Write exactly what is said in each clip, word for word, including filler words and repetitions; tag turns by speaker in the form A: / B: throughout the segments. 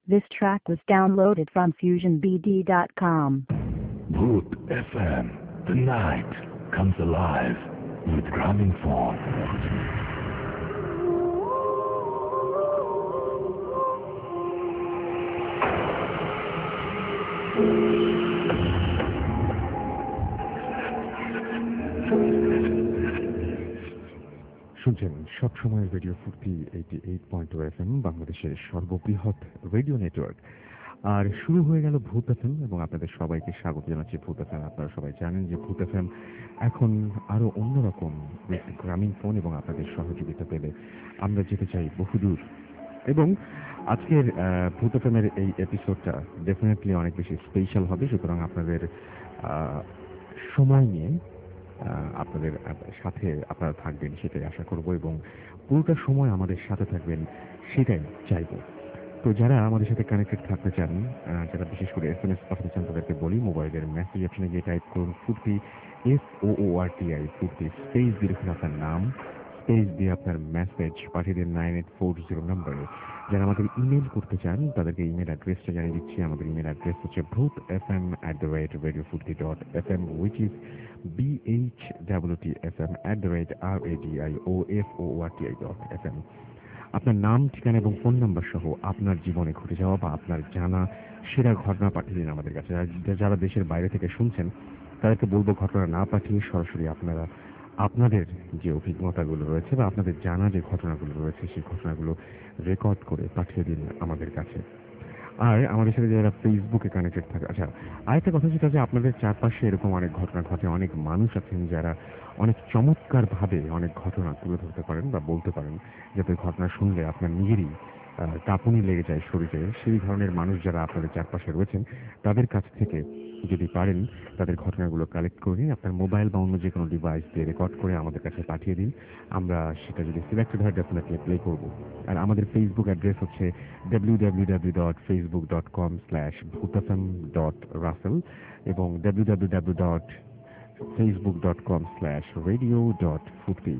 A: This track was downloaded from fusion b d dot com.
B: Bhoot F M. The night comes alive with Gramophone.
C: শুনছেন সবসময় radio Foorti eighty eight point two F M, বাংলাদেশের সর্ববৃহৎ radio network. আর শুরু হয়ে গেল ভূত F M এবং আপনাদের সবাইকে স্বাগত জানাচ্ছি ভূত এফ এম। আপনারা সবাই জানেন যে ভূত এফ এম এখন আরো অন্যরকম গ্রামীণ ফোন এবং আপনাদের সহযোগিতা পেলে আমরা যেতে চাই বহুদূর। এবং আজকের ভূত এফ এমের এই এপিসোডটা ডেফিনেটলি অনেক বেশি স্পেশাল হবে, সুতরাং আপনাদের সময় নিয়ে আপনাদের সাথে আপনারা থাকবেন সেটাই আশা করব এবং পুরোটা সময় আমাদের সাথে থাকবেন সেটাই চাইব। তো যারা আমাদের সাথে কানেক্টেড থাকতে চান, যারা বিশেষ করে এস এম এস পাঠাতে চান, তাদেরকে বলি মোবাইলের মেসেজ অপশনে গিয়ে টাইপ করুন Foorti, F O O R T I Foorti, space দিয়ে লিখুন আপনার নাম, স্পেস দিয়ে আপনার মেসেজ পাঠিয়ে দিন নাইন এইট ফোর জিরো নম্বরে। যারা আমাদের ইমেল করতে চান তাদেরকে ইমেল অ্যাড্রেসটা জানিয়ে দিচ্ছি। আমাদের ইমেল অ্যাড্রেস হচ্ছে Bhoot F M at the rate radio Foorti dot F M, which is B H W T F M at the rate R A D I O F O R T I dot F M. আপনার নাম, ঠিকানা এবং phone number সহ আপনার জীবনে ঘটে যাওয়া বা আপনার জানা সেরা ঘটনা পাঠিয়ে দিন আমাদের কাছে। যারা দেশের বাইরে থেকে শুনছেন তাদেরকে বলবো ঘটনা না পাঠিয়ে সরাসরি আপনারা আপনাদের যে অভিজ্ঞতাগুলো রয়েছে বা আপনাদের জানা যে ঘটনাগুলো রয়েছে সেই ঘটনাগুলো রেকর্ড করে পাঠিয়ে দিন আমাদের কাছে। আর আমাদের সাথে যারা ফেসবুকে কানেক্টেড থাকে, আচ্ছা আরেকটা কথা যেটা যে আপনাদের চারপাশে এরকম অনেক ঘটনা ঘটে, অনেক মানুষ আছেন যারা অনেক চমৎকারভাবে অনেক ঘটনা তুলে ধরতে পারেন বা বলতে পারেন, যাতে ঘটনা শুনলে আপনার নিজেরই কাঁপুনি লেগে যায় শরীরে। সেই ধরনের মানুষ যারা আপনাদের চারপাশে রয়েছেন তাদের কাছ থেকে যদি পারেন তাদের ঘটনাগুলো কালেক্ট করে নিন, আপনার মোবাইল বা অন্য যে কোনো ডিভাইস দিয়ে রেকর্ড করে আমাদের কাছে পাঠিয়ে দিন। আমরা সেটা যদি সিলেক্টেড হয় ডেফিনেটলি প্লে করব। আর আমাদের ফেসবুক অ্যাড্রেস হচ্ছে W W W dot Facebook dot com slash Bhoot FM dot Russell এবং W W W dot Facebook dot com slash radio dot Foorti.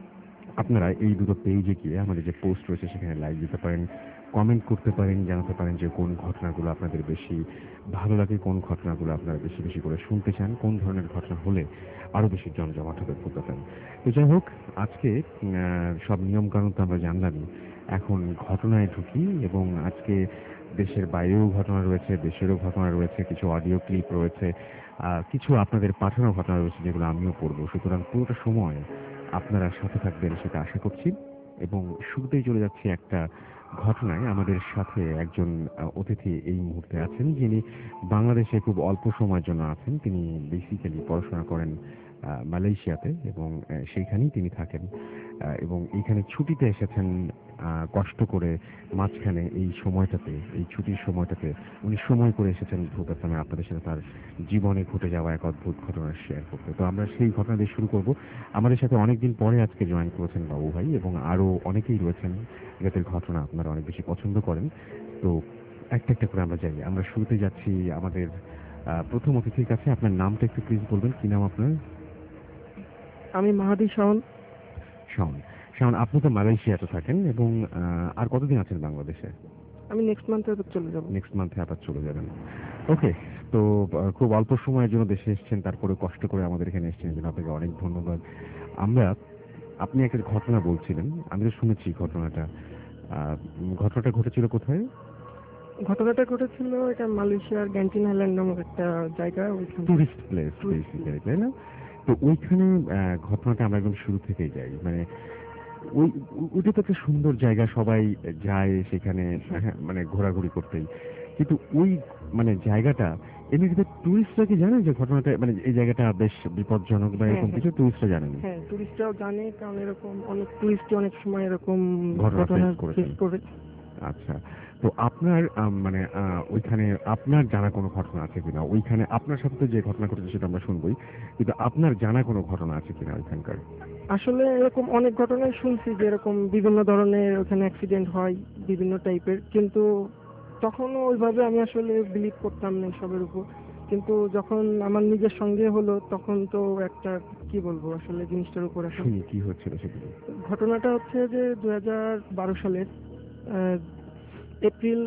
C: আপনারা এই দুটো পেজে গিয়ে আমাদের যে পোস্ট রয়েছে সেখানে লাইক দিতে পারেন, কমেন্ট করতে পারেন, জানাতে পারেন যে কোন ঘটনাগুলো আপনাদের বেশি ভালো লাগে, কোন ঘটনাগুলো আপনারা বেশি বেশি করে শুনতে চান, কোন ধরনের ঘটনা হলে আরও বেশি জমজমাট হবে ভূত এফ এম। তো যাই হোক, আজকে সব নিয়মকানুন তো আমরা জানলামই, এখন ঘটনায় ঢুকি এবং আজকে দেশের বাইরেও ঘটনা রয়েছে, দেশেরও ঘটনা রয়েছে, কিছু অডিও ক্লিপ রয়েছে, কিছু আপনাদের পাঠানো ঘটনা রয়েছে যেগুলো আমিও পড়বো। সুতরাং পুরোটা সময় আপনারা সাথে থাকবেন সেটা আশা করছি। এবং শুরুতেই চলে যাচ্ছি একটা ঘটনায়। আমাদের সাথে একজন অতিথি এই মুহূর্তে আছেন যিনি বাংলাদেশে খুব অল্প সময়ের জন্য আছেন। তিনি বেসিক্যালি পড়াশোনা করেন মালয়েশিয়াতে এবং সেইখানেই তিনি থাকেন এবং এইখানে ছুটিতে এসেছেন কষ্ট করে। মাঝখানে এই সময়টাতে, এই ছুটির সময়টাতে উনি সময় করে এসেছেন ভূত এফ এমে আপনাদের সাথে তার জীবনে ঘটে যাওয়া এক অদ্ভুত ঘটনা শেয়ার করতে। তো আমরা সেই ঘটনা দিয়ে শুরু করব। আমাদের সাথে অনেকদিন পরে আজকে জয়েন করেছেন বাবু ভাই এবং আরও অনেকেই রয়েছেন যাদের ঘটনা আপনারা অনেক বেশি পছন্দ করেন। তো একটা একটা করে আমরা যাই। আমরা শুরুতে যাচ্ছি আমাদের প্রথম অতিথির কাছে। আপনার নামটা একটু প্লিজ বলবেন, কি নাম আপনার?
D: আমি মাহাদি শাওন।
C: শাওন, শাওন আপনি তো মালয়েশিয়াতে থাকেন এবং আর কতদিন আছেন বাংলাদেশে?
D: আমি নেক্সট মান্থে আবার চলে যাব।
C: নেক্সট মান্থে আবার চলে যাবেন, ওকে। তো খুব অল্প সময়ের জন্য দেশে এসেছেন, তারপরে কষ্ট করে আমাদের এখানে এসেছেন, এই জন্য আপনাকে অনেক ধন্যবাদ। আমরা আপনি একটা ঘটনা বলছিলেন, আমি তো শুনেছি ঘটনাটা। ঘটনাটা ঘটেছিল কোথায়?
D: ঘটনাটা ঘটেছিল এটা মালয়েশিয়ার গ্যান্টিন আইল্যান্ড নামক একটা জায়গা, ওইখানে
C: টুরিস্ট প্লেস বেসিক্যালি, তাই না? তো ওইখানে ঘটনাটা আমরা একদম শুরু থেকেই যাই, মানে ওই ওইটা তো একটা সুন্দর জায়গা, সবাই যায় সেখানে মানে ঘোরাঘুরি করতেই, কিন্তু ওই মানে জায়গাটা এমনিতে টুরিস্টরা কি জানে যে ঘটনাটা মানে এই জায়গাটা বেশ বিপজ্জনক বা এরকম কিছু? টুরিস্টরা জানেন?
D: হ্যাঁ, টুরিস্টরাও জানে, কারণ এরকম অনেক টুরিস্ট অনেক সময় এরকম
C: ঘটনা ফেস করে। আচ্ছা, তো আপনার মানে ওইখানে আপনার জানা কোনো ঘটনা আছে কিনা? ওইখানে আপনার সাথে তো যে ঘটনা ঘটেছে সেটা আমরা শুনবই, কিন্তু আপনার জানা কোনো ঘটনা আছে কিনা ওইখানকার?
D: আসলে এরকম অনেক ঘটনাই শুনছি যে এরকম বিভিন্ন ধরনের ওখানে অ্যাক্সিডেন্ট হয় বিভিন্ন টাইপের, কিন্তু তখনও ওইভাবে আমি আসলে বিলিভ করতাম না সবের উপর। কিন্তু যখন আমার নিজের সঙ্গে হলো তখন তো একটা কি বলবো আসলে জিনিসটার উপর এখন
C: কি হচ্ছিল সেটা?
D: ঘটনাটা হচ্ছে যে দুই হাজার বারো সালের এপ্রিল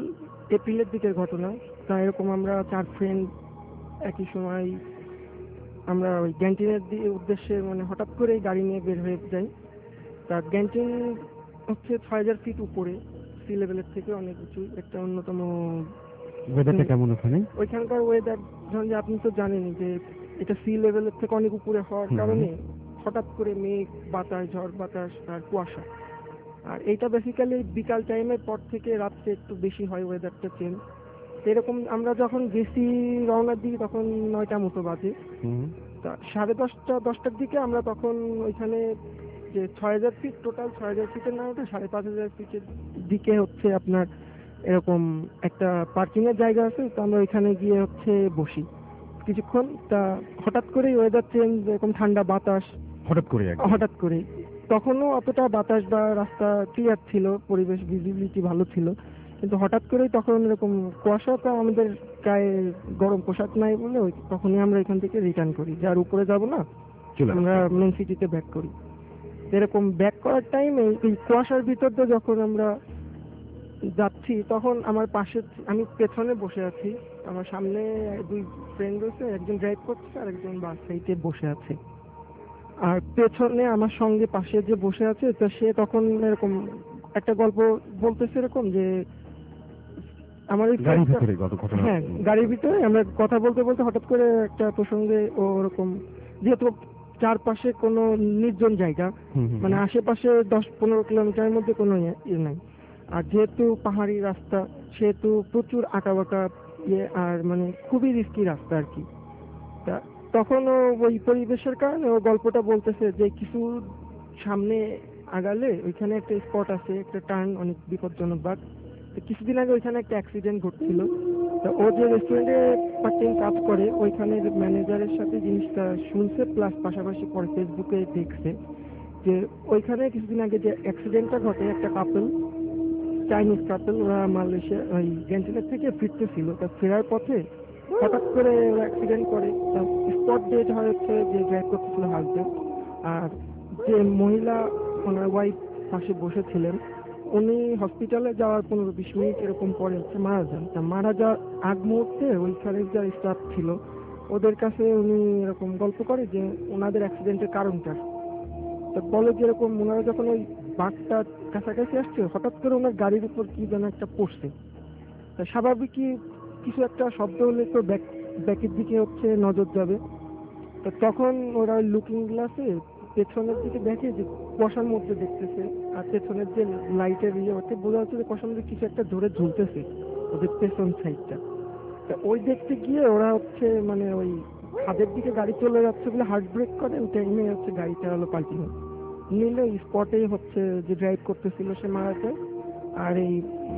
D: এপ্রিলের দিকের ঘটনা। তা এরকম আমরা চার ফ্রেন্ড একই সময় আমরা ওই ক্যান্টিনের উদ্দেশ্যে মানে হঠাৎ করেই গাড়ি নিয়ে বের হয়ে যাই। তা ক্যান্টিন হচ্ছে ছয় হাজার ফিট উপরে, সি লেভেলের থেকে অনেক উঁচু একটা অন্যতম।
C: ওয়েদারটা কেমন ওখানে?
D: ওইখানকার ওয়েদার ধরুন যে আপনি তো জানেনই যে এটা সি লেভেলের থেকে অনেক উপরে হওয়ার
C: হুম।
D: কারণে হঠাৎ করে মেঘ, বাতাস, ঝড় বাতাস আর কুয়াশা। আর এইটা বেসিক্যালি বিকাল টাইমের পর থেকে রাত্রে একটু বেশি হয় ওয়েদারটা চেঞ্জ। এরকম আমরা যখন গেছি রওনার দিকে তখন নয়টা মতো বাজে।
C: হুম।
D: তা সাড়ে দশটা দশটার দিকে আমরা তখন ওইখানে যে ছয় হাজার ফিট টোটাল ছয় হাজার ফিটের না ওটা সাড়ে পাঁচ হাজার ফিটের দিকে হচ্ছে আপনার এরকম একটা পার্কিং এর জায়গা আছে। তো আমরা ওইখানে গিয়ে হচ্ছে বসি কিছুক্ষণ। তা হঠাৎ করেই ওয়েদার চেঞ্জ, এরকম ঠান্ডা বাতাস
C: হঠাৎ করে একদম?
D: হঠাৎ করেই। তখনও অতটা বাতাস বা রাস্তা ক্লিয়ার ছিল, পরিবেশ ভিজিবিলিটি ভালো ছিল, কিন্তু হঠাৎ করেই তখন এরকম কুয়াশা। তো আমাদের গায়ে গরম পোশাক নাই বলে ওই তখনই আমরা এখান থেকে রিটার্ন করি, যে আর উপরে যাব না,
C: চলে
D: আমরা মেন সিটিতে ব্যাক করি। এরকম ব্যাক করার টাইমে এই কুয়াশার ভিতর দিয়ে যখন আমরা যাচ্ছি তখন আমার পাশে, আমি পেছনে বসে আছি, আমার সামনে দুই ফ্রেন্ড রয়েছে, একজন ড্রাইভ করছে আর একজন বাস সাইডে বসে আছে। আর পেছনে আমার সঙ্গে পাশে যে বসে আছে তো সে তখন এরকম একটা গল্প বলতেছে এরকম যে আমার এই
C: গাড়ির
D: friend টা-
C: ভিতরে গত ঘটনা?
D: হ্যাঁ, গাড়ির ভিতরে আমরা কথা বলতে বলতে হঠাৎ করে একটা প্রসঙ্গে ও ওরকম, যেহেতু চারপাশে কোনো নির্জন জায়গা,
C: হুম, হুম,
D: মানে আশেপাশে দশ পনেরো কিলোমিটারের মধ্যে কোনো ইয়ে ইয়ে নাই, আর যেহেতু পাহাড়ি রাস্তা সেহেতু প্রচুর আঁকাবাঁকা ইয়ে, আর মানে খুবই রিস্কি রাস্তা আর কি। তা তখন ও ওই পরিবেশের কারণে ও গল্পটা বলতেছে যে কিছু সামনে আগালে ওইখানে একটা স্পট আছে, একটা টার্ন অনেক বিপজ্জনক বাট। তো কিছুদিন আগে ওইখানে একটা অ্যাক্সিডেন্ট ঘটছিল। তা ও যে রেস্টুরেন্টে পার্ট টাইম কাজ করে ওইখানের ম্যানেজারের সাথে জিনিসটা শুনছে, প্লাস পাশাপাশি পরে ফেসবুকে দেখছে যে ওইখানে কিছুদিন আগে যে অ্যাক্সিডেন্টটা ঘটে, একটা কাপল, চাইনিজ কাপল, ওরা মালয়েশিয়া ওই ক্যান্টিনের থেকে ফিরতেছিল। তা ফেরার পথে হঠাৎ করে ওরা অ্যাক্সিডেন্ট করে। স্পট ডেট হয়েছে যে ড্রাইভ করতেছিল হাজবেন্ড, আর যে মহিলা ওনার ওয়াইফ পাশে বসেছিলেন উনি হসপিটালে যাওয়ার পনেরো বিশ মিনিট এরকম পরে হচ্ছে মারা যান। তা মারা যাওয়ার আগ মুহূর্তে ওইখানে যারা স্টাফ ছিল ওদের কাছে উনি এরকম গল্প করে যে ওনাদের অ্যাক্সিডেন্টের কারণটা। তো বলে যে এরকম ওনারা যখন ওই বাঘটা কাছাকাছি আসছে হঠাৎ করে ওনার গাড়ির উপর কি যেন একটা পড়ছে। তা স্বাভাবিকই কিছু একটা শব্দ হলে তো ব্যাক ব্যাকের দিকে হচ্ছে নজর যাবে। তো তখন ওরা লুকিং গ্লাসে পেছনের দিকে দেখে যে কুয়াশার মধ্যে দেখতেছে, আর পেছনের যে লাইটের ইয়ে ওতে বোঝা যাচ্ছে যে কুয়াশার মধ্যে কিছু একটা ধরে ঝুলতেছে ওদের পেছন সাইডটা। তা ওই দেখতে গিয়ে ওরা হচ্ছে মানে ওই হাতের দিকে গাড়ি চলে যাচ্ছে বলে হার্ট ব্রেক করে, ওই টাইমে হচ্ছে গাড়িটা হলো পাল্টি নিলে স্পটেই হচ্ছে যে ড্রাইভ করতেছিল সে মারা যায়। আর এই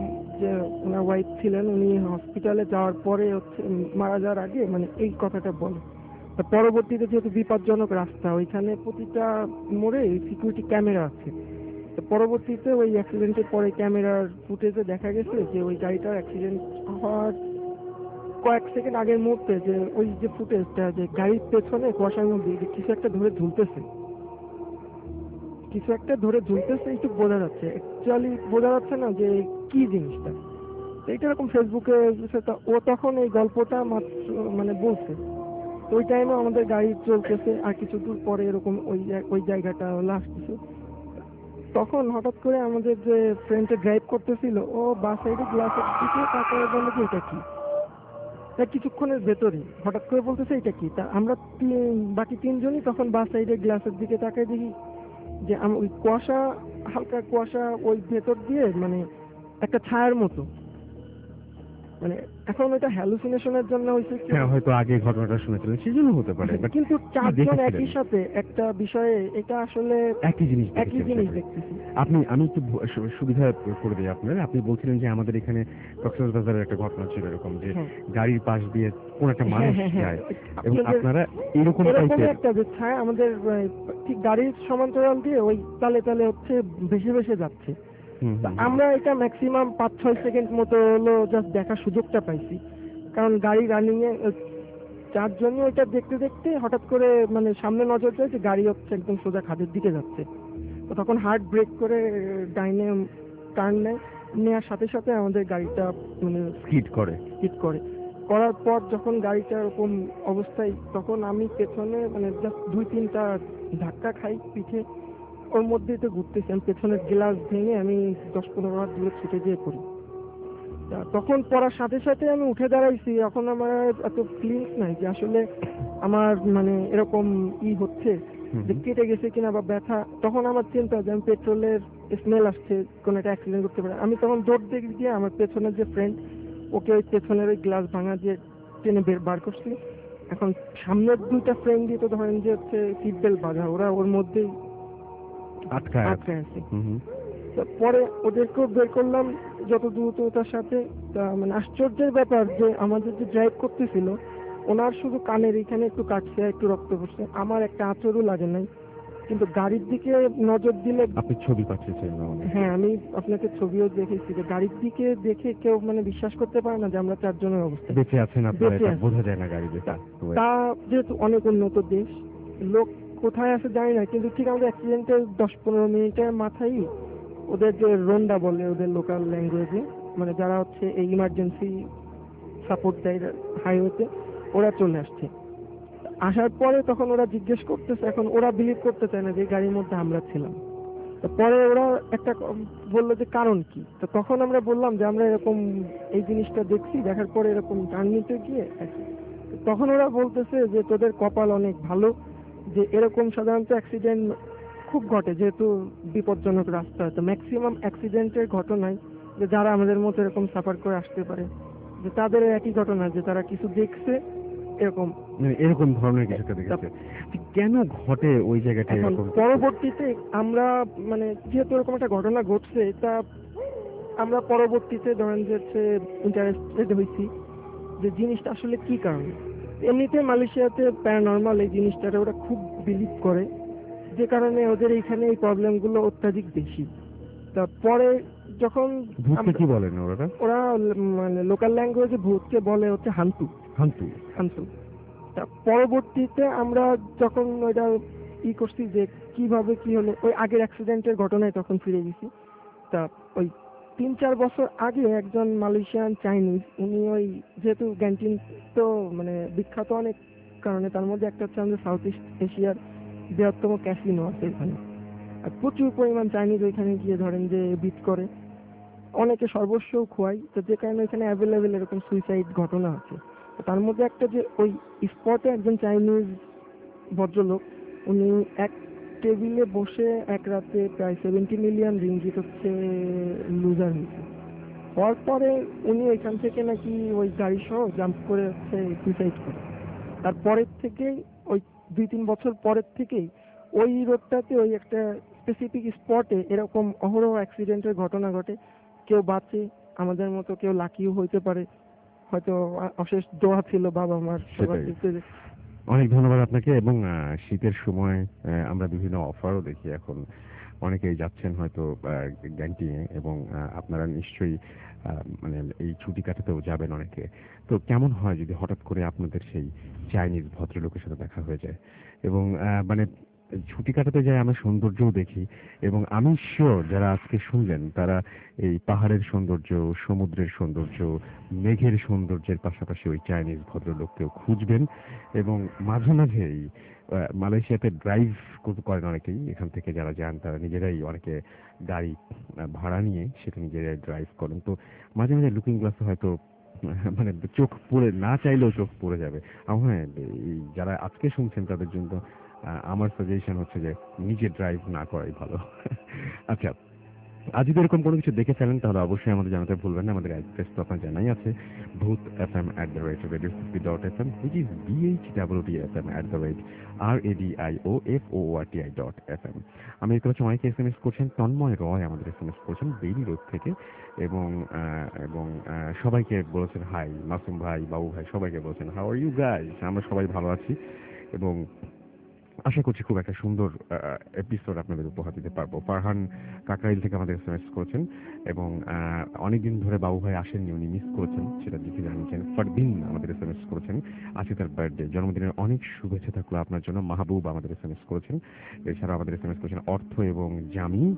D: যে ওনার ওয়াইফ ছিলেন উনি হসপিটালে যাওয়ার পরে হচ্ছে মারা যাওয়ার আগে মানে এই কথাটা বলে। তা পরবর্তীতে যেহেতু বিপজ্জনক রাস্তা ওইখানে প্রতিটা মোড়ে সিকিউরিটি ক্যামেরা আছে। তো পরবর্তীতে ওই অ্যাক্সিডেন্টের পরে ক্যামেরার ফুটেজে দেখা গেছে যে ওই গাড়িটার অ্যাক্সিডেন্ট হওয়ার কয়েক সেকেন্ড আগের মুহূর্তে যে ওই যে ফুটেজটা যে গাড়ির পেছনে কুয়াশার মধ্যে যে কিছু একটা ধরে ঝুলতেছে, কিছু একটা ধরে ঝুলতেছে একটু বোঝা যাচ্ছে, অ্যাকচুয়ালি বোঝা যাচ্ছে না যে কি জিনিসটা। তো এইটা এরকম ফেসবুকে ও তখন এই গল্পটা মাত্র মানে বলছে। তো ওই টাইমে আমাদের গাড়ি চলতেছে আর কিছু দূর পরে এরকম ওই ওই জায়গাটা হলো আসতেছে। তখন হঠাৎ করে আমাদের যে ফ্রেন্ডটা ড্রাইভ করতেছিল ও বাস সাইডে গ্লাসের দিকে তাকায় বলে যে এটা কি। তা কিছুক্ষণের ভেতরে হঠাৎ করে বলতেছে এটা কি। তা আমরা বাকি তিনজনই তখন বাস সাইডে গ্লাসের দিকে তাকায় দেখি যে ওই কুয়াশা, হালকা কুয়াশা ওই ভেতর দিয়ে মানে একটা ছায়ার মতো, মানে এখন এটা হ্যালুসিনেশনের জন্য হয়েছে কি
C: হ্যাঁ, হয়তো আগে ঘটনাটা শুনেছিলেন সেজন্য হতে পারে, but
D: কিন্তু
C: কি
D: চারজন
C: দেখেছিলেন?
D: একই সাথে একটা বিষয়ে এটা আসলে
C: একই জিনিস
D: একই
C: দেখেছেন
D: জিনিস
C: সবাই।
D: দেখতেছি।
C: আপনি আমি একটু ভু- সু- সুবিধা করে দিই আপনার। আপনি বলছিলেন যে আমাদের এখানে কক্সবাজারের একটা ঘটনা ছিল এরকম যে
D: হ্যাঁ।
C: গাড়ির পাশ দিয়ে কোন একটা
D: হ্যাঁ,
C: মানুষ
D: হ্যাঁ, হ্যাঁ।
C: যায় এবং
D: আপনাদের
C: আপনারা এরকম
D: এরকমই
C: টাইপের
D: একটা যে ছায়া আমাদের আহ, ঠিক গাড়ির সমান্তরাল দিয়ে ওই তালে তালে হচ্ছে ভেসে ভেসে যাচ্ছে।
C: হুম,
D: তা
C: হুম,
D: আমরা এটা ম্যাক্সিমাম পাঁচ ছয় সেকেন্ড মতো হলো জাস্ট দেখার সুযোগটা পাইছি, কারণ গাড়ি রানিং এ আহ, চারজনই ওইটা দেখতে দেখতে হঠাৎ করে মানে সামনে নজর যায় যে গাড়ি হচ্ছে একদম সোজা খাদের দিকে যাচ্ছে। তো তখন হার্ট ব্রেক করে আহ, ডাইনে টার্ন নেয়। নেওয়ার সাথে সাথে আমাদের গাড়িটা মানে
C: স্কিড করে।
D: হিট করে। করার পর যখন গাড়িটা এরকম অবস্থায়, তখন আমি পেছনে মানে জাস্ট দুই তিনটা ধাক্কা খাই পিঠে, ওর মধ্যেই তো ঘুরতেছি, আমি পেছনের গ্লাস ভেঙে আমি দশ পনেরো হাত দূরে ছুটে যেয়ে পড়ি। তা তখন পড়ার সাথে সাথে আমি উঠে দাঁড়াইছি, এখন আমার এত ফিলিংস নাই যে আসলে আমার মানে এরকম ই হচ্ছে যে কেটে গেছে কিনা বা ব্যথা। তখন আমার চিন্তা যে আমি পেট্রোলের স্মেল আসছে, কোনো একটা অ্যাক্সিডেন্ট করতে পারে। আমি তখন দৌড় দিয়ে গিয়ে আমার পেছনের যে ফ্রেন্ড, ওকে ওই পেছনের ওই গ্লাস ভাঙা দিয়ে টেনে বের বার করছি। এখন সামনের দুইটা ফ্রেন্ড দিয়ে তো ধরেন যে হচ্ছে সিট বেল্ট বাঁধা, ওরা ওর মধ্যেই
C: আটকায় আছে।
D: আটকে আছে।
C: হুম হুম।
D: তা পরে ওদেরকেও বের করলাম যত দ্রুততার সাথে। তা মানে আশ্চর্যের ব্যাপার যে আমাদের যে ড্রাইভ করতেছিল, ওনার শুধু কানের এখানে একটু কাটছে, একটু রক্ত পড়ছে, আমার একটা আঁচড়ও লাগে নাই। কিন্তু গাড়ির দিকে নজর দিলে,
C: আপনি ছবি পাঠিয়েছেন না মানে?
D: হ্যাঁ আমি আপনাকে ছবিও দেখেছি, যে গাড়ির দিকে দেখে কেউ মানে বিশ্বাস করতে পারে না যে আমরা চারজনের অবস্থা
C: বেঁচে আছেন আপনারা,
D: বেঁচে
C: এটা
D: আছি।
C: বোঝা যায় না গাড়ি দেখে।
D: তা যেহেতু অনেক উন্নত দেশ, লোক কোথায় আছে জানি না, কিন্তু ঠিক আমাদের অ্যাক্সিডেন্টের দশ পনেরো মিনিটের মাথায় ওদের যে রোন্ডা বলে ওদের লোকাল ল্যাঙ্গুয়েজে, মানে যারা হচ্ছে এই ইমার্জেন্সি সাপোর্ট দেয় হাইওয়েতে, ওরা চলে আসছে। আসার পরে তখন ওরা জিজ্ঞেস করতেছে, এখন ওরা বিলিভ করতে চায় না যে গাড়ির মধ্যে আমরা ছিলাম। তো পরে ওরা একটা ক- বললো যে কারণ কি। তো তখন আমরা বললাম যে আমরা এরকম এই জিনিসটা দেখছি, দেখার পরে এরকম টার্ন নিতে গিয়ে accident। তখন ওরা বলতেছে যে তোদের কপাল অনেক ভালো, যে এরকম সাধারণত অ্যাক্সিডেন্ট খুব ঘটে, যেহেতু বিপজ্জনক রাস্তা। তো ম্যাক্সিমাম অ্যাক্সিডেন্টের ঘটনায় যে যারা আমাদের মতো এরকম সাফার করে আসতে পারে, যে তাদের একই ঘটনা, যে তারা কিছু দেখছে এরকম।
C: মানে এরকম ধরনের কিছু একটা দেখেছে। কেন ঘটে ওই জায়গাটা
D: এখন
C: এরকম?
D: পরবর্তীতে আমরা মানে যেহেতু এরকম একটা ঘটনা ঘটছে, তা আমরা পরবর্তীতে ধরেন যে হচ্ছে ইন্টারেস্টেড হয়েছি যে জিনিসটা আসলে কি কারণে। এমনিতে মালয়েশিয়াতে প্যারানর্মাল এই জিনিসটাতে ওরা খুব বিলিভ করে, যে কারণে ওদের এইখানে এই প্রবলেমগুলো অত্যাধিক বেশি। তা পরে যখন
C: ভূতকে
D: আমরা-
C: কি বলেন ওরা?
D: ওরা মানে লোকাল ল্যাঙ্গুয়েজে ভূতকে বলে হচ্ছে হান্তু
C: হান্তু।
D: হান্তু। তা পরবর্তীতে আমরা যখন ওইটা ই করছি যে কিভাবে কি হলো, ওই আগের অ্যাক্সিডেন্টের ঘটনায় তখন ফিরে গেছি। তা ওই তিন চার বছর আগে একজন মালয়েশিয়ান চাইনিজ, উনি ওই যেহেতু গ্যান্টিন তো মানে বিখ্যাত অনেক কারণে, তার মধ্যে একটা হচ্ছে আমাদের সাউথ ইস্ট এশিয়ার বৃহত্তম ক্যাসিনো আছে এখানে, আর প্রচুর পরিমাণ চাইনিজ ওইখানে গিয়ে ধরেন যে বিট করে, অনেকে সর্বস্বও খোয়াই। তো যে কারণে এখানে অ্যাভেলেবেল এরকম সুইসাইড ঘটনা আছে। তো তার মধ্যে একটা যে ওই স্পটে একজন চাইনিজ ভদ্রলোক, উনি এক টেবিলে বসে এক রাতে প্রায় সেভেন্টি মিলিয়ন রিঙ্গিট হচ্ছে লুজার হয়েছে। হওয়ার পরে উনি এখান থেকে নাকি ওই গাড়ি সহ জাম্প করে হচ্ছে সুইসাইড করে। তারপরের থেকেই ওই দুই তিন বছর পরের থেকেই ওই রোডটাতে ওই একটা স্পেসিফিক স্পটে এরকম অহরহ অ্যাক্সিডেন্টের ঘটনা ঘটে। কেউ বাঁচে, আমাদের মতো কেউ লাকিও হইতে পারে, হয়তো আ- অশেষ দোয়া ছিল বাবা মার সবার
C: সেটাই।
D: ক্ষেত্রে।
C: অনেক ধন্যবাদ আপনাকে। এবং আহ, শীতের সময় আহ, আমরা বিভিন্ন অফারও দেখি এখন। অনেকেই যাচ্ছেন হয়তো গ্যান্টিংয়ে, এবং আহ, আপনারা নিশ্চয়ই আহ, মানে এই ছুটি কাটাতেও যাবেন অনেকে। তো কেমন হয় যদি হঠাৎ করে আপনাদের সেই চাইনিজ ভদ্রলোকের সাথে দেখা হয়ে যায়, এবং আহ, মানে ছুটি কাটাতে যায় আমরা সৌন্দর্যও দেখি। এবং আমি শিওর যারা আজকে শুনলেন তারা এই পাহাড়ের সৌন্দর্য, সমুদ্রের সৌন্দর্য, মেঘের সৌন্দর্যের পাশাপাশি ওই চাইনিজ ভদ্রলোককেও খুঁজবেন। এবং মাঝে মাঝে এই আহ, মালয়েশিয়াতে ড্রাইভ করেন অনেকেই, এখান থেকে যারা যান তারা নিজেরাই অনেকে গাড়ি আহ, ভাড়া নিয়ে সেটা নিজেরাই ড্রাইভ করেন। তো মাঝে মাঝে লুকিং গ্লাসে হয়তো আহ, মানে চোখ পড়ে, না চাইলেও চোখ পড়ে যাবে। আমার হ্যাঁ, এই যারা আজকে শুনছেন তাদের জন্য আহ, আমার সাজেশন হচ্ছে যে নিজে ড্রাইভ না করাই ভালো। আচ্ছা, আজ যদি এরকম কোনো কিছু দেখে ফেলেন তাহলে অবশ্যই আমাদের জানাতে ভুলবেন না। আমাদের অ্যাড্রেস তো আপনার জানাই আছে, Bhoot F M at the rate radio fifty dot F M, which is B H W D F M at the rate R A D I O F O R T I dot F M. আমি দেখতে পাচ্ছি অনেকে S M S করছেন। তন্ময় রয় আমাদের S M S করছেন Bailey road থেকে, এবং আহ, এবং আহ, সবাইকে বলেছেন হাই, মাসুম ভাই, বাবু ভাই, সবাইকে বলছেন হাউ আর ইউ গাইস। আমরা সবাই ভালো আছি, এবং আশা করছি খুব একটা সুন্দর এপিসোড আপনাদের উপহার দিতে পারবো। ফারহান কাকরাইল থেকে আমাদের এসএমএস করেছেন, এবং আহ, অনেকদিন ধরে বাবু ভাই আসেননি, উনি মিস করেছেন, সেটা দেখে জানিয়েছেন। ফারদিন আমাদের এসএমএস করেছেন, আজকে তার বার্থডে, জন্মদিনের অনেক শুভেচ্ছা থাকলো আপনার জন্য। মাহবুব আমাদের এসএমএস করেছেন, এছাড়াও আমাদের এসএমএস করেছেন অর্থ এবং জামি,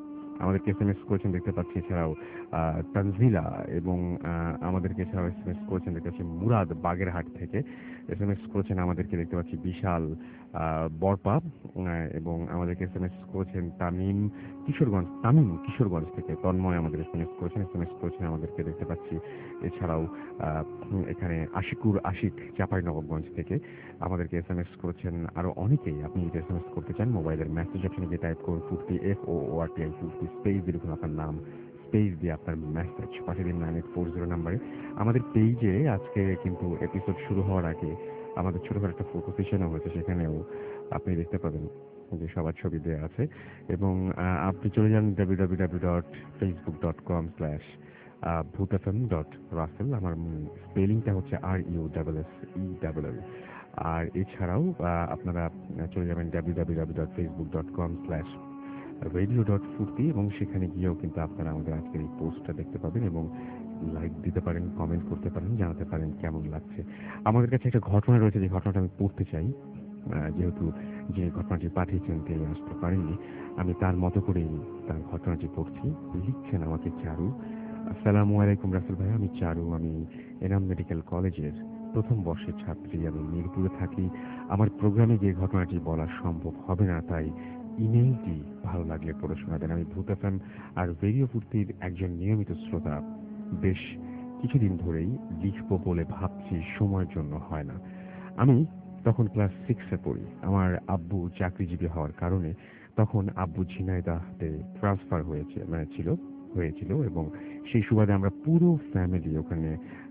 C: আমাদেরকে এস এম এস করেছেন দেখতে পাচ্ছি। এছাড়াও আহ, তানজিলা এবং আহ, আমাদেরকে এছাড়াও এস এম এস করেছেন দেখতে পাচ্ছি মুরাদ বাগেরহাট থেকে এস এম এস করেছেন আমাদেরকে দেখতে পাচ্ছি বিশাল আহ, বরপা আহ, এবং আমাদেরকে এস এম এস করেছেন তামিম কিশোরগঞ্জ তামিম কিশোরগঞ্জ থেকে তন্ময় আমাদের এস এম এস করেছেন এস এম এস করেছেন আমাদেরকে দেখতে পাচ্ছি। এছাড়াও আহ, এখানে আশিকুর আশিক চাঁপাইনবাবগঞ্জ থেকে আমাদেরকে এস এম এস করেছেন আরো অনেকেই। আপনি যদি এস এম এস করতে চান মোবাইলের মেসেজ অপশনে গিয়ে টাইপ করুন Foorti F O R T I Foorti space দিয়ে লিখুন আপনার নাম স্পেস দিয়ে আপনার মেসেজ পাঠিয়ে দিন নাইন এইট ফোর জিরো নাম্বারে। আমাদের পেজে আজকে কিন্তু এপিসোড শুরু হওয়ার আগে আমাদের ছোটখাটো একটা ফটো সেশনও হয়েছে, সেখানেও আপনি দেখতে পাবেন যে সবার ছবি দেওয়া আছে। এবং আহ, আপনি চলে যান W W W dot Facebook dot com slash Bhoot F M dot Russell. আমার স্পেলিংটা হচ্ছে R U double S E double L. আর এছাড়াও আহ, আপনারা চলে যাবেন W W W dot Facebook dot com slash radio dot Foorti এবং সেখানে গিয়েও কিন্তু আপনারা আমাদের আজকের এই পোস্টটা দেখতে পাবেন এবং লাইক দিতে পারেন, কমেন্ট করতে পারেন, জানাতে পারেন কেমন লাগছে। আমাদের কাছে একটা ঘটনা রয়েছে, যে ঘটনাটা আমি পড়তে চাই। আহ, যেহেতু যে ঘটনাটি পাঠিয়েছেন তিনি আসতে পারেননি, আমি তার মতো করেই তার ঘটনাটি পড়ছি। লিখছেন আমাকে চারু। আসসালামু আলাইকুম রাসেল ভাই, আমি চারু। আমি এনাম মেডিকেল কলেজের প্রথম বর্ষের ছাত্রী। আমি মিরপুরে থাকি। আমার প্রোগ্রামে যে ঘটনাটি বলা সম্ভব হবে না, তাই ইমেইলটি ভালো লাগলে পড়ে শোনাবেন। আমি ভূত এফএম আর রেডিও ফুর্তির একজন নিয়মিত শ্রোতা। বেশ কিছুদিন ধরেই লিখবো বলে ভাবছি, সময়ের জন্য হয় না। আমি তখন ক্লাস সিক্সে পড়ি। আমার আব্বু চাকরিজীবী হওয়ার কারণে তখন আব্বু ঝিনাইদহতে ট্রান্সফার হয়েছে মানে ছিল হয়েছিল এবং সেই সুবাদে আমরা পুরো ফ্যামিলি ওখানে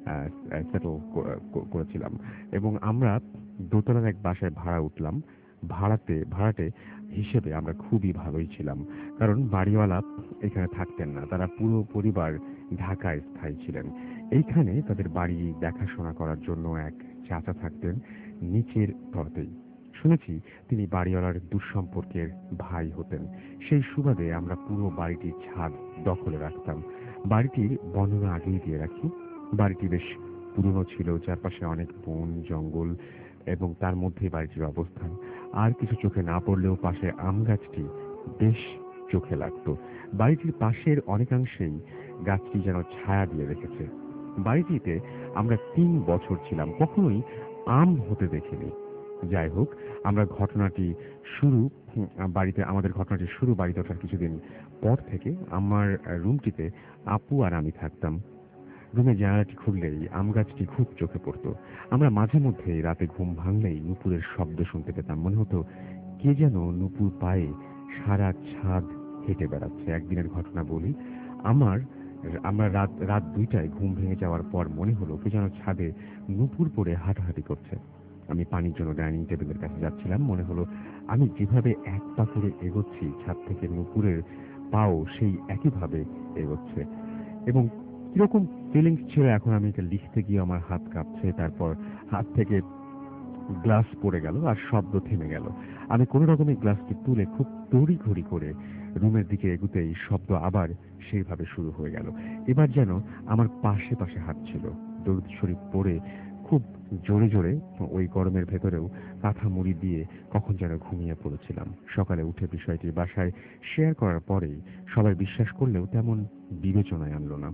C: সেটেল করেছিলাম এবং আমরা দোতলার এক বাসায় ভাড়া উঠলাম। ভাড়াতে ভাড়াটে হিসেবে আমরা খুবই ভালোই ছিলাম, কারণ বাড়িওয়ালা এখানে থাকতেন না, তারা পুরো পরিবার ঢাকায় স্থায়ী ছিলেন। এইখানে তাদের বাড়ি দেখাশোনা করার জন্য এক চাচা থাকতেন নিচের তলাতেই। শুনেছি তিনি বাড়িওয়ালার দুঃসম্পর্কের ভাই হতেন। সেই সুবাদে আমরা পুরো বাড়িটির ছাদ দখলে রাখতাম। বাড়িটির বর্ণনা আগেই দিয়ে রাখি। বাড়িটি বেশ পুরনো ছিল, চারপাশে অনেক বন জঙ্গল এবং তার মধ্যে বাড়িটির অবস্থান। আর কিছু চোখে না পড়লেও পাশে আম গাছটি বেশ চোখে লাগতো। বাড়িটির পাশের অনেকাংশেই গাছটি যেন ছায়া দিয়ে রেখেছে। বাড়িটিতে আমরা তিন বছর ছিলাম, কখনোই আম হতে দেখিনি। যাই হোক, আমরা ঘটনাটি শুরু বাড়িতে আমাদের ঘটনাটি শুরু বাড়িতে ওঠার কিছুদিন পর থেকে আমার রুমটিতে আপু আর আমি থাকতাম। রুমে জানালাটি খুললেই আম গাছটি খুব চোখে পড়তো। আমরা মাঝে মধ্যে রাতে ঘুম ভাঙলেই নুপুরের শব্দ শুনতে পেতাম। মনে হতো কে যেন নুপুর পায়ে সারা ছাদ হেঁটে বেড়াচ্ছে। একদিনের ঘটনা বলি। আমার আমরা রাত রাত দুইটায় ঘুম ভেঙে যাওয়ার পর মনে হলো কে যেন ছাদে নুপুর পরে হাঁটাহাঁটি করছে। আমি পানির জন্য ডাইনিং টেবিলের কাছে যাচ্ছিলাম। মনে হলো আমি যেভাবে এক পা করে এগোচ্ছি, ছাদ থেকে নুপুরের পাও সেই একইভাবে এগোচ্ছে। এবং কিরকম ফিলিংস ছিল এখন আমি এটা লিখতে গিয়ে আমার হাত কাঁপছে। তারপর হাত থেকে গ্লাস পড়ে গেল আর শব্দ থেমে গেল। আমি কোনো রকমের গ্লাসটি তুলে খুব তড়িঘড়ি করে রুমের দিকে এগুতেই শব্দ আবার সেইভাবে শুরু হয়ে গেল। এবার যেন আমার পাশে পাশে হাত ছিল। দরুদ শরীফ পড়ে খুব জোরে জোরে ওই গরমের ভেতরেও কাঁথা মুড়ি দিয়ে কখন যেন ঘুমিয়ে পড়েছিলাম। সকালে উঠে বিষয়টি বাসায় শেয়ার করার পরেই সবাই বিশ্বাস করলেও তেমন বিবেচনায় আনলো না।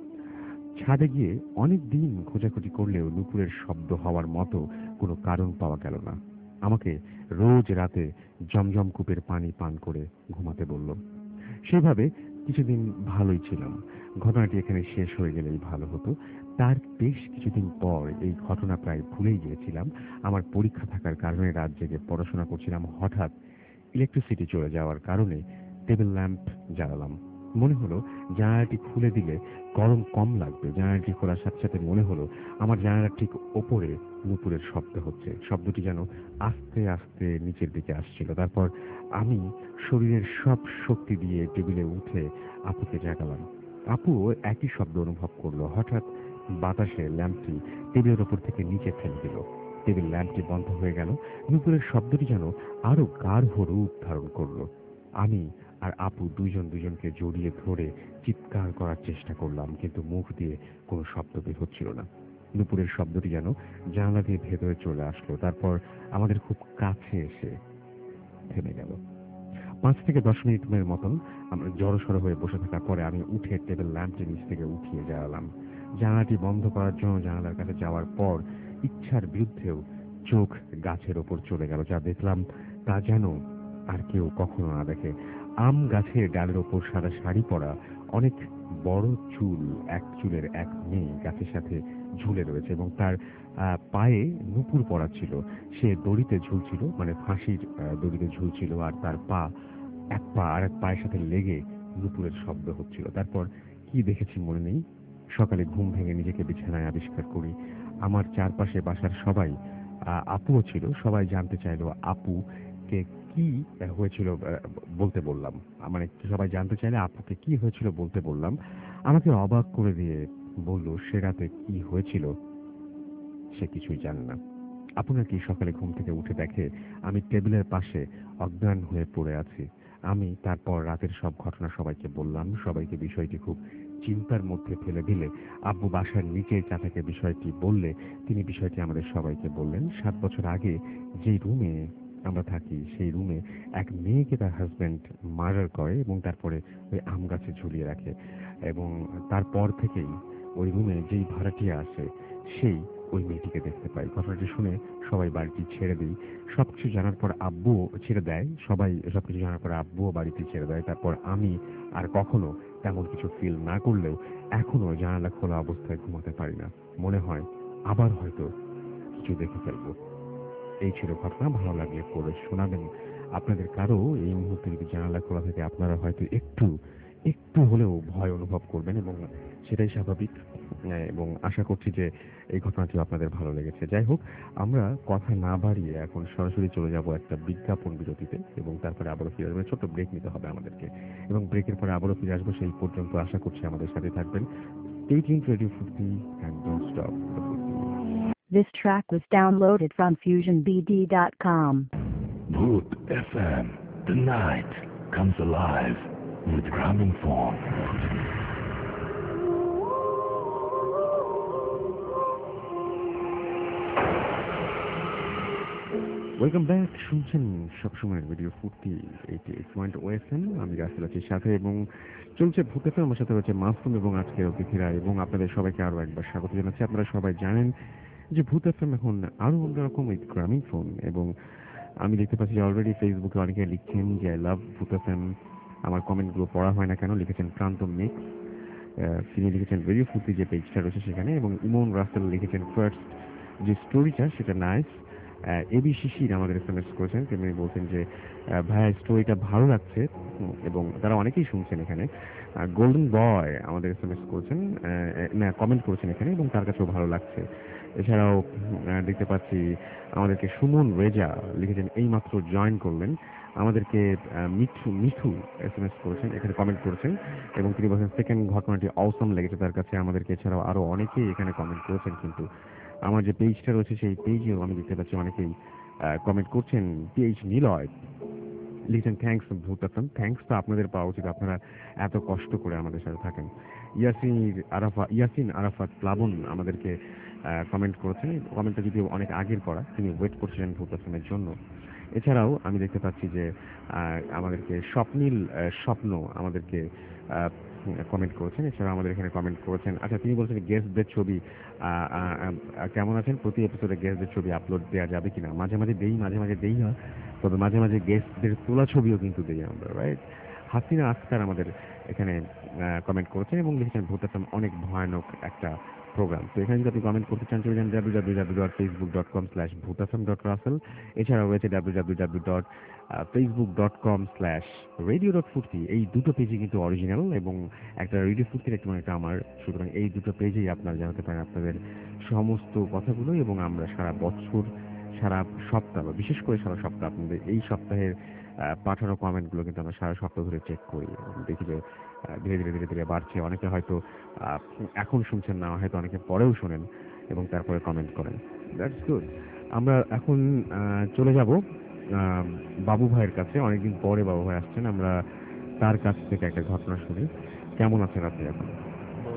C: ছাদে গিয়ে অনেক দিন খোঁজাখুঁজি করলেও নুপুরের শব্দ হওয়ার মতো কোনো কারণ পাওয়া গেল না। আমাকে রোজ রাতে জমজম কূপের পানি পান করে ঘুমাতে বলল। সেভাবে কিছুদিন ভালোই ছিলাম। ঘটনাটি এখানে শেষ হয়ে গেলেই ভালো হতো। তার বেশ কিছুদিন পর এই ঘটনা প্রায় ভুলেই গিয়েছিলাম। আমার পরীক্ষা থাকার কারণে রাত জেগে পড়াশোনা করছিলাম। হঠাৎ ইলেকট্রিসিটি চলে যাওয়ার কারণে টেবিল ল্যাম্প জ্বালালাম। মনে হলো জানালাটি খুলে দিলে গরম কম লাগবে। জানালাটি খোলার সাথে সাথে মনে হলো আমার জানালার ঠিক ওপরে নুপুরের শব্দ হচ্ছে। শব্দটি যেন আস্তে আস্তে নিচের দিকে আসছিল। তারপর আমি শরীরের সব শক্তি দিয়ে টেবিলে উঠে আপুকে জাগালাম। আপু একই শব্দ অনুভব করলো। হঠাৎ বাতাসে ল্যাম্পটি টেবিলের ওপর থেকে নিচে ফেলে দিল। টেবিল ল্যাম্পটি বন্ধ হয়ে গেল। নুপুরের শব্দটি যেন আরো গাঢ় রূপ ধারণ করলো। আমি আর আপু দুইজন দুজনকে জড়িয়ে ধরে চিৎকার করার চেষ্টা করলাম, কিন্তু মুখ দিয়ে কোনো শব্দ বের হচ্ছিল না। নুপুরের শব্দটি যেন জানালা দিয়ে ভেতরে চলে আসলো, তারপর আমাদের খুব কাছে এসে থেমে গেল। পাঁচ থেকে দশ মিনিটের মতন আমরা জড়সড় হয়ে বসে থাকার পরে আমি উঠে টেবিল ল্যাম্পটির নিচ থেকে উঠিয়ে জ্বালালাম। জানালাটি বন্ধ করার জন্য জানালার কাছে যাওয়ার পর ইচ্ছার বিরুদ্ধেও চোখ গাছের ওপর চলে গেল। যা দেখলাম তা যেন আর কেউ কখনো না দেখে। আম গাছের ডালের ওপর সাদা শাড়ি পরা অনেক বড় চুল এক চুলের এক মেয়ে গাছের সাথে ঝুলে রয়েছে এবং তার আহ, পায়ে নুপুর পরা ছিল। সে দড়িতে ঝুলছিল, মানে ফাঁসির আহ, দড়িতে ঝুলছিল, আর তার পা এক পা আর এক পায়ের সাথে লেগে নুপুরের শব্দ হচ্ছিল। তারপর কি দেখেছি মনে নেই। সকালে ঘুম ভেঙে নিজেকে বিছানায় আবিষ্কার করি। আমার চারপাশে বাসার সবাই, আহ, আপুও ছিল, সবাই জানতে চাইলো আপুকে কি হয়েছিল আহ, বলতে বললাম। মানে সবাই জানতে চাইলে আপুকে কি হয়েছিল বলতে বললাম। আমাকে অবাক করে দিয়ে বলল সে রাতে কি হয়েছিল সে কিছুই জানে না। আপু নাকি সকালে ঘুম থেকে উঠে দেখে আমি টেবিলের পাশে অজ্ঞান হয়ে পড়ে আছি। আমি তারপর রাতের সব ঘটনা সবাইকে বললাম। সবাইকে বিষয়টি খুব চিন্তার মধ্যে ফেলে দিলে আব্বু বাসার নিচের চাচাকে বিষয়টি বললে তিনি বিষয়টি আমাদের সবাইকে বললেন। সাত বছর আগে যে রুমে আমরা থাকি সেই রুমে এক মেয়েকে তার হাজবেন্ড মার্ডার করে এবং তারপরে ওই আম গাছে ঝুলিয়ে রাখে এবং তারপর থেকেই ওই রুমে যেই ভাড়াটিয়া আসে সেই ওই মেয়েটিকে দেখতে পাই। ঘটনাটি শুনে সবাই বাড়িটি ছেড়ে দিই। সবকিছু জানার পর আব্বুও ছেড়ে দেয়, সবাই সবকিছু জানার পর আব্বুও বাড়িটি ছেড়ে দেয়। তারপর আমি আর কখনো তেমন কিছু ফিল না করলেও এখনো জানালা খোলা অবস্থায় ঘুমাতে পারি না। মনে হয় আবার হয়তো কিছু দেখে ফেলবো। এই ছিল ঘটনা। ভালো লাগলে পড়ে শোনাবেন। আপনাদের কারো এই মুহূর্তে যদি জানালা খোলা থাকে আপনারা হয়তো একটু একটু হলেও ভয় অনুভব করবেন এবং সেটাই স্বাভাবিক। আহ, এবং আশা করছি যে এই ঘটনাটি আপনাদের ভালো লেগেছে। যাই হোক, আমরা কথা না বাড়িয়ে এখন সরাসরি চলে যাব একটা বিজ্ঞাপন বিরতিতে এবং তারপরে আবারও ফিরে আসবো। ছোট্ট ব্রেক নিতে হবে আমাদেরকে এবং ব্রেকের পরে আবারও ফিরে আসবো। সেই পর্যন্ত আশা করছি আমাদের সাথে থাকবেন। Stay tuned to Radio Furti and don't stop the Furti.
A: This track was downloaded from fusion b d dot com.
B: Bhoot F M. The night comes alive with Gramophone.
C: Welcome back. শুনছেন সবসময়ের radio Foorti eighty eight point O F M. আমি Russell আছি সাথে এবং চলছে ভূত F M. আমার সাথে রয়েছে মাসুম এবং আজকের অতিথিরা এবং আপনাদের সবাইকে আরও একবার স্বাগত জানাচ্ছি। আপনারা সবাই জানেন যে ভূত এফ এম এখন আরও অন্যরকম উইথ গ্রামীণ ফোন এবং আমি দেখতে পাচ্ছি অলরেডি ফেসবুকে অনেকে লিখছেন যে আই লাভ ভূত এফ এম। আমার কমেন্টগুলো পড়া হয় না কেন লিখেছেন প্রান্ত মিক্স। তিনি লিখেছেন রেডিও ফুর্তি যে পেজটা রয়েছে সেখানে এবং ইমন রাসেল লিখেছেন ফার্স্ট যে স্টোরিটা সেটা নাইস। এবি শিশির আমাদের এস এম এস করেছেন, তিনি বলছেন যে ভাইয়া স্টোরিটা ভালো লাগছে এবং তারা অনেকেই শুনছেন এখানে। গোল্ডেন বয় আমাদের এস এম এস করেছেন, না কমেন্ট করেছেন এখানে এবং তার কাছেও ভালো লাগছে। এছাড়াও দেখতে পাচ্ছি আমাদেরকে সুমন রেজা লিখেছেন এইমাত্র জয়েন করলেন। আমাদেরকে Mithu Mithu S M S করেছেন, এখানে কমেন্ট করেছেন এবং তিনি বলছেন সেকেন্ড ঘটনাটি অসম লেগেছে তার কাছে। আমাদেরকে এছাড়াও আরো অনেকেই এখানে কমেন্ট করেছেন, কিন্তু আমার যে পেজটা রয়েছে সেই পেজেও আমি দেখতে পাচ্ছি অনেকেই কমেন্ট করছেন। পিএইচ নিলয় লিখছেন থ্যাংকস ভূত এফএম। থ্যাংকস তো আপনাদের পাওয়া উচিত, আপনারা এত কষ্ট করে আমাদের সাথে থাকেন। ইয়াসিন আরাফা ইয়াসিন আরাফাত প্লাবন আমাদেরকে কমেন্ট করেছেন, কমেন্টটা যদিও অনেক আগের করা, তিনি ওয়েট করছিলেন ভূত এফএমের জন্য। এছাড়াও আমি দেখতে পাচ্ছি যে আমাদেরকে স্বপ্নীল স্বপ্ন আমাদেরকে কমেন্ট করেছেন। এছাড়া আমাদের এখানে কমেন্ট করেছেন, আচ্ছা তিনি বলছেন গেস্টদের ছবি কেমন আছেন, প্রতি এপিসোডে গেস্টদের ছবি আপলোড দেওয়া যাবে কিনা। মাঝে মাঝে দেই, মাঝে মাঝে দেই না, তবে মাঝে মাঝে গেস্টদের তোলা ছবিও কিন্তু দেই আমরা, রাইট। হাসিনা আক্তার আমাদের এখানে কমেন্ট করেছেন এবং লিখেছেন ভূত এফএম অনেক ভয়ানক একটা প্রোগ্রাম। তো এখানে যদি আপনি কমেন্ট করতে চান চলে যান W W W dot Facebook dot com slash Bhoot FM dot Russell. এছাড়াও রয়েছে W W W dot Facebook dot com slash radio dot Foorti. এই দুটো পেজই কিন্তু অরিজিনাল এবং একটা রেডিও ফুর্তির একটা একটা আমার, সুতরাং এই দুটো পেজেই আপনারা জানাতে পারেন আপনাদের সমস্ত কথাগুলো এবং আমরা সারা বছর সারা সপ্তাহ বিশেষ করে সারা সপ্তাহ আপনাদের এই সপ্তাহের পাঠানো কমেন্টগুলো কিন্তু আমরা সারা সপ্তাহ ধরে চেক করি, দেখি যে ধীরে ধীরে ধীরে ধীরে বাড়ছে। অনেকে হয়তো এখন শুনছেন না, হয়তো অনেকে পরেও শোনেন এবং তারপরে কমেন্ট করেন, দ্যাটস গুড। আমরা এখন চলে যাব বাবু ভাইয়ের কাছে। অনেকদিন পরে বাবু ভাই আসছেন, আমরা তার কাছ থেকে একটা ঘটনা শুনি। কেমন আছেন আপনি এখন?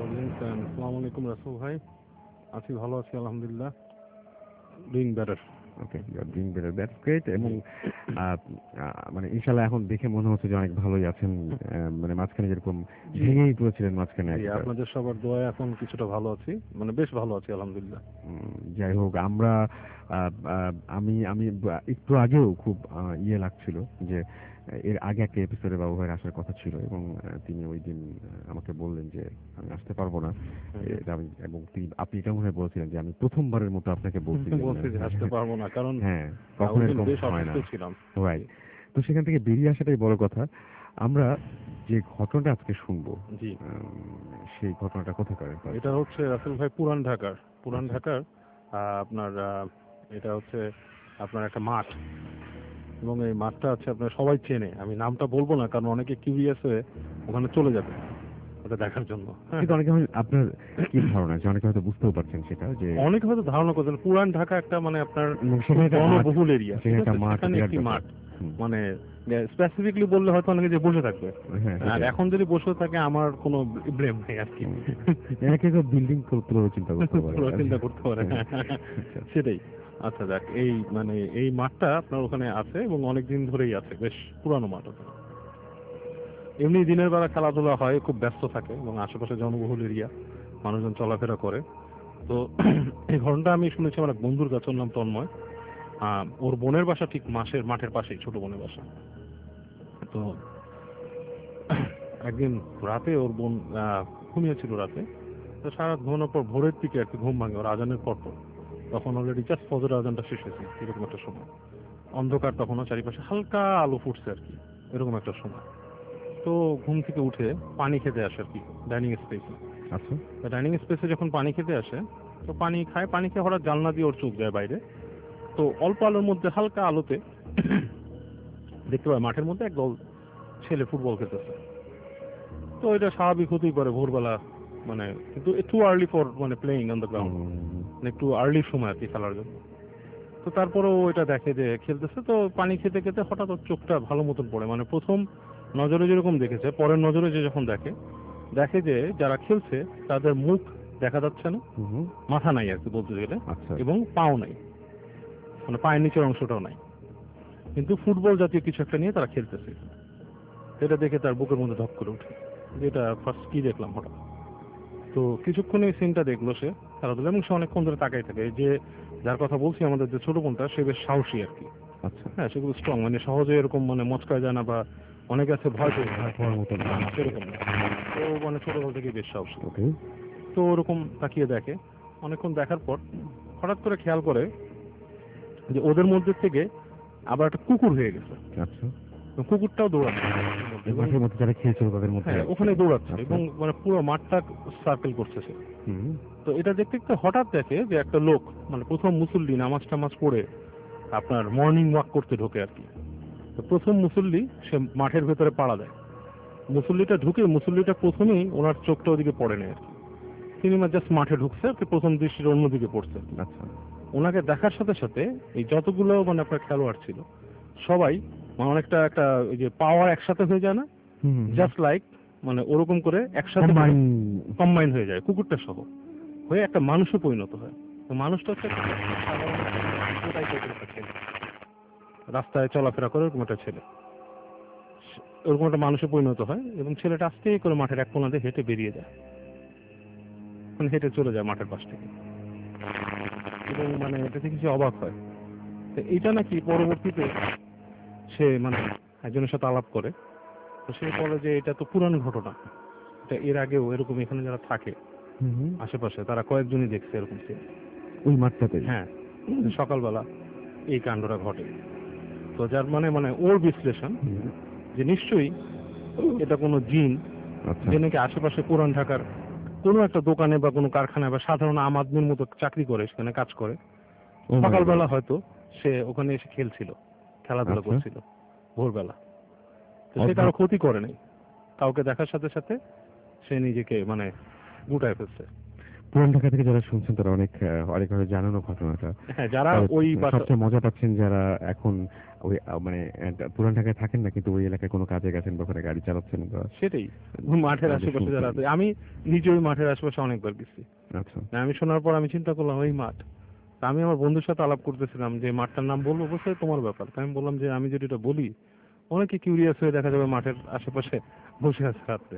E: আসসালামু আলাইকুম রাসূল ভাই, আছি ভালো আছি আলহামদুলিল্লাহ, doing better.
C: Okay, you are doing better, that's great. এবং আহ, আহ, মানে ইনশাআল্লাহ এখন দেখে মনে হচ্ছে যে অনেক ভালোই আছেন। আহ, মানে মাঝখানে যেরকম ভেঙেই পড়েছিলেন মাঝখানে
E: জি,
C: একবার।
E: আপনাদের সবার দোয়ায় এখন কিছুটা ভালো আছি, মানে বেশ ভালো আছি আলহামদুলিল্লাহ।
C: উম, যাই হোক, আমরা আহ, আহ, আমি আমি বা- একটু আগেও খুব আহ, ইয়ে লাগছিল যে এর আগে একটা এপিসোডে বাবু ভাইয়ের আসার কথা ছিল, এবং আহ, তিনি ওই দিন আহ, আমাকে বললেন যে আমি আসতে পারবো না। এটা আমি, এবং তিনি, আপনি এটা মনে হয় বলছিলেন যে আমি প্রথমবারের মতো আপনাকে বলছিলাম
E: বলছি যে আসতে পারবো না, কারণ
C: হ্যাঁ, কখনো
E: ওই দিন
C: এরকম
E: বেশ
C: হয় না।
E: অসুস্থ ছিলাম।
C: রাইট। তো সেখান থেকে বেরিয়ে আসাটাই বড় কথা। আমরা যে ঘটনাটা আজকে শুনবো,
E: জি,
C: উম, সেই ঘটনাটা কোথাকার?
E: এটা হচ্ছে রাসেল ভাই পুরান ঢাকার, পুরান ঢাকার আহ, আপনার আহ, এটা হচ্ছে আপনার একটা মাঠ, এবং এই মাঠটা হচ্ছে আপনার সবাই চেনে। আমি নামটা বলবো না, কারণ অনেকে কিউরিয়াস হয়ে ওখানে চলে যাবে ওটা দেখার জন্য। হ্যাঁ,
C: কিন্তু অনেকে হয়- আপনার কি ধারণা যে অনেকে হয়তো বুঝতেও পারছেন সেটা যে
E: অনেকে হয়তো ধারণা করছেন পুরান ঢাকা একটা মানে আপনার
C: এবং সেখানে একটা মাঠ,
E: জনবহুল এরিয়া,
C: সেখানে একটা মাঠ,
E: সেখানে
C: বিরাট
E: একটি
C: ব্যাপার।
E: মাঠ,
C: হুম।
E: মানে স্পেসিফিকলি বললে হয়তো অনেকে যে বসে থাকবে,
C: হ্যাঁ,
E: আর
C: সেটাই।
E: এখন যদি বসে থাকে আমার কোনো ব্লেম নেই আর কি।
C: এনাকে কেউ বিল্ডিং তুলে চিন্তা করতে পারে,
E: পুরো চিন্তা করতে পারে,
C: হ্যাঁ।
E: সেটাই। আচ্ছা যাক, এই মানে এই মাঠটা আপনার ওখানে আছে এবং অনেক দিন ধরেই আছে, বেশ পুরানো মাঠ ওখানে। এমনি দিনের বেলা খেলাধুলা হয়, খুব ব্যস্ত থাকে এবং আশেপাশে জনবহুল এরিয়া, মানুষজন চলাফেরা করে। তো এই ঘটনাটা আমি শুনেছি আমার এক বন্ধুর কাছে, ওর নাম তন্ময়। আহ, ওর বোনের বাসা ঠিক মাসের মাঠের পাশেই, ছোট বোনের বাসা। তো একদিন রাতে ওর বোন আহ, ঘুমিয়েছিল রাতে। তো সারা রাত ঘুমানোর পর ভোরের দিকে আর কি ঘুম ভাঙে ওর আজানের পর পর। তখন অলরেডি জাস্ট ফজর আজানটা শেষ হয়েছে, এরকম একটা সময়। অন্ধকার তখনও, চারিপাশে হালকা আলো ফুটছে আর কি, এরকম একটা সময়। তো ঘুম থেকে উঠে পানি খেতে আসে আর কি ডাইনিং স্পেসে।
C: আচ্ছা।
E: ডাইনিং স্পেসে যখন পানি খেতে আসে, তো পানি খায়, পানি খেয়ে হঠাৎ জানলা দিয়ে ওর চোখ যায় বাইরে। তো অল্প আলোর মধ্যে, হালকা আলোতে দেখতে পায় মাঠের মধ্যে একদল ছেলে ফুটবল খেলতেছে। তো এটা স্বাভাবিক হতেই পারে ভোরবেলা, মানে কিন্তু একটু আর্লি ফর মানে প্লেইং অন দ্য গ্রাউন্ড, মানে একটু আর্লি সময় আর কি খেলার জন্য। তো তারপরেও এটা দেখে যে খেলতেছে, তো পানি খেতে খেতে হঠাৎ ওর চোখটা ভালো মতন পড়ে, মানে প্রথম নজরে যেরকম দেখেছে, পরের নজরে যে যখন দেখে, দেখে যে যারা খেলছে তাদের মুখ দেখা যাচ্ছে না,
C: হুম।
E: মাথা নাই আর কি বলতে গেলে,
C: আচ্ছা।
E: এবং পাও নাই, মানে পায়ের নিচের অংশটাও নাই, কিন্তু ফুটবল জাতীয় কিছু একটা নিয়ে তারা খেলতেছে। এটা দেখে তার বুকের মধ্যে ধপ করে ওঠে, যেটা ফার্স্ট কি দেখলাম হঠাৎ। তো কিছুক্ষণ এই সিনটা দেখলো সে খেলাধুলা, এবং সে অনেকক্ষণ ধরে তাকাই থাকে। যে যার কথা বলছি আমাদের যে ছোট বোনটা, সে বেশ সাহসী আর কি।
C: আচ্ছা।
E: হ্যাঁ, সেগুলো স্ট্রং, মানে সহজে এরকম মানে মচকায় যায় না, বা অনেকে আছে ভয় পেয়ে যায়,
C: হওয়ার মতো না।
E: না, সেরকম না। তো মানে ছোটবেলা থেকে বেশ সাহসী।
C: ওকে।
E: তো ওরকম তাকিয়ে দেখে, অনেকক্ষণ দেখার পর হঠাৎ করে খেয়াল করে যে ওদের মধ্যে থেকে আবার একটা কুকুর হয়ে গেছে।
C: আচ্ছা।
E: তো কুকুরটাও দৌড়াচ্ছে
C: এই মাঠের মধ্যে যারা খেলছিল তাদের মধ্যে।
E: হ্যাঁ, ওখানে দৌড়াচ্ছে
C: আচ্ছা।
E: এবং মানে পুরো মাঠটা সার্কেল করছে সে।
C: হুম।
E: তো এটা দেখতে দেখতে হঠাৎ দেখে যে একটা লোক, মানে প্রথম মুসল্লি নামাজ টামাজ পড়ে আপনার মর্নিং ওয়াক করতে ঢোকে আর কি। তো প্রথম মুসল্লি সে মাঠের ভেতরে পাড়া দেয়। মুসল্লিটা ঢুকে, মুসল্লিটা প্রথমেই ওনার চোখটা ওদিকে পড়ে নেয় আর কি। তিনি জাস্ট মাঠে ঢুকছে আর কি, প্রথম দৃষ্টির অন্যদিকে পড়ছে।
C: আচ্ছা।
E: ওনাকে দেখার সাথে সাথে এই যতগুলো মানে আপনার খেলোয়াড় ছিল সবাই মানে অনেকটা একটা ওই যে পাওয়ার একসাথে হয়ে যায় না,
C: হুম।
E: জাস্ট লাইক মানে ওরকম করে একসাথে কম্বাইন হয়ে যায়, কুকুরটা সহ হয়ে একটা মানুষে পরিণত হয়। তো মানুষটা হচ্ছে একটা সাধারণ ছোটাই টাইপের একটা ছেলে, রাস্তায় চলাফেরা করে ওরকম একটা ছেলে, ওরকম একটা মানুষে পরিণত হয়, এবং ছেলেটা আস্তে করে মাঠের এক কোণাতে হেঁটে বেরিয়ে যায়, মানে হেঁটে চলে যায় মাঠের পাশ থেকে। এবং মানে এটা থেকে সে অবাক হয়। তো এটা নাকি পরবর্তীতে সে মানে একজনের সাথে আলাপ করে, তো সে বলে যে এটা তো পুরানো ঘটনা, এটা এর আগেও এরকম এখানে যারা থাকে
C: হুম।
E: আশেপাশে তারা কয়েকজনই দেখছে এরকম সে।
C: ওই মাঠটাতে।
E: হ্যাঁ, সকালবেলা এই কাণ্ডটা ঘটে। তো যার মানে মানে ওর বিশ্লেষণ
C: হুম।
E: যে নিশ্চয়ই এটা কোনো জিন,
C: আচ্ছা।
E: যে নাকি আশেপাশে পুরান ঢাকার কোনো একটা দোকানে বা কোনো কারখানায় বা সাধারণ আম আদমির মতো চাকরি করে, সেখানে কাজ করে।
C: Oh my
E: সকালবেলা
C: God.
E: হয়তো সে ওখানে এসে খেলছিল, খেলাধুলা
C: আচ্ছা।
E: করছিল ভোরবেলা। তো সে
C: অদ্ভুত।
E: কারো ক্ষতি করে নাই, কাউকে দেখার সাথে সাথে সে নিজেকে মানে গুটায় ফেলছে।
C: পুরান ঢাকা থেকে যারা শুনছেন তারা অনেক আহ, অনেক ভাবে জানানো ঘটনাটা।
E: হ্যাঁ, যারা
C: তবে
E: ওই বাসা-
C: সবচেয়ে মজা পাচ্ছেন যারা এখন ওই আহ, মানে আহ, পুরান ঢাকায় থাকেন না, কিন্তু ওই এলাকায় কোনো কাজে গেছেন বা ওখানে গাড়ি চালাচ্ছেন বা।
E: সেটাই মাঠের আশেপাশে যারা আছে। আমি নিজে ওই মাঠের আশেপাশে অনেকবার গেছি।
C: আচ্ছা।
E: আমি শোনার পর আমি চিন্তা করলাম ওই মাঠ, তা আমি আমার বন্ধুর সাথে আলাপ করতেছিলাম যে মাঠটার নাম বলবো, বলছে তোমার ব্যাপার। তা আমি বললাম যে আমি যদি এটা বলি অনেকে কিউরিয়াস হয়ে দেখা যাবে মাঠের আশেপাশে বসে আছে রাত্রে।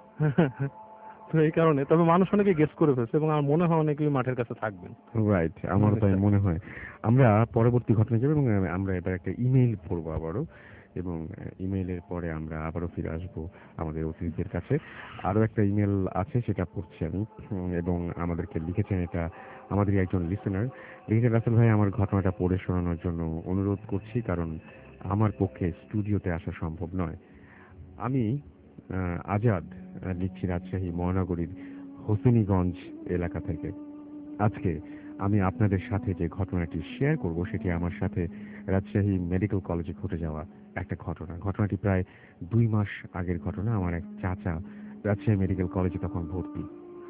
E: তো এই কারণে তবে মানুষ অনেকে গেস করে ফেলছে এবং আমার মনে হয় অনেকেই মাঠের কাছে থাকবেন।
C: রাইট, আমারও তাই মনে হয়। আমরা পরবর্তী ঘটনা যাবো এবং আমরা এবার একটা ইমেইল পড়বো আবারও, এবং ইমেইলের পরে আমরা আবারও ফিরে আসবো আমাদের অতিথিদের কাছে। আরও একটা ইমেল আছে, সেটা পড়ছি আমি, উম, এবং আমাদেরকে লিখেছেন এটা আমাদেরই একজন লিসেনার। লিখেছেন, রাসেল ভাই, আমার ঘটনাটা পড়ে শোনানোর জন্য অনুরোধ করছি, কারণ আমার পক্ষে স্টুডিওতে আসা সম্ভব নয়। আমি আহ, আজাদ আহ, লিখছি রাজশাহী মহানগরীর হোসেনীগঞ্জ এলাকা থেকে। আজকে আমি আপনাদের সাথে যে ঘটনাটি শেয়ার করব সেটি আমার সাথে রাজশাহী মেডিকেল কলেজে ঘটে যাওয়া একটা ঘটনা। ঘটনাটি প্রায় দুই মাস আগের ঘটনা। আমার এক চাচা রাজশাহী মেডিকেল কলেজে তখন ভর্তি।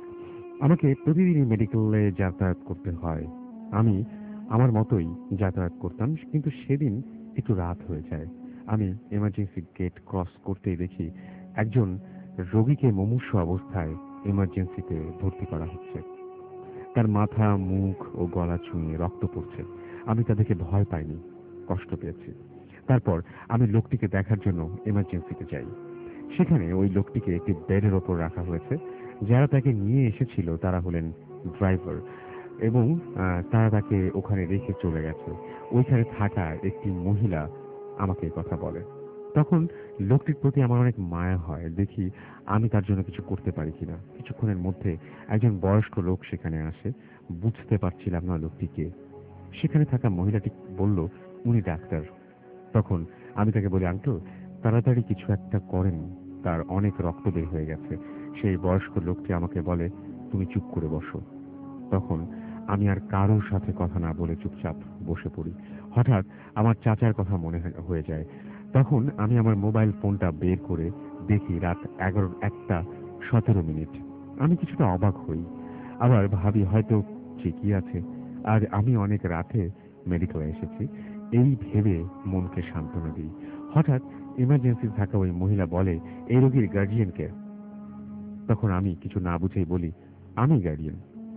C: আমাকে প্রতিদিনই মেডিকেলে যাতায়াত করতে হয়। আমি আমার মতোই যাতায়াত করতাম, কিন্তু সেদিন একটু রাত হয়ে যায়। আমি এমার্জেন্সি গেট ক্রস করতেই দেখি একজন রোগীকে মুমূর্ষু অবস্থায় এমার্জেন্সিতে ভর্তি করা হচ্ছে। তার মাথা, মুখ ও গলা ছুঁয়ে রক্ত পড়ছে। আমি তা দেখে ভয় পাইনি, কষ্ট পেয়েছি। তারপর আমি লোকটিকে দেখার জন্য এমার্জেন্সিতে যাই। সেখানে ওই লোকটিকে একটি বেডের ওপর রাখা হয়েছে। যারা তাকে নিয়ে এসেছিল তারা হলেন ড্রাইভার, এবং আহ, তারা তাকে ওখানে রেখে চলে গেছে। ওইখানে থাকা একটি মহিলা আমাকে এই কথা বলে। তখন লোকটির প্রতি আমার অনেক মায়া হয়, দেখি আমি তার জন্য কিছু করতে পারি কিনা। কিছুক্ষণের মধ্যে একজন বয়স্ক লোক সেখানে আসে। বুঝতে পারছিলাম না লোকটিকে। সেখানে থাকা মহিলাটি বলল উনি ডাক্তার। তখন আমি তাকে বলি, আঙ্কেল, তাড়াতাড়ি কিছু একটা করেন, তার অনেক রক্ত বের হয়ে গেছে। সেই বয়স্ক লোকটি আমাকে বলে, তুমি চুপ করে বসো। তখন আমি আর কারোর সাথে কথা না বলে চুপচাপ বসে পড়ি। হঠাৎ আমার চাচার কথা মনে হয়ে যায়। তখন আমি আমার মোবাইল ফোনটা বের করে দেখি রাত এগারো একটা সতেরো মিনিট। আমি কিছুটা অবাক হই, আবার ভাবি হয়তো ঠিকই আছে, আর আমি অনেক রাতে মেডিকেলে এসেছি, এই ভেবে মনকে সান্ত্বনা দিই। হঠাৎ ইমার্জেন্সি থাকা ওই মহিলা বলে, এই রোগীর গার্জিয়ানকে। তখন আমি কিছু না বুঝেই বলি, আমি গার্ডিয়ান।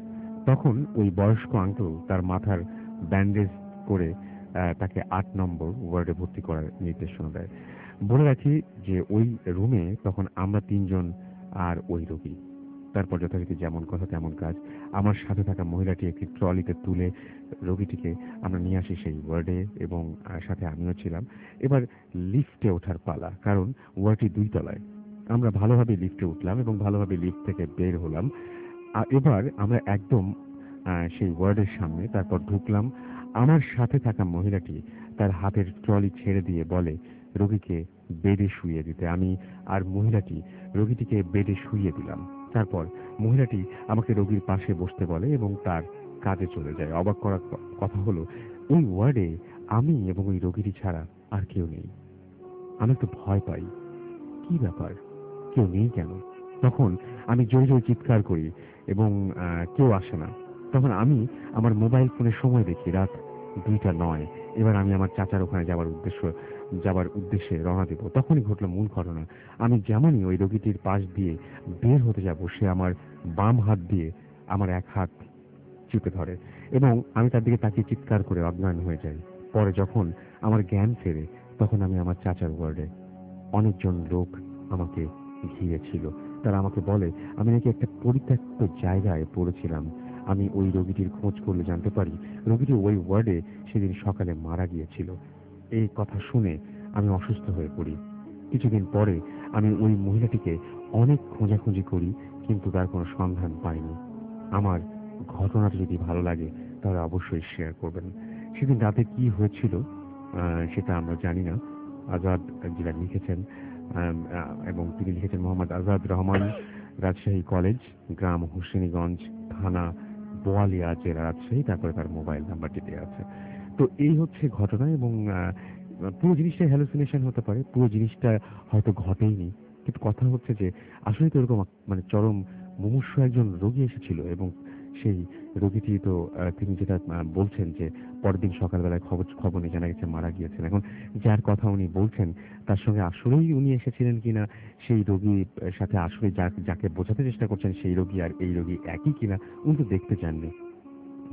C: তখন ওই বয়স্ক আঙ্কেল তার মাথার ব্যান্ডেজ করে আহ, তাকে আট নম্বর ওয়ার্ডে ভর্তি করার নির্দেশনা দেয়। বলে রাখি যে ওই রুমে তখন আমরা তিনজন আর ওই রোগী। তারপর যথারীতি যেমন কথা তেমন কাজ। আমার সাথে থাকা মহিলাটি একটি ট্রলিতে তুলে রোগীটিকে আমরা নিয়ে আসি সেই ওয়ার্ডে, এবং আহ, সাথে আমিও ছিলাম। এবার লিফটে ওঠার পালা, কারণ ওয়ার্ডটি দুই তলায়। আমরা ভালোভাবে লিফটে উঠলাম এবং ভালোভাবে লিফট থেকে বের হলাম। আর এবার আমরা একদম আহ, সেই ওয়ার্ডের সামনে। তারপর ঢুকলাম। আমার সাথে থাকা মহিলাটি তার হাতের ট্রলি ছেড়ে দিয়ে বলে রোগীকে বেডে শুইয়ে দিতে। আমি আর মহিলাটি রোগীটিকে বেডে শুইয়ে দিলাম। তারপর মহিলাটি আমাকে রোগীর পাশে বসতে বলে এবং তার কাজে চলে যায়। অবাক করার ক- কথা হলো, ওই ওয়ার্ডে আমি এবং ওই রোগীটি ছাড়া আর কেউ নেই। আমি একটু ভয় পাই, কি ব্যাপার, কেউ নেই কেন? তখন আমি জোরে জোরে চিৎকার করি এবং আহ, কেউ আসে না। তখন আমি আমার মোবাইল ফোনে সময় দেখি রাত দুইটা নয়। এবার আমি আমার চাচার ওখানে যাবার উদ্দেশ্য যাবার উদ্দেশ্যে রওনা দেব। তখনই ঘটল মূল ঘটনা। আমি যেমনই ওই রোগীটির পাশ দিয়ে বের হতে যাব, সে আমার বাম হাত দিয়ে আমার এক হাত চিপে ধরে এবং আমি তার দিকে তাকিয়ে চিৎকার করে অজ্ঞান হয়ে যাই। পরে যখন আমার জ্ঞান ফেরে, তখন আমি আমার চাচার ওয়ার্ডে। অনেকজন লোক আমাকে ঘিরে ছিল। তারা আমাকে বলে আমি নাকি একটা পরিত্যক্ত জায়গায় পড়েছিলাম। আমি ওই রোগীটির খোঁজ করলে জানতে পারি রোগীটি ওই ওয়ার্ডে সেদিন সকালে মারা গিয়েছিল। এই কথা শুনে আমি অসুস্থ হয়ে পড়ি। কিছুদিন পরে আমি ওই মহিলাটিকে অনেক খোঁজাখুঁজি করি, কিন্তু তার কোনো সন্ধান পাইনি। আমার ঘটনাটা যদি ভালো লাগে তাহলে অবশ্যই শেয়ার করবেন। সেদিন রাতে কি হয়েছিল আহ, সেটা আমরা জানি না। আজাদ যেটা লিখেছেন, আম, আহ, এবং তিনি লিখেছেন মোহাম্মদ আজাদ রহমান, রাজশাহী কলেজ, গ্রাম হোসেনীগঞ্জ, থানা বোয়ালিয়া, জেলা রাজশাহী। তারপরে তার মোবাইল নাম্বারটি দেওয়া আছে। তো এই হচ্ছে ঘটনা, এবং আহ, পুরো জিনিসটা হ্যালুসিনেশন হতে পারে, পুরো জিনিসটা হয়তো ঘটেইনি, কিন্তু কথা হচ্ছে যে আসলে তো এরকম মানে চরম মুমূর্ষু একজন রোগী এসেছিল, এবং সেই রোগীটি তো আহ, তিনি যেটা আহ, বলছেন যে পরের দিন সকালবেলায় খবর খবর নিয়ে জানা গেছে মারা গিয়েছেন। এখন যার কথা উনি বলছেন তার সঙ্গে আসলেই উনি এসেছিলেন কিনা, সেই রোগীর সাথে আসলে যা- যাকে বোঝাতে চেষ্টা করছেন সেই রোগী আর এই রোগী একই কিনা, উনি তো দেখতে চাননি।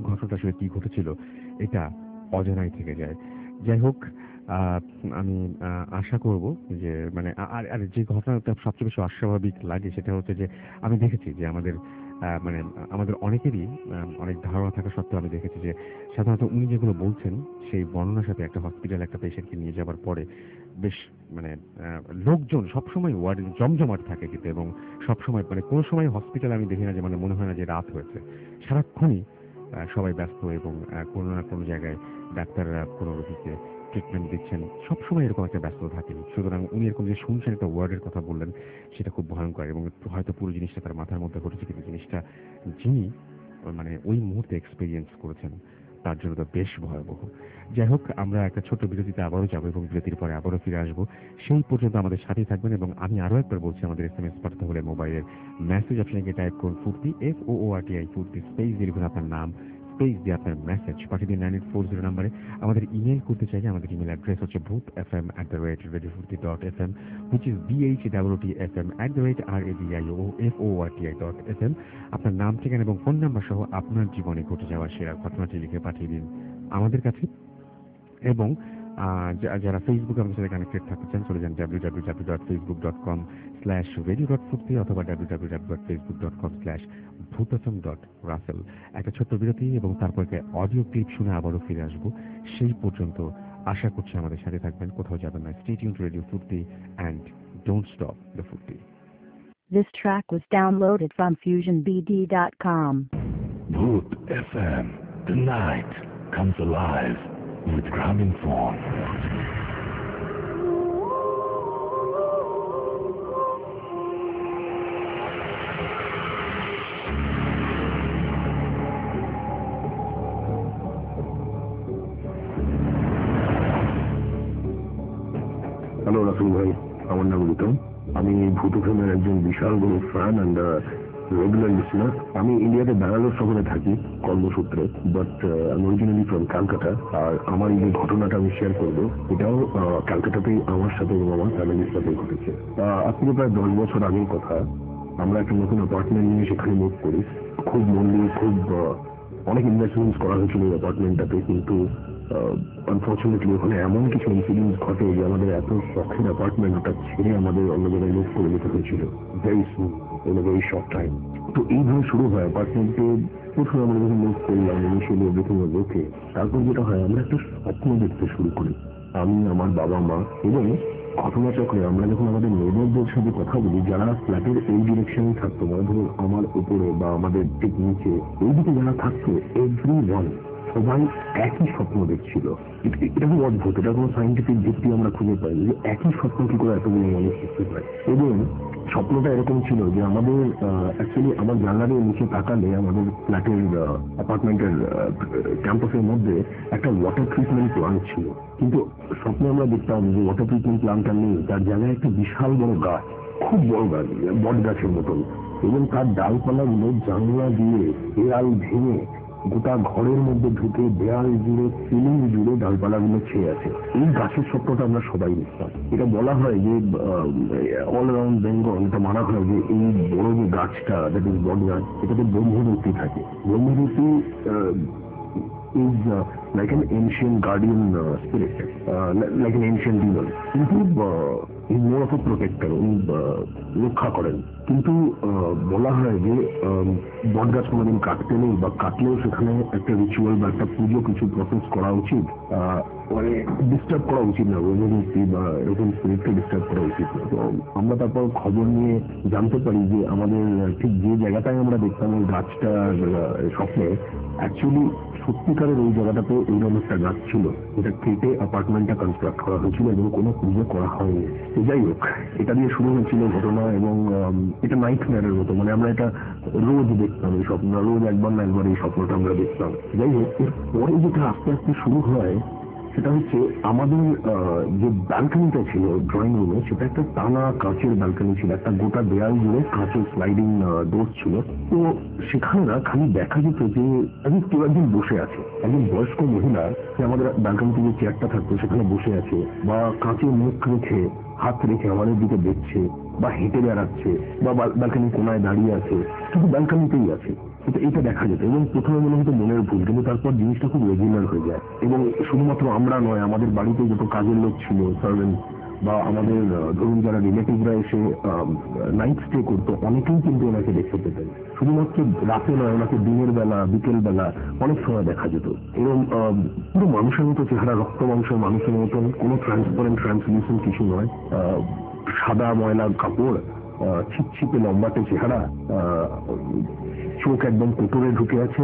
C: ঘটনাটা আসলে কি ঘটেছিল এটা অজানাই থেকে যায়। যাই হোক, আহ, আমি আহ, আশা করব যে মানে আ- আর আর যে ঘটনাটা সবচেয়ে বেশি অস্বাভাবিক লাগে সেটা হচ্ছে যে আমি দেখেছি যে আমাদের আহ, মানে আমাদের অনেকেরই আহ, অনেক ধারণা থাকা সত্ত্বেও আমি দেখেছি যে সাধারণত উনি যেগুলো বলছেন সেই বর্ণনার সাথে একটা হসপিটালে একটা পেশেন্টকে নিয়ে যাওয়ার পরে বেশ মানে আহ, লোকজন সবসময় ওয়ার্ডে জমজমাট থাকে কিন্তু, এবং সবসময় মানে কোনো সময় হসপিটালে আমি দেখি না যে মানে মনে হয় না যে রাত হয়েছে, সারাক্ষণই আহ, সবাই ব্যস্ত এবং আহ, কোনো না কোনো জায়গায় ডাক্তাররা কোনো রোগীকে ট্রিটমেন্ট দিচ্ছেন, সবসময় এরকম একটা ব্যস্ত থাকেন। সুতরাং উনি এরকম যে শুনছেন একটা ওয়ার্ডের কথা বললেন সেটা খুব ভয়ঙ্কর, এবং হয়তো পুরো জিনিসটা তার মাথার মধ্যে ঘটেছে, কিন্তু জিনিসটা যিনি মানে ওই মুহূর্তে এক্সপিরিয়েন্স করেছেন তার জন্য তো বেশ ভয়াবহ। যাই হোক, আমরা একটা ছোট্ট বিরতিতে আবারও যাবো এবং বিরতির পরে আবারও ফিরে আসবো। সেই পর্যন্ত আমাদের সাথেই থাকবেন, এবং আমি আরো একবার বলছি আমাদের এস এম এস পাঠাতে হলে মোবাইলের মেসেজ অপশনে গিয়ে টাইপ করুন Foorti, F O O R T I Foorti, space দিয়ে লিখুন আপনার নাম, স্পেস দিয়ে আপনার মেসেজ পাঠিয়ে দিন নাইন এইট ফোর জিরো নাম্বারে। আমাদের ইমেল করতে চাইলে আমাদের ইমেল অ্যাড্রেস হচ্ছে Bhoot F M at the rate radio Foorti dot F M, which is B H W T F M at the rate R A D I O F O R T I dot F M. আপনার নাম, ঠিকানা এবং phone number সহ আপনার জীবনে ঘটে যাওয়া সেরা ঘটনাটি লিখে পাঠিয়ে দিন আমাদের কাছে। এবং আহ, যা- যারা ফেসবুকে আমাদের সাথে কানেক্টেড থাকতে চান চলে যান W W W dot Facebook dot com slash radio dot Foorti অথবা W W W dot Facebook dot com slash Bhoot FM dot Russell. একটা ছোট্ট বিরতি এবং তারপর একটা অডিও ক্লিপ শুনে আবারও ফিরে আসবো। সেই পর্যন্ত আশা করছি আমাদের সাথে থাকবেন, কোথাও যাবেন না। Stay tuned radio Foorti and don't stop the Foorti.
A: This track was downloaded from fusion b d dot com.
B: Bhoot F M. The night comes alive with Gramophone.
F: Hello Russell ভাই, আমার নাম রিতম। আমি ভূত ফিল্মের একজন বিশাল বড় ফ্যান অ্যান্ড রেগুলার লিসনার। আমি ইন্ডিয়াতে ব্যাঙ্গালোর শহরে থাকি কর্মসূত্রে, বাট আমি অরিজিনালি ফ্রম ক্যালকাটা। আর আমার এই যে ঘটনাটা আমি শেয়ার করবো এটাও ক্যালকাটাতেই আমার সাথে এবং আমার ফ্যামিলির সাথে ঘটেছে। আজ থেকে প্রায় দশ বছর আগের কথা। আমরা একটা নতুন অ্যাপার্টমেন্ট নিয়ে সেখানে মুভ করি। খুব মন দিয়ে খুব অনেক ইনভেস্টমেন্টস করা হয়েছিল এই অ্যাপার্টমেন্টটাতে, কিন্তু আনফর্চুনেটলি ওখানে এমন কিছু ইনসিডেন্টস ঘটে যে আমাদের এত শখের অ্যাপার্টমেন্ট ওটা ছেড়ে আমাদের অন্য জায়গায় মুভ করে যেতে হয়েছিল very soon in a very short time. তো এইভাবে শুরু হয় অ্যাপার্টমেন্টে। প্রথমে আমরা যখন মুভ করলাম ইনিশিয়ালি এভরিথিং ওয়াজ ওকে। তারপর যেটা হয় আমরা একটা স্বপ্ন দেখতে শুরু করি, আমি, আমার বাবা মা এবং ঘটনাচক্রে আমরা যখন আমাদের নেবারদের সাথে কথা বলি যারা ফ্ল্যাটের এই ডিরেকশনে থাকতো, মানে ধরুন আমার উপরে বা আমাদের ঠিক নিচে এইদিকে যারা থাকতো, এভরি ওয়ান সবাই একই স্বপ্ন দেখছিল। এটা খুব অদ্ভুত, এটা কোনো সাইন্টিফিক যুক্তি আমরা খুঁজে পাই যে একই স্বপ্ন কি করে এতগুলো মানুষ দেখতে পায়। এবং স্বপ্নটা এরকম ছিল যে আমাদের অ্যাকচুয়ালি আমার জানলার নিচে তাকালে আমাদের ফ্ল্যাটের অ্যাপার্টমেন্টের ক্যাম্পাসের মধ্যে একটা ওয়াটার ট্রিটমেন্ট প্লান্ট ছিল, কিন্তু স্বপ্নে আমরা দেখতাম যে ওয়াটার ট্রিটমেন্ট প্লান্টটা নেই, তার জায়গায় একটা বিশাল বড় গাছ, খুব বড় গাছ, বট গাছের মতন, এবং তার ডালপালাগুলো জানলা দিয়ে দেয়াল ভেঙে গোটা ঘরের মধ্যে ঢুকে দেয়াল জুড়ে সিলিং জুড়ে ডালপালাগুলো ছেয়ে আছে। এই গাছের স্বপ্নটা আমরা সবাই দেখতাম। এটা বলা হয় যে অল অ্যারাউন্ড বেঙ্গল এটা মানা হয় যে এই বড় যে গাছটা, দ্যাট ইজ বট গাছ, এটাতে ব্রহ্মমূর্তি থাকে। ব্রহ্মমূর্তি is uh, like an ancient guardian uh, spirit, uh, like an ancient demon. কিন্তু uh, is more of a protector, উনি রক্ষা করেন। কিন্তু বলা হয় যে বট গাছ কোনোদিন কাটতে নেই, বা কাটলেও সেখানে একটা রিচুয়াল বা একটা পুজো কিছু প্রসেস করা উচিত, মানে ডিস্টার্ব করা উচিত না, ব্রহ্মমূর্তি বা এরকম স্পিরিটকে ডিস্টার্ব করা উচিত না। তো আমরা তারপর খবর নিয়ে জানতে পারি যে আমাদের ঠিক যে জায়গাটায় আমরা দেখতাম ওই গাছটা স্বপ্নে, অ্যাকচুয়ালি সত্যিকারের ওই জায়গাটাতে এইরকম একটা গাছ ছিল, এটা কেটে অ্যাপার্টমেন্টটা কনস্ট্রাক্ট করা হয়েছিল এবং কোনো পুজো করা হয়নি। যাই হোক, এটা দিয়ে শুরু হয়েছিল ঘটনা, এবং এটা নাইট মেয়ারের মতো, মানে আমরা এটা রোজ দেখতাম এই স্বপ্ন, রোজ একবার না একবার এই স্বপ্নটা আমরা দেখতাম। যাই হোক, এরপরে যেটা আস্তে আস্তে শুরু হয় সেটা হচ্ছে আমাদের যে ব্যালকনিটা ছিল ড্রয়িং রুমে, সেটা একটা টানা কাঁচের ব্যালকনি ছিল, একটা গোটা দেয়াল জুড়ে কাঁচের স্লাইডিং ডোর ছিল। তো সেখানে না খালি দেখা যেত যে একজন কেউ একজন বসে আছে, একজন বয়স্ক মহিলা, সে আমাদের ব্যালকনিতে যে চেয়ারটা থাকতো সেখানে বসে আছে, বা কাঁচে মুখ রেখে হাত রেখে আমাদের দিকে দেখছে, বা হেঁটে বেড়াচ্ছে, বা ব্যালকনির কোনায় দাঁড়িয়ে আছে, কিন্তু ব্যালকনিতেই আছে। কিন্তু এটা দেখা যেত এবং প্রথমে মনে হতো মনের ভুল, কিন্তু তারপর জিনিসটা খুব রেগুলার হয়ে যায়। এবং শুধুমাত্র আমরা নয়, আমাদের বাড়িতে যত কাজের লোক ছিল, সার্ভেন্ট বা আমাদের ধরুন যারা রিলেটিভরা এসে নাইট স্টে করতো, অনেকেই কিন্তু ওনাকে দেখতে পেতেন। শুধুমাত্র রাতে নয়, ওনাকে দিনের বেলা, বিকেল বেলা অনেক সময় দেখা যেত। এবং পুরো মানুষের মতো চেহারা, রক্ত মাংসের মানুষের মতন, কোনো ট্রান্সপারেন্ট ট্রান্সলিউশন কিছু নয়, সাদা ময়লা কাপড়, ছিপছিপে লম্বাটে চেহারা, চোখ একদম কোটরে ঢুকে আছে,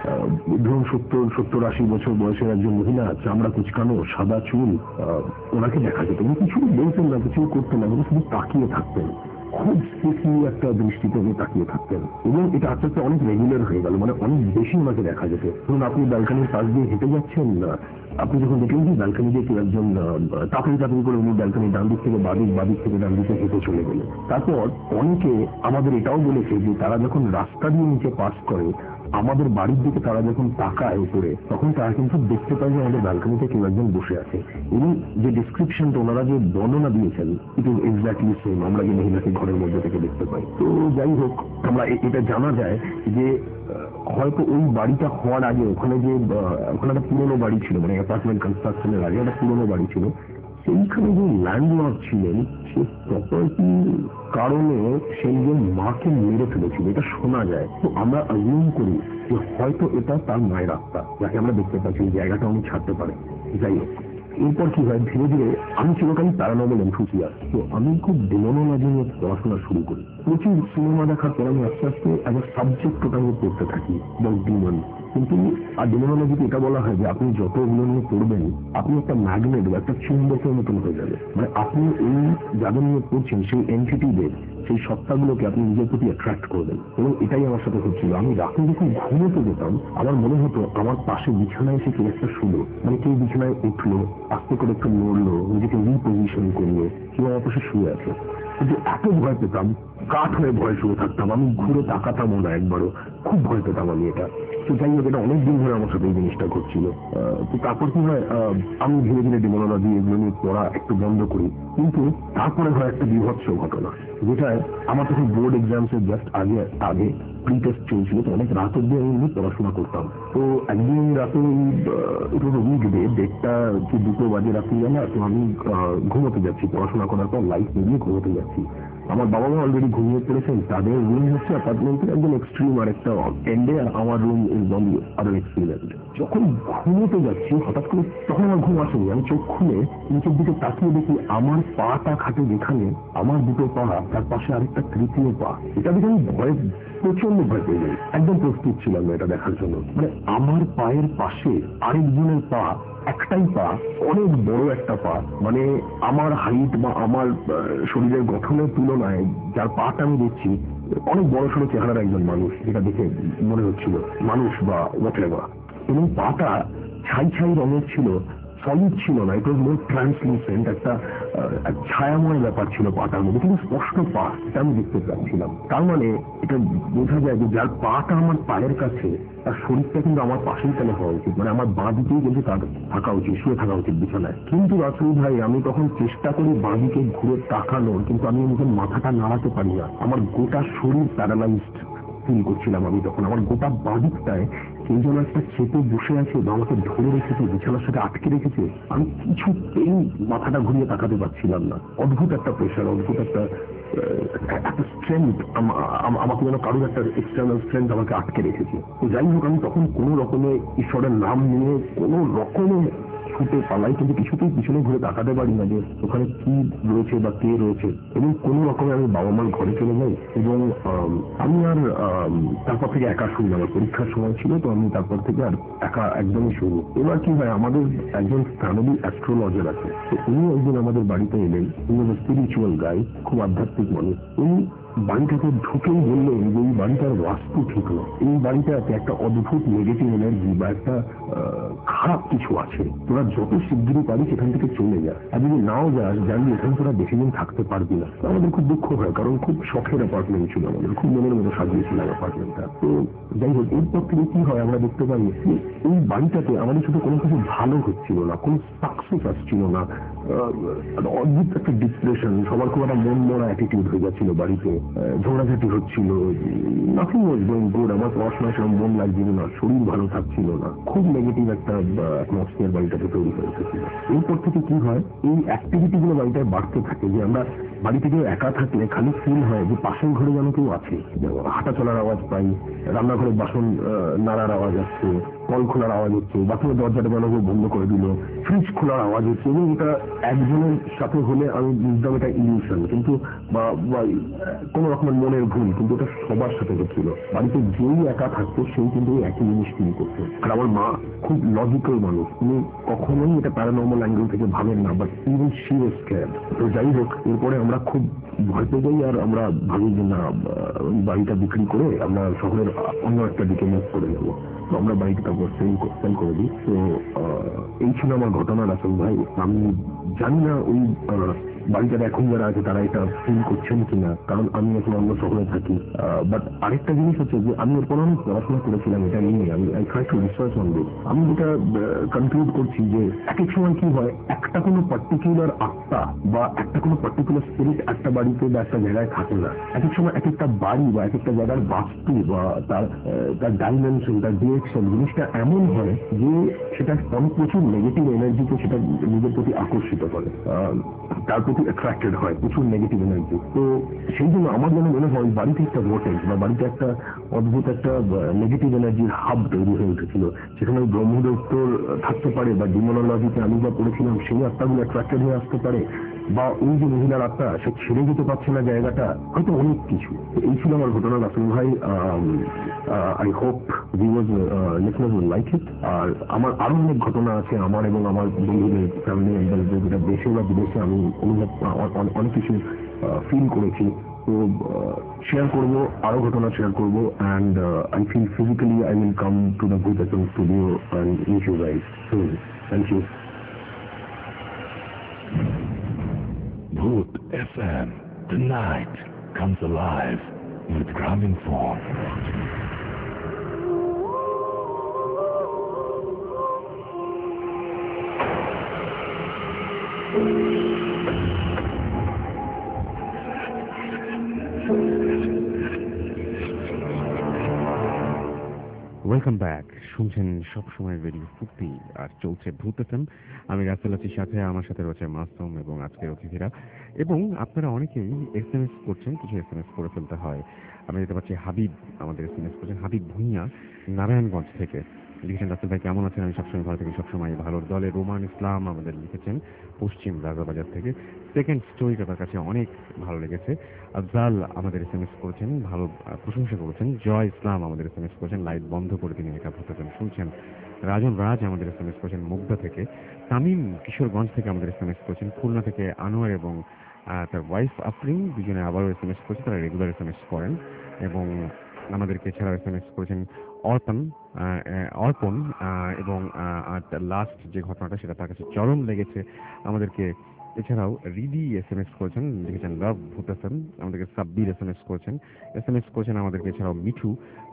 F: ধরুন সত্তর সত্তর আশি বছর বয়সের একজন মহিলা, চামড়া কুচকানো, সাদা চুল। ওনাকে দেখা যেত, উনি কিছু বলতেন না, কিছু করতেন না, উনি শুধু তাকিয়ে থাকতেন, খুব স্পেশালি একটা দৃষ্টিতে উনি তাকিয়ে থাকতেন। এবং এটা আস্তে আস্তে অনেক রেগুলার হয়ে গেল, মানে অনেক বেশি ওনাকে দেখা যেত। ধরুন আপনি ব্যালকানির পাশ দিয়ে হেঁটে যাচ্ছেন, আপনি যখন দেখলেন যে ব্যালকানি দিয়ে কেউ একজন তাপড়ি তাপড়ি করে উনি ব্যালকানি ডান দিক থেকে বাদিক, বাদিক থেকে ডান দিকে হেঁটে চলে গেল। তারপর অনেকে আমাদের এটাও বলেছে যে তারা যখন রাস্তা দিয়ে নিচে পাস করে, আমাদের বাড়ির দিকে তারা যখন তাকায় উপরে, তখন তারা কিন্তু দেখতে পায় যে আমাদের ব্যালকানিতে কেউ একজন বসে আছে। এবং যে ডিসক্রিপশনটা ওনারা যে বর্ণনা দিয়েছেন, ইট ইজ এক্স্যাক্টলি সেম। আমরা যে মহিলাকে ঘরের মধ্যে থেকে দেখতে পাই। তো যাই হোক, আমরা এটা জানা যায় যে হয়তো ওই বাড়িটা হওয়ার আগে ওখানে যে ওখানে একটা পুরোনো বাড়ি ছিল, মানে অ্যাপার্টমেন্ট কনস্ট্রাকশনের আগে একটা পুরোনো বাড়ি ছিল, সেইখানে যে ল্যান্ডলর্ড ছিলেন, সে প্রপার্টির কারণে সেই যে মাকে মেরে ফেলেছিল, এটা শোনা যায়। তো আমরা অ্যাজিউম করি যে হয়তো এটা তার মায়ের আত্মা, যাকে আমরা দেখতে পাচ্ছি এই জায়গাটা উনি ছাড়তে পারে। যাই হোক, এরপর কি হয়, ধীরে ধীরে আমি চিরকালই প্যারানর্মাল এনথুসিয়াস্ট, তো আমি খুব ডেমোনোলজি নিয়ে পড়াশোনা শুরু করি। প্রচুর সিনেমা দেখার পর আমি আস্তে আস্তে একটা সাবজেক্ট ওটা নিয়ে পড়তে থাকি, ডিমন। কিন্তু আর ডেমোনোলজিতে এটা বলা হয় যে আপনি যত ওগুলো নিয়ে পড়বেন, আপনি একটা ম্যাগনেট বা একটা চুম্বকের মতন হয়ে যাবে। মানে আপনি এই যাদের নিয়ে পড়ছেন, সেই এন্টিটিদের, সেই সত্তাগুলোকে আপনি নিজের প্রতি অ্যাট্রাক্ট করবেন। এবং এটাই আমার সাথে হচ্ছিল। আমি রাতে যখন ঘুমোতে যেতাম, আমার মনে হতো আমার পাশে বিছানায় এসে কেউ একটা শুলো, মানে কেউ বিছানায় উঠলো, আস্তে করে একটু নড়লো, নিজেকে রিপোজিশন করলো, কেউ আমার পাশে শুয়ে আছে। কিন্তু এত ভয় পেতাম, কাঠ হয়ে ভয় শুয়ে থাকতাম, আমি ঘুরে তাকাতামও না একবারও, খুব ভয় পেতাম আমি এটা। তো যাই হোক, এটা অনেকদিন ধরে আমার সাথে এই জিনিসটা ঘটছিল। তো তারপর কি হয়, আমি ধীরে ধীরে ডেমোনোলজি এগুলো নিয়ে পড়া একটু বন্ধ করি। কিন্তু তারপরে হয় একটা বিভৎস ঘটনা, যেটায় আমার তখন বোর্ড এক্সামস এর জাস্ট আগে আগে প্রি টেস্ট চলছিল। তো অনেক রাত অব্দি আমি পড়াশোনা করতাম। তো একদিন রাতে উইকডে দেড়টা কি দুটো বাজে রাত্রি না, তো আমি ঘুমোতে যাচ্ছি, পড়াশোনা করার পর লাইট নিয়ে ঘুমোতে যাচ্ছি। আমার বাবা মা অলরেডি ঘুমিয়ে পড়েছেন, তাদের রুম হচ্ছে অ্যাপার্টমেন্টের একদম এক্সট্রিম আর একটা এন্ডে, আর আমার room is on the other extreme end. যখন ঘুমোতে যাচ্ছি, হঠাৎ করে, তখন আমার ঘুম আসেনি, আমি চোখ খুলে নিচের দিকে তাকিয়ে দেখি আমার পাটা খাটে যেখানে, আমার দুটো পা, তার পাশে আরেকটা তৃতীয় পা। এটা দেখে আমি ভয়ে, প্রচন্ড ভয় পেয়ে যাই। একদম প্রস্তুত ছিলাম না এটা দেখার জন্য। মানে আমার পায়ের পাশে আরেকজনের পা, একটাই পা, অনেক বড় একটা পা, মানে আমার হাইট বা আমার শরীরের গঠনের তুলনায় যার পাটা আমি দেখছি, অনেক বড় সড়ো চেহারার একজন মানুষ, যেটা দেখে মনে হচ্ছিল মানুষ বা হোয়াটএভার। এবং পাটা ছাই ছাই রঙের ছিল, সলিড ছিল না, এটা মোর ট্রান্সলুসেন্ট, একটা ছায়াময় ব্যাপার ছিল পাটার মধ্যে, কিন্তু স্পষ্ট পা, এটা আমি দেখতে পাচ্ছিলাম। তার মানে এটা বোঝা যায় যে যার পাটা আমার পায়ের কাছে, তার শরীরটা কিন্তু আমার পাশেই কেন হওয়া উচিত, মানে আমার বাঁ দিকেই কিন্তু তার থাকা উচিত, শুয়ে থাকা উচিত বিছানায়। কিন্তু রাসুল ভাই, আমি তখন চেষ্টা করি বাঁ দিকে ঘুরে তাকানোর, কিন্তু আমি নিজের মাথাটা নাড়াতে পারি না। আমার গোটা শরীর প্যারালাইজড ফিল করছিলাম আমি তখন। আমার গোটা বাঁ দিকটায় কেউ যেন একটা চেপে বসে আছে বা আমাকে ধরে রেখেছে, বিছানার সাথে আটকে রেখেছে। আমি কিছুতেই মাথাটা ঘুরিয়ে তাকাতে পারছিলাম না। অদ্ভুত একটা প্রেশার, অদ্ভুত একটা একটা স্ট্রেংথ, আমাকে যেন কারোর একটা এক্সটার্নাল স্ট্রেংথ আমাকে আটকে রেখেছে। তো যাই হোক, আমি তখন কোনো রকমে ঈশ্বরের নাম নিয়ে কোনো রকমে ছুটে পালাই, কিন্তু কিছুতেই পিছনে ঘুরে তাকাতে পারি না যে ওখানে কি রয়েছে বা কে রয়েছে। এবং কোনো রকমে আমি বাবা মার ঘরে চলে যাই। এবং আমি আর তারপর থেকে একা শুরু, আমার পরীক্ষার সময় ছিল, তো আমি তারপর থেকে আর একা একদমই শুরু। এবার কি হয়, আমাদের একজন ফ্যামিলি অ্যাস্ট্রোলজার আছে, তো উনি একদিন আমাদের বাড়িতে এলেন। উনি স্পিরিচুয়াল গাই, খুব আধ্যাত্মিক মানুষ। উনি বাড়িটাকে ঢুকেই বললেন যে এই বাড়িটার বাস্তু ঠিক নয়, এই বাড়িটাতে একটা অদ্ভুত নেগেটিভ এনার্জি বা একটা খারাপ কিছু আছে, তোরা যত শিগগিরই পারিস এখান থেকে চলে যা, আর যদি নাও যাস জানবি এখানে তোরা বেশি দিন থাকতে পারবি না। আমাদের খুব দুঃখ হয়, কারণ খুব শখের অ্যাপার্টমেন্ট ছিল, আমাদের খুব মনের মতো সাজিয়েছিলাম অ্যাপার্টমেন্টটা। তো যাই হোক, এরপর থেকে কি হয়, আমরা দেখতে পাই এই বাড়িটাতে আমাদের শুধু কোনো কিছু ভালো হচ্ছিল না, কোনো সাকসেস আসছিল না, অদ্ভুত একটা ডিপ্রেশন, সবার খুব একটা মন মরা অ্যাটিটিউড হয়ে যাচ্ছিল বাড়িতে। ঝগড়াঝাটি হচ্ছিল, নাথিং ওয়াজ গোয়িং গুড। আমার পড়াশোনা সেরকম মন লাগছিল না, শরীর ভালো থাকছিল না, খুব নেগেটিভ একটা অ্যাটমসফিয়ার বাড়িটাতে তৈরি হয়ে এসেছিল। এরপর থেকে কি হয়, এই অ্যাক্টিভিটি গুলো বাড়িটায় বাড়তে থাকে, যে আমরা বাড়ি থেকে একা থাকলে খালি ফিল হয় যে পাশের ঘরে যেন কেউ আছে। হাঁটা চলার আওয়াজ পাই, রান্নাঘরের বাসন নাড়ার আওয়াজ আসছে, কল খোলার আওয়াজ হচ্ছে, বাথরুমের দরজাটা যেন কেউ বন্ধ করে দিল, ফ্রিজ খোলার আওয়াজ হচ্ছে। এবং এটা একজনের সাথে হলে আমি বুঝতাম এটা ইলিউশন, কিন্তু বা কোন রকমের মনের ভুল, কিন্তু এটা সবার সাথে হচ্ছিল। বাড়িতে যেই একা থাকতো সেই কিন্তু একই জিনিস তিনি করতো। আর আমার মা খুব লজিক্যাল মানুষ, তিনি কখনোই এটা প্যারানর্মাল অ্যাঙ্গেল থেকে ভাবেন না, but even she was scared. তো যাই হোক, এরপরে আমরা খুব ভয় পেয়ে যাই, আর আমরা ভাবি যে না, বাড়িটা বিক্রি করে আমরা শহরের অন্য একটা দিকে মুভ করে যাবো। তো আমরা বাড়িটা তারপর সেল সেল করে দিই। তো এই ছিল আমার ঘটনা রাসেল ভাই। আমি জানি না ওই বাড়িটার এখন যারা আছে তারা এটা ফিল করছেন কিনা, কারণ আমি এখন অন্য শহরে থাকি। বাট আরেকটা জিনিস হচ্ছে যে আমি এরপর আমি পড়াশোনা করেছিলাম এটা নিয়ে, আমি I try to research on this. আমি যেটা কনক্লুড করছি যে এক এক সময় কি হয়, একটা কোনো পার্টিকুলার আত্মা বা একটা কোনো পার্টিকুলার স্পিরিট একটা বাড়িতে বা একটা জায়গায় থাকে না। এক এক সময় এক একটা বাড়ি বা এক একটা জায়গার বাস্তু বা তার তার ডাইমেনশন, তার ডিরেকশন, জিনিসটা এমন হয় যে সেটা অনেক প্রচুর নেগেটিভ এনার্জিকে সেটা নিজের প্রতি আকর্ষিত করে, তার প্রতি অ্যাট্রাক্টেড হয় প্রচুর নেগেটিভ এনার্জি। তো সেই জন্য আমার যেন মনে হয় বাড়িতে একটা ভোটেজ বা বাড়িতে একটা অদ্ভুত একটা নেগেটিভ এনার্জির হাব তৈরি হয়ে উঠেছিল, সেখানে ব্রহ্মদৈত্য থাকতে পারে, বা ডিমোনোলজিতে আমি যা পড়েছিলাম সেই আত্মাগুলো অ্যাট্রাক্টেড হয়ে আসতে পারে, বা ওই যে মহিলার আত্মা সে ছেড়ে যেতে পারছে না জায়গাটা, হয়তো অনেক কিছু। এই ছিল আমার ঘটনা রাসেল ভাই। I hope viewers listeners will like it. আর আমার আরো অনেক ঘটনা আছে, আমার এবং আমার বন্ধুদের, ফ্যামিলি মেম্বারদের, যেটা দেশে বা বিদেশে আমি অনুভব অনেক কিছু ফিল করেছি। তো শেয়ার করবো, আরো ঘটনা শেয়ার করবো। And I feel physically I will come to the Bhoot F M studio and meet you guys soon. Thank you.
B: Bhoot F M, the night comes alive with Graminphone.
C: Welcome back. শুনছেন সবসময় radio ফুর্তি, আর চলছে ভূত FM. আমি Rasel Asir সাথে, আমার সাথে রয়েছে মাসুম এবং আজকের অতিথিরা। এবং আপনারা অনেকেই এস এম এস করছেন, কিছু এস এম এস করে ফেলতে হয়। আমি দেখতে পাচ্ছি হাবিব আমাদের এস এম এস করছেন, হাবিব ভুঁইয়া নারায়ণগঞ্জ থেকে লিখেছেন, রাসেল ভাই কেমন আছেন? আমি সবসময় ভালো থাকি, সবসময় ভালোর দলে। রোমান ইসলাম আমাদের লিখেছেন পশ্চিম রাজাবাজার থেকে, সেকেন্ড স্টোরিটা তার কাছে অনেক ভালো লেগেছে। আফজাল আমাদের এস এম এস করেছেন, ভালো প্রশংসা করেছেন। জয় ইসলাম আমাদের এস এম এস করেছেন, লাইট বন্ধ করে তিনি এটা ভূতেন শুনছেন। রাজন রাজ আমাদের এস এম এস করেছেন মুগ্ধা থেকে। তামিম কিশোরগঞ্জ থেকে আমাদের এস এম এস করেছেন। খুলনা থেকে আনোয়ার এবং তার ওয়াইফ আফরিন দুজনে আবারও এস এম এস করেছে, তারা রেগুলার এস এম এস করেন। এবং আমাদেরকে এছাড়াও এস এম এস করেছেন অর্পণ অর্পণ এবং লাস্ট যে ঘটনাটা সেটা তার কাছে চরম লেগেছে আমাদেরকে। এছাড়াও রিদি এস এম এস করেছেন, লিখেছেন লাভ ভূত এফএম। আমাদেরকে সাব্বির এস এম এস করেছেন এস এম এস করেছেন আমাদেরকে। এছাড়াও মিঠু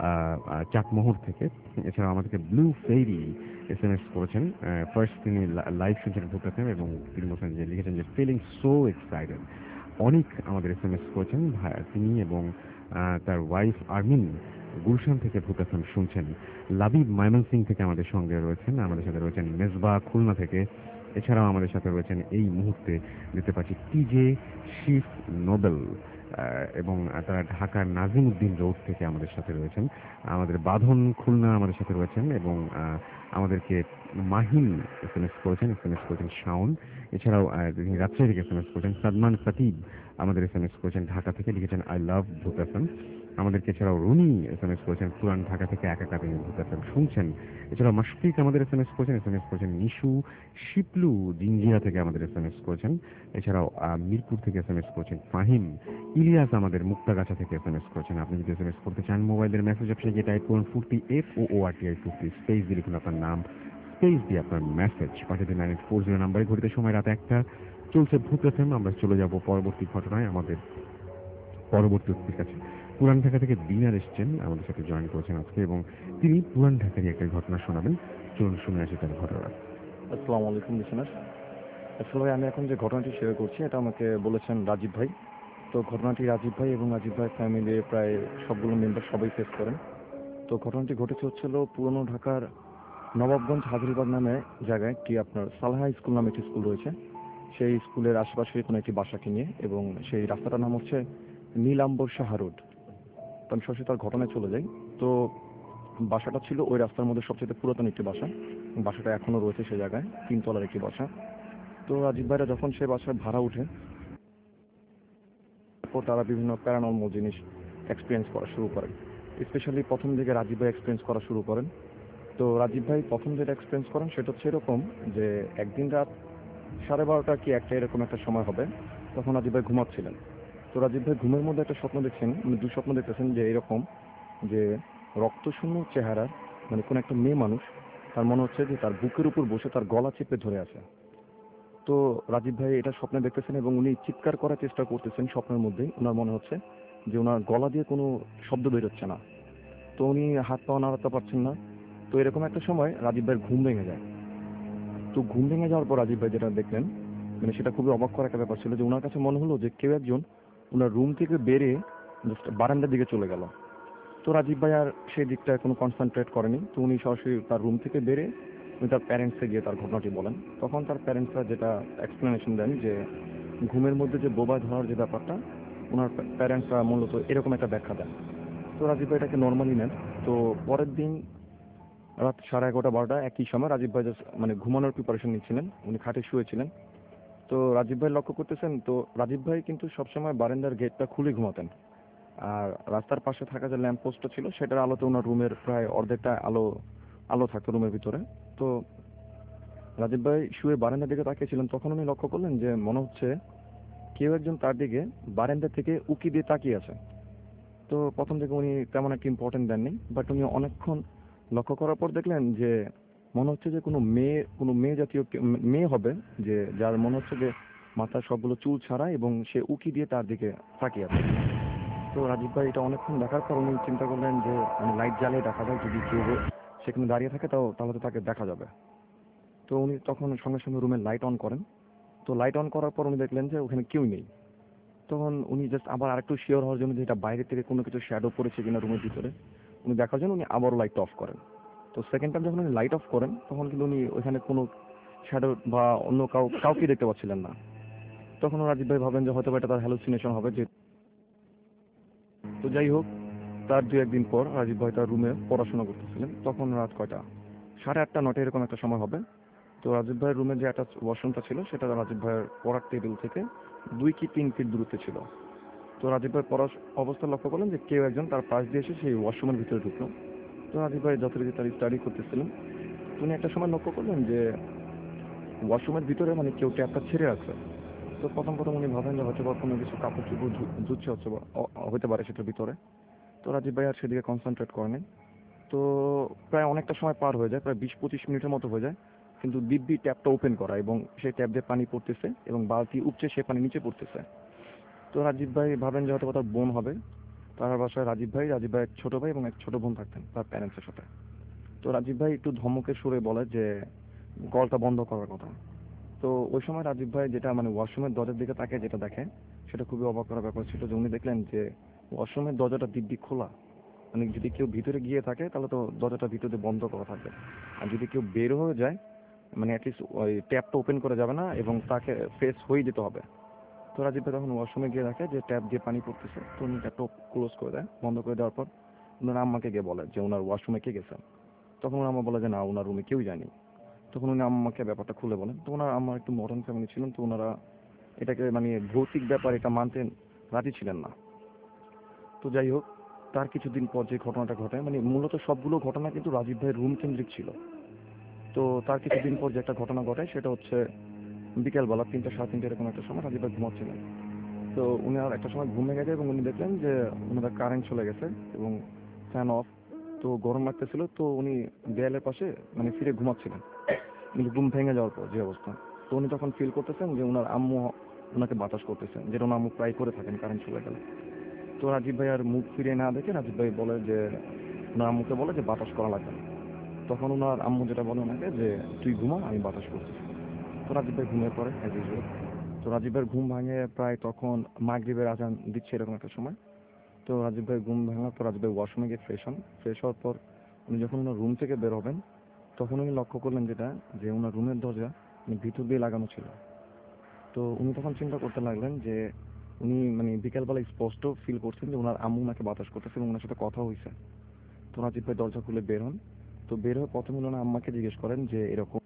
C: চাকমোহর থেকে। এছাড়াও আমাদেরকে blue fairy S M S করেছেন। ফার্স্ট তিনি লাইভ শুনছেন ভূত এফএম এবং তিনি বলছেন যে লিখেছেন যে ফিলিং সো এক্সাইটেড। অনেক আমাদের এস এম এস করেছেন তিনি এবং তার ওয়াইফ আর্মিন গুলশান থেকে ভূত এফএম শুনছেন। লাবিব ময়মনসিং থেকে আমাদের সঙ্গে রয়েছেন। আমাদের সাথে রয়েছেন মেজবা খুলনা থেকে। এছাড়াও আমাদের সাথে রয়েছেন এই মুহূর্তে দেখতে পাচ্ছি টিজে শিফ নোবেল এবং তারা ঢাকার নাজিম উদ্দিন রোড থেকে আমাদের সাথে রয়েছেন। আমাদের বাঁধন খুলনা আমাদের সাথে রয়েছেন এবং আমাদেরকে মাহিন এস এম এস করেছেন, এস এম এস করেছেন শাওন। এছাড়াও তিনি রাজশাহী থেকে এস এম এস করেছেন। সাদমান সাকিব আমাদের এস এম এস করেছেন ঢাকা থেকে, লিখেছেন আই লাভ ভূত এফএম। আমাদেরকে এছাড়াও রুনি এস এম এস করেছেন পুরান ঢাকা থেকে, একা তিনি ভূত এফএম শুনছেন। এছাড়াও মাশফিক আমাদের এস এম এস করেছেন, এস এম এস করেছেন নিশু শিপলু জিঞ্জিরা থেকে আমাদের এস এম এস করেছেন। এছাড়াও মিরপুর থেকে এস এম এস করেছেন ফাহিম। ইলিয়াস আমাদের মুক্তাগাছা থেকে এস এম এস করেছেন। আপনি যদি এস এম এস করতে চান মোবাইলের মেসেজ অপশনে গিয়ে টাইপ করুন Foorti F O O R T I Foorti, space দিয়ে লিখুন আপনার নাম, স্পেস দিয়ে আপনার মেসেজ পাঠিয়ে দিন নাইন এইট ফোর জিরো নাম্বারে। ঘড়িতে সময় রাত একটা, চলছে ভূত এফএম। আমরা চলে যাব পরবর্তী ঘটনায়। আমাদের পরবর্তী অতিথির কাছে পুরান ঢাকা থেকে দিনার এসছেন, আমাদের সাথে জয়েন করেছেন আজকে এবং তিনি পুরান ঢাকারই একটা ঘটনা শোনাবেন। চলুন শুনে আসি তার ঘটনা।
G: আসসালামু আলাইকুম লিসেনার। আসলে আমি এখন যে ঘটনাটি শেয়ার করছি এটা আমাকে বলেছেন রাজীব ভাই। তো ঘটনাটি রাজীব ভাই এবং রাজীব ভাই ফ্যামিলির প্রায় সবগুলো মেম্বার সবাই ফেস করেন। তো ঘটনাটি ঘটেছে হচ্ছিল পুরনো ঢাকার নবাবগঞ্জ হাজারীবাগ নামে জায়গায় কি আপনার সালহা স্কুল নামে একটি স্কুল রয়েছে, সেই স্কুলের আশেপাশে কোনো একটি বাসাকে নিয়ে, এবং সেই রাস্তাটার নাম হচ্ছে নীলাম্বর সাহা রোড। তো আমি সরাসরি তার ঘটনায় চলে যাই। তো বাসাটা ছিল ওই রাস্তার মধ্যে সবচেয়ে পুরাতন একটি বাসা, বাসাটা এখনো রয়েছে সেই জায়গায়, তিনতলার একটি বাসা। তো রাজীব ভাইরা যখন সে বাসায় ভাড়া উঠে, তারপর তারা বিভিন্ন প্যারানর্মাল জিনিস এক্সপিরিয়েন্স করা শুরু করেন। স্পেশালি প্রথম দিকে রাজীব ভাই এক্সপিরিয়েন্স করা শুরু করেন। তো রাজীব ভাই প্রথম যেটা এক্সপিরিয়েন্স করেন সেটা হচ্ছে এরকম যে একদিন রাত সাড়ে বারোটা কি একটা এরকম একটা সময় হবে, তখন রাজীব ভাই ঘুমাচ্ছিলেন। তো রাজীব ভাই ঘুমের মধ্যে একটা স্বপ্ন দেখছেন, মানে দুই স্বপ্ন দেখতেছেন যে এরকম যে রক্তশূন্য চেহারার মানে কোন একটা মেয়ে মানুষ, তার মনে হচ্ছে যে তার বুকের উপর বসে তার গলা চেপে ধরে আছে। তো রাজীব ভাই এটা স্বপ্নে দেখতেছেন এবং উনি চিৎকার করার চেষ্টা করতেছেন স্বপ্নের মধ্যেই। ওনার মনে হচ্ছে যে ওনার গলা দিয়ে কোনো শব্দ বেরোচ্ছে না, তো উনি হাত পা নাড়াতে পারছেন না। তো এরকম একটা সময় রাজীব ভাইয়ের ঘুম ভেঙে যায়। তো ঘুম ভেঙে যাওয়ার পর রাজীব ভাই যেটা দেখলেন, মানে সেটা খুবই অবাক করা একটা ব্যাপার ছিল যে ওনার কাছে মনে হলো যে কেউ একজন ওনার রুম থেকে বেরিয়ে জাস্ট বারান্দার দিকে চলে গেল। তো রাজীব ভাই আর সেই দিকটায় কোনো কনসেন্ট্রেট করেনি। তো উনি সরাসরি তার রুম থেকে বেরিয়ে উনি তার প্যারেন্টসে গিয়ে তার ঘটনাটি বলেন। তখন তার প্যারেন্টসরা যেটা এক্সপ্লেনেশন দেন যে ঘুমের মধ্যে যে বোবা ধরার যে ব্যাপারটা, ওনার প্যারেন্টসরা মূলত এরকম একটা ব্যাখ্যা দেন। তো রাজীব ভাই এটাকে নর্মালি নেন। তো পরের দিন রাত সাড়ে এগারোটা বারোটা একই সময় রাজীব ভাই just মানে ঘুমানোর প্রিপারেশন নিচ্ছিলেন, উনি খাটে শুয়েছিলেন। তো রাজীব ভাই লক্ষ্য করতেছেন, তো রাজীব ভাই কিন্তু সবসময় বারান্দার গেটটা খুলে ঘুমাতেন, আর রাস্তার পাশে থাকা যে ল্যাম্প পোস্টটা ছিল সেটার আলোতে ওনার রুমের প্রায় অর্ধেকটা আলো আলো থাকতো রুমের ভিতরে। তো রাজীব ভাই শুয়ে বারান্দার দিকে তাকিয়েছিলেন, তখন উনি লক্ষ্য করলেন যে মনে হচ্ছে কেউ একজন তার দিকে বারান্দা থেকে উকি দিয়ে তাকিয়ে আছে। তো প্রথম থেকে উনি তেমন একটা ইম্পর্টেন্ট দেননি, বাট উনি অনেকক্ষণ লক্ষ্য করার পর দেখলেন যে মনে হচ্ছে যে কোনো মেয়ে কোনো মেয়ে জাতীয় কে- মেয়ে হবে, যে যার মনে হচ্ছে যে মাথার সবগুলো চুল ছাড়া, এবং সে উকি দিয়ে তার দিকে তাকিয়ে আছে। তো রাজীব ভাই এটা অনেকক্ষণ দেখার পর উনি চিন্তা করলেন যে মানে লাইট জ্বালিয়ে দেখা যায়, যদি কেউ সেখানে দাঁড়িয়ে থাকে তাও তাহলে তো তাকে দেখা যাবে। তো উনি তখন সঙ্গে সঙ্গে রুমের লাইট অন করেন। তো লাইট অন করার পর উনি দেখলেন যে ওখানে কেউ নেই। তখন উনি জাস্ট আবার আরেকটু শিওর হওয়ার জন্য যে এটা বাইরে থেকে কোনো কিছু শ্যাডো পড়েছে কিনা রুমের ভিতরে, উনি দেখার জন্য উনি আবারও লাইট অফ করেন। তো সেকেন্ড টাইম যখন উনি লাইট অফ করেন তখন কিন্তু উনি ওইখানে কোনো শ্যাডো বা অন্য কাউ কাউকে দেখতে পাচ্ছিলেন না। তখন রাজীব ভাই ভাবেন যে হয়তো বা এটা তার হ্যালুসিনেশন হবে। যে তো যাই হোক, তার দু একদিন পর রাজীব ভাই তার রুমে পড়াশোনা করতেছিলেন। তখন রাত কয়টা, সাড়ে আটটা নটা এরকম একটা সময় হবে। তো রাজীব ভাইয়ের রুমে যে একটা ওয়াশরুমটা ছিল সেটা রাজীব ভাইয়ের পড়ার টেবিল থেকে দুই কি তিন ফিট দূরত্বে ছিল। তো রাজীব ভাই পড়ার অবস্থা লক্ষ্য করলেন যে কেউ একজন তার পাশ দিয়ে এসে সেই ওয়াশরুমের ভিতরে ঢুকলো। তো রাজীব ভাই যথারীতি তার স্টাডি করতেছিলেন। উনি একটা সময় লক্ষ্য করলেন যে ওয়াশরুমের ভিতরে মানে কেউ ট্যাপটা ছেড়ে রাখছে। তো প্রথম প্রথম উনি ভাবেন যে হয়তো বা কোনো কিছু কাপড় চোপড় ধু- ধুচ্ছে হচ্ছে বা অ- হতে পারে সেটার ভিতরে। তো রাজীব ভাই আর সেদিকে কনসেন্ট্রেট করেনি। তো প্রায় অনেকটা সময় পার হয়ে যায়, প্রায় বিশ পঁচিশ মিনিটের মতো হয়ে যায়, কিন্তু দিব্যি ট্যাপটা ওপেন করা এবং সেই ট্যাপ দিয়ে পানি পড়তেছে এবং বালতি উপচে সে পানি নিচে পড়তেছে। তো রাজীব ভাই ভাবেন যে হয়তো বা তার বোন হবে। তার বাসায় রাজীব ভাই রাজীব ভাই এক ছোট ভাই এবং এক ছোট বোন থাকতেন তার প্যারেন্টসের সাথে। তো রাজীব ভাই একটু ধমকের সুরে বলে যে কলটা বন্ধ করার কথা। তো ওই সময় রাজীব ভাই যেটা মানে ওয়াশরুমের দরজার দিকে তাকে যেটা দেখে সেটা খুবই অবাক করার ব্যাপার ছিল যে উনি দেখলেন যে ওয়াশরুমের দরজাটা দিব্যি খোলা। মানে যদি কেউ ভিতরে গিয়ে থাকে তাহলে তো দরজাটা ভিতরে বন্ধ করা থাকবে, আর যদি কেউ বের হয়ে যায় মানে অ্যাটলিস্ট ওই ট্যাপটা ওপেন করা যাবে না এবং তাকে ফেস হয়ে যেতে হবে। তো রাজীব ভাই তখন ওয়াশরুমে গিয়ে দেখে যে ট্যাপ দিয়ে পানি পড়তেছে। তো উনি ট্যাপটা ক্লোজ করে দেয়, বন্ধ করে দেওয়ার পর ওনার আম্মাকে গিয়ে বলে যে ওনার ওয়াশরুমে কে গেছে। তখন ওনার আম্মা বলে যে না, ওনার রুমে কেউই যায়নি। তখন উনি আম্মাকে ব্যাপারটা খুলে বলেন। তো ওনার আম্মা একটু মডার্ন ফ্যামিলি ছিলেন, তো ওনারা এটাকে মানে ভৌতিক ব্যাপার এটা মানতে রাজি ছিলেন না। তো যাই হোক, তার কিছুদিন পর যে ঘটনাটা ঘটে, মানে মূলত সবগুলো ঘটনা কিন্তু রাজীব ভাইয়ের রুম কেন্দ্রিক ছিল। তো তার কিছুদিন পর যে একটা ঘটনা ঘটে সেটা হচ্ছে বিকেলবেলা তিনটা সাড়ে তিনটা এরকম একটা সময় রাজীব ভাই ঘুমাচ্ছিলেন। তো উনি আর একটা সময় ঘুমে গেছে এবং উনি দেখলেন যে ওনাদের কারেন্ট চলে গেছে এবং ফ্যান অফ। তো গরম লাগতেছিল, তো উনি দেয়ালের পাশে মানে ফিরে ঘুমাচ্ছিলেন। কিন্তু ঘুম ভেঙে যাওয়ার পর যে অবস্থা, তো উনি তখন ফিল করতেছেন যে ওনার আম্মু ওনাকে বাতাস করতেছেন, যেটা ওনার আম্মু প্রায় করে থাকেন কারেন্ট চলে গেলে। তো রাজীব ভাই আর মুখ ফিরে না দেখে রাজীব ভাই বলে যে ওনার আম্মুকে বলে যে বাতাস করা লাগবে না। তখন ওনার আম্মু যেটা বলে ওনাকে যে তুই ঘুমা, আমি বাতাস করতেছি। তো রাজীব ভাই ঘুমিয়ে পড়ে অ্যাজ ইউজুয়াল। তো তো রাজীব ভাইয়ের ঘুম ভাঙে প্রায় তখন মাগরিবের আজান দিচ্ছে এরকম একটা সময়। তো রাজীব ভাই ঘুম ভাঙার পর রাজীব ভাই ওয়াশরুমে গিয়ে ফ্রেশ হন। ফ্রেশ হওয়ার পর উনি যখন ওনার রুম থেকে বের হবেন তখন উনি লক্ষ্য করলেন যেটা যে ওনার রুমের দরজা মানে ভিতর দিয়ে লাগানো ছিল। তো উনি তখন চিন্তা করতে লাগলেন যে উনি মানে বিকেলবেলা স্পষ্ট ফিল করছেন যে ওনার আম্মু ওনাকে বাতাস করতেছে এবং ওনার সাথে কথা হয়েছে। তো রাজীব ভাই দরজা খুলে বের হন। তো বের হয়ে প্রথমে ওনার আম্মাকে জিজ্ঞেস করেন যে এরকম,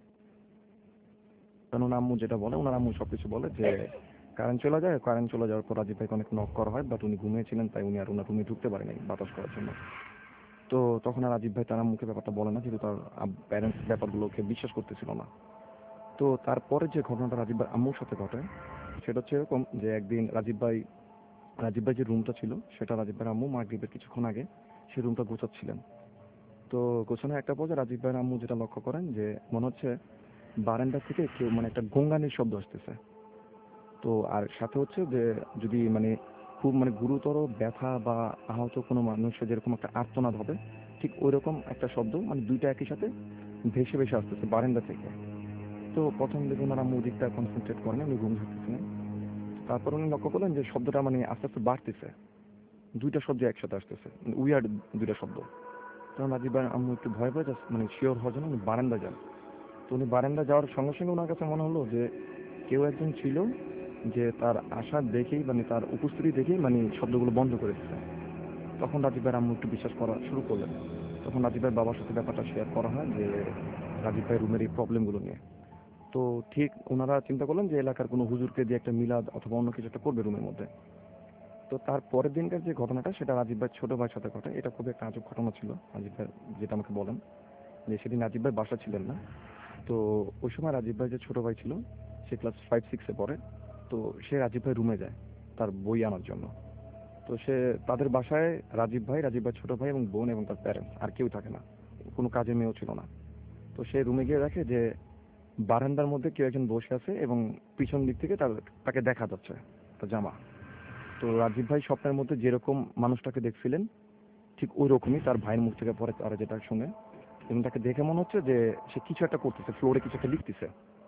G: কারণ ওনার আম্মু যেটা বলে, ওনার আম্মু সবকিছু বলে যে কারেন্ট চলে যায়, কারেন্ট চলে যাওয়ার পর রাজীব ভাইকে অনেক নক করা হয়, বাট উনি ঘুমিয়েছিলেন তাই উনি আর ওনার রুমে ঢুকতে পারেনি বাতাস করার জন্য। তো তখন আর রাজীব ভাই তার আম্মুকে ব্যাপারটা বলে না, যেহেতু তার প্যারেন্টস ব্যাপারগুলোকে বিশ্বাস করতেছিল না। তো তারপরে যে ঘটনাটা রাজীব ভাই আম্মুর সাথে ঘটে সেটা হচ্ছে এরকম যে একদিন রাজীব ভাই রাজীব ভাই যে রুমটা ছিল সেটা রাজীব ভাইয়ের আম্মু মাগরিবের কিছুক্ষণ আগে সেই রুমটা গোছাচ্ছিলেন। তো গোছানোর একটা পর্যায়ে রাজীব ভাইয়ের আম্মু যেটা লক্ষ্য করেন যে মনে হচ্ছে বারান্দা থেকে কেউ মানে একটা গঙ্গানির শব্দ আসতেছে। তো আর সাথে হচ্ছে যে যদি মানে খুব মানে গুরুতর ব্যথা বা আহত কোনো মানুষের যেরকম একটা আর্তনাদ হবে ঠিক ওই রকম একটা শব্দ মানে দুইটা একই সাথে ভেসে ভেসে আসতেছে বারান্দা থেকে। তো প্রথম দিকে ওনারা মুদিকটা কনসেন্ট্রেট করেন, উনি ঘুম থাকতেছিলেন। তারপর উনি লক্ষ্য করলেন যে শব্দটা মানে আস্তে আস্তে বাড়তেছে, দুইটা শব্দ একসাথে আসতেছে, উইয়ার্ড দুইটা শব্দ। তখন রাজীব ভাই আম্মু একটু ভয় পেয়ে যাচ্ছে, মানে শিওর হওয়ার জন্য উনি বারান্দা যান। তো উনি বারান্দা যাওয়ার সঙ্গে সঙ্গে ওনার কাছে মনে হলো যে কেউ একজন ছিল যে তার আশা দেখেই মানে তার উপস্থিতি দেখেই মানে শব্দগুলো বন্ধ করে দিচ্ছে। তখন রাজীব ভাইয়ের আম্মু একটু বিশ্বাস করা শুরু করলেন। তখন রাজীব ভাইয়ের বাবার সাথে ব্যাপারটা শেয়ার করা হয় যে রাজীব ভাই রুমের এই প্রবলেমগুলো নিয়ে। তো ঠিক ওনারা চিন্তা করলেন যে এলাকার কোনো হুজুরকে দিয়ে একটা মিলাদ অথবা অন্য কিছু একটা করবে রুমের মধ্যে। তো তার পরের দিনকার যে ঘটনাটা সেটা রাজীব ভাই ছোট ভাইয়ের সাথে ঘটে। এটা খুব একটা আজব ঘটনা ছিল রাজীব ভাই, যেটা আমাকে বলেন যে সেদিন রাজীব ভাই বাসা ছিলেন না। তো ওই সময় রাজীব ভাই যে ছোট ভাই ছিল সে ক্লাস ফাইভ সিক্সে পড়ে। তো সে রাজীব ভাই রুমে যায় তার বই আনার জন্য। তো সে তাদের বাসায় রাজীব ভাই, রাজীব ভাই ছোট ভাই এবং বোন এবং তার প্যারেন্টস, আর কেউ থাকে না, কোনো কাজের মেয়েও ছিল না। তো সে রুমে গিয়ে দেখে যে বারান্দার মধ্যে কেউ একজন বসে আছে এবং পিছন দিক থেকে তার তাকে দেখা যাচ্ছে তার জামা। তো রাজীব ভাই স্বপ্নের মধ্যে যেরকম মানুষটাকে দেখছিলেন ঠিক ওই রকমই তার ভাইয়ের মুখ থেকে পরে তারা যেটা শুনে, এবং তাকে দেখে মনে হচ্ছে যে সে কিছু একটা করতেছে, ফ্লোরে কিছু একটা লিখতেছে।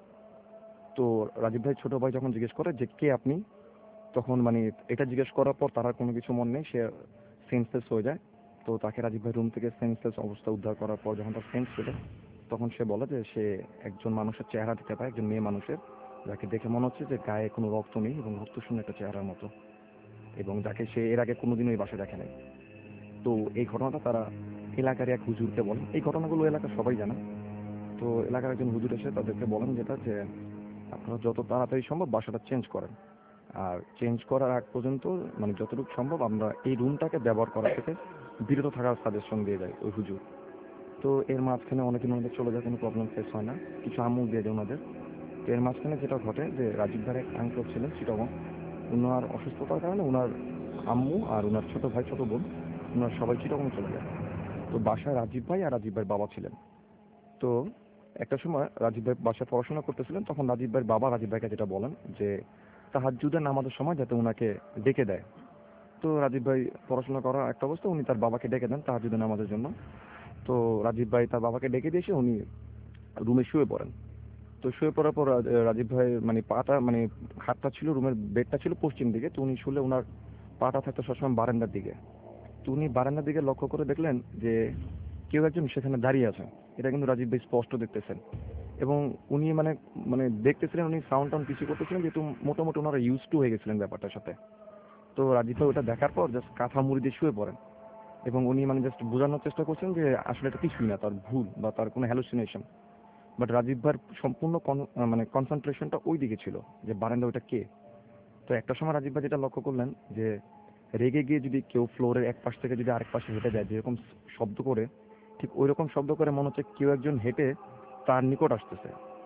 G: তো রাজীব ভাই ছোট ভাই যখন জিজ্ঞেস করে যে কে আপনি, তখন মানে এটা জিজ্ঞেস করার পর তার আর কোনো কিছু মনে নেই, সে সেন্সলেস হয়ে যায়। তো তাকে রাজীব ভাই রুম থেকে সেন্সলেস অবস্থা উদ্ধার করার পর যখন তার সেন্স ছিল তখন সে বলে যে সে একজন মানুষের চেহারা দিতে পায়, একজন মেয়ে মানুষের, যাকে দেখে মনে হচ্ছে যে গায়ে কোনো রক্ত নেই এবং রক্তশূন্য একটা চেহারার মতো, এবং যাকে সে এর আগে কোনোদিনও এই বাসায় দেখে নাই। তো এই ঘটনাটা তারা এলাকার এক হুজুরকে বলেন। এই ঘটনাগুলো এলাকার সবাই জানে। তো এলাকার একজন হুজুর এসে তাদেরকে বলেন যেটা যে আপনারা যত তাড়াতাড়ি সম্ভব বাসাটা চেঞ্জ করেন, আর চেঞ্জ করার আগ পর্যন্ত মানে যতটুকু সম্ভব আমরা এই রুমটাকে ব্যবহার করা থেকে বিরত থাকার সাজেশন দিয়ে যায় ওই হুজুর। তো এর মাঝখানে অনেকদিন ওনাদের চলে যায়, কোনো প্রবলেম ফেস হয় না, কিছু আমল দিয়ে দেয় ওনাদের। তো এর মাঝখানে যেটা ঘটে যে রাজীব ভাইয়ের এক আঙ্কেল ছিলেন চিটাগং, ওনার অসুস্থতার কারণে ওনার আম্মু আর ওনার ছোট ভাই ছোট বোন ওনার সবাই চিটাগং চলে যায়। তো বাসায় রাজীব ভাই আর রাজীব ভাইয়ের বাবা ছিলেন। তো একটা সময় রাজীব ভাই বাসায় পড়াশোনা করতেছিলেন, তখন রাজীব ভাইয়ের বাবা রাজীব ভাইকে যেটা বলেন যে তাহাজ্জুদের নামাজের সময় যাতে ওনাকে ডেকে দেয়। তো রাজীব ভাই পড়াশোনা করার একটা অবস্থা, উনি তার বাবাকে ডেকে দেন তাহাজ্জুদের নামাজের জন্য। তো রাজীব ভাই তার বাবাকে ডেকে দিয়ে এসে উনি রুমে শুয়ে পড়েন। তো শুয়ে পড়ার পর রাজ- রাজীব ভাই মানে পাটা মানে খাটটা ছিল, রুমের বেডটা ছিল পশ্চিম দিকে, তো উনি শুলে ওনার পাটা থাকতো সবসময় বারান্দার দিকে। তো উনি বারান্দার দিকে লক্ষ্য করে দেখলেন যে কেউ একজন সেখানে দাঁড়িয়ে আছে। এটা কিন্তু রাজীব ভাই স্পষ্ট দেখতেছেন, এবং উনি মানে মানে দেখতেছিলেন, উনি সাউন্ড টাউন্ড কিছু করতেছিলেন, যেহেতু মোটামুটি ওনারা ইউজ টু হয়ে গেছিলেন ব্যাপারটার সাথে। তো রাজীব ভাই ওটা দেখার পর জাস্ট কাঁথা মুড়ি দিয়ে শুয়ে পড়েন, এবং উনি মানে জাস্ট বোঝানোর চেষ্টা করছেন যে আসলে এটা কিছুই না, তার ভুল বা তার কোনো হ্যালুসিনেশন। বাট রাজীব ভাইয়ের সম্পূর্ণ con- আহ মানে কনসেন্ট্রেশনটা ওই দিকে ছিল যে বারান্দা ওইটা কে। তো একটা সময় রাজীব ভাই যেটা লক্ষ্য করলেন যে রেগে গিয়ে যদি কেউ ফ্লোরের এক পাশ থেকে যদি আরেক পাশে হেঁটে যায় যেরকম শব্দ করে, ঠিক ওই রকম শব্দ করে মনে হচ্ছে কেউ একজন হেঁটে তার নিকট আসতেছে।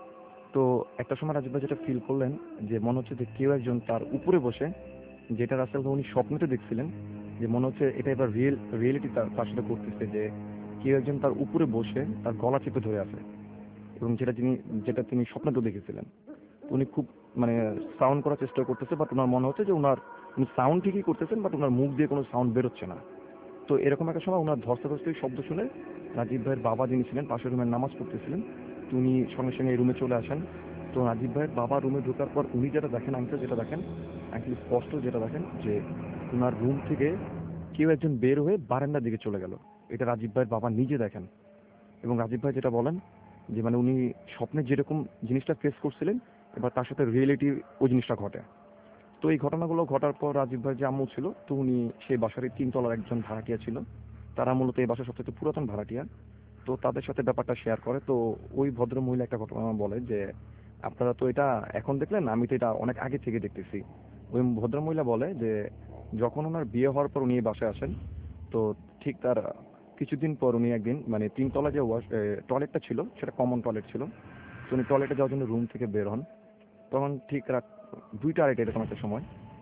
G: তো একটা সময় রাজীব ভাই যেটা ফিল করলেন যে মনে হচ্ছে যে কেউ একজন তার উপরে বসে, যেটা আসলে উনি স্বপ্নতে দেখছিলেন, যে মনে হচ্ছে এটা এবার রিয়েল রিয়েলিটি তার তার সাথে করতেছে, যে কেউ একজন তার উপরে বসে তার গলা চেপে ধরে আছে, এবং যেটা তিনি যেটা তিনি স্বপ্নতে দেখেছিলেন। উনি খুব মানে সাউন্ড করার চেষ্টা করতেছে, বাট ওনার মনে হচ্ছে যে ওনার উনি সাউন্ড ঠিকই করতেছেন, বাট ওনার মুখ দিয়ে কোনো সাউন্ড বেরোচ্ছে না। তো এরকম একটা সময় ওনার ধস্তাধস্তি শব্দ শুনে রাজীব ভাইয়ের বাবা যিনি ছিলেন পাশের রুমের নামাজ পড়তেছিলেন, তো উনি সঙ্গে সঙ্গে এই রুমে চলে আসেন। তো রাজীব ভাইয়ের বাবা রুমে ঢোকার পর উনি যেটা দেখেন, আঙ্কেল যেটা দেখেন, আঙ্কেল স্পষ্ট যেটা দেখেন যে ওনার রুম থেকে কেউ একজন বের হয়ে বারান্দার দিকে চলে গেল। এটা রাজীব ভাইয়ের বাবা নিজে দেখেন। এবং রাজীব ভাই যেটা বলেন যে মানে উনি স্বপ্নে যেরকম জিনিসটা ফেস করছিলেন এবার তার সাথে রিয়েলিটি ওই জিনিসটা ঘটে। তো এই ঘটনাগুলো ঘটার পর রাজীব ভাই যে আম্মু ছিল, তো উনি সেই বাসারই তিনতলার একজন ভাড়াটিয়া ছিল। তারা মূলত এই বাসার সবচেয়ে পুরাতন ভাড়াটিয়া। তো তাদের সাথে ব্যাপারটা শেয়ার করে। তো ওই ভদ্র মহিলা একটা ঘটনা বলে যে আপনারা তো এটা এখন দেখলেন, আমি তো এটা অনেক আগে থেকে দেখতেছি। ওই ভদ্র মহিলা বলে যে যখন ওনার বিয়ে হওয়ার পর উনি এই বাসায় আসেন, তো ঠিক তার কিছুদিন পর উনি একদিন মানে তিনতলা যে ওয়াশ টয়লেটটা ছিল সেটা কমন টয়লেট ছিল। তো উনি টয়লেটে যাওয়ার জন্য রুম থেকে বের হন। তখন ঠিক রাত দুইটা আড়াইটা এরকম একটা সময়।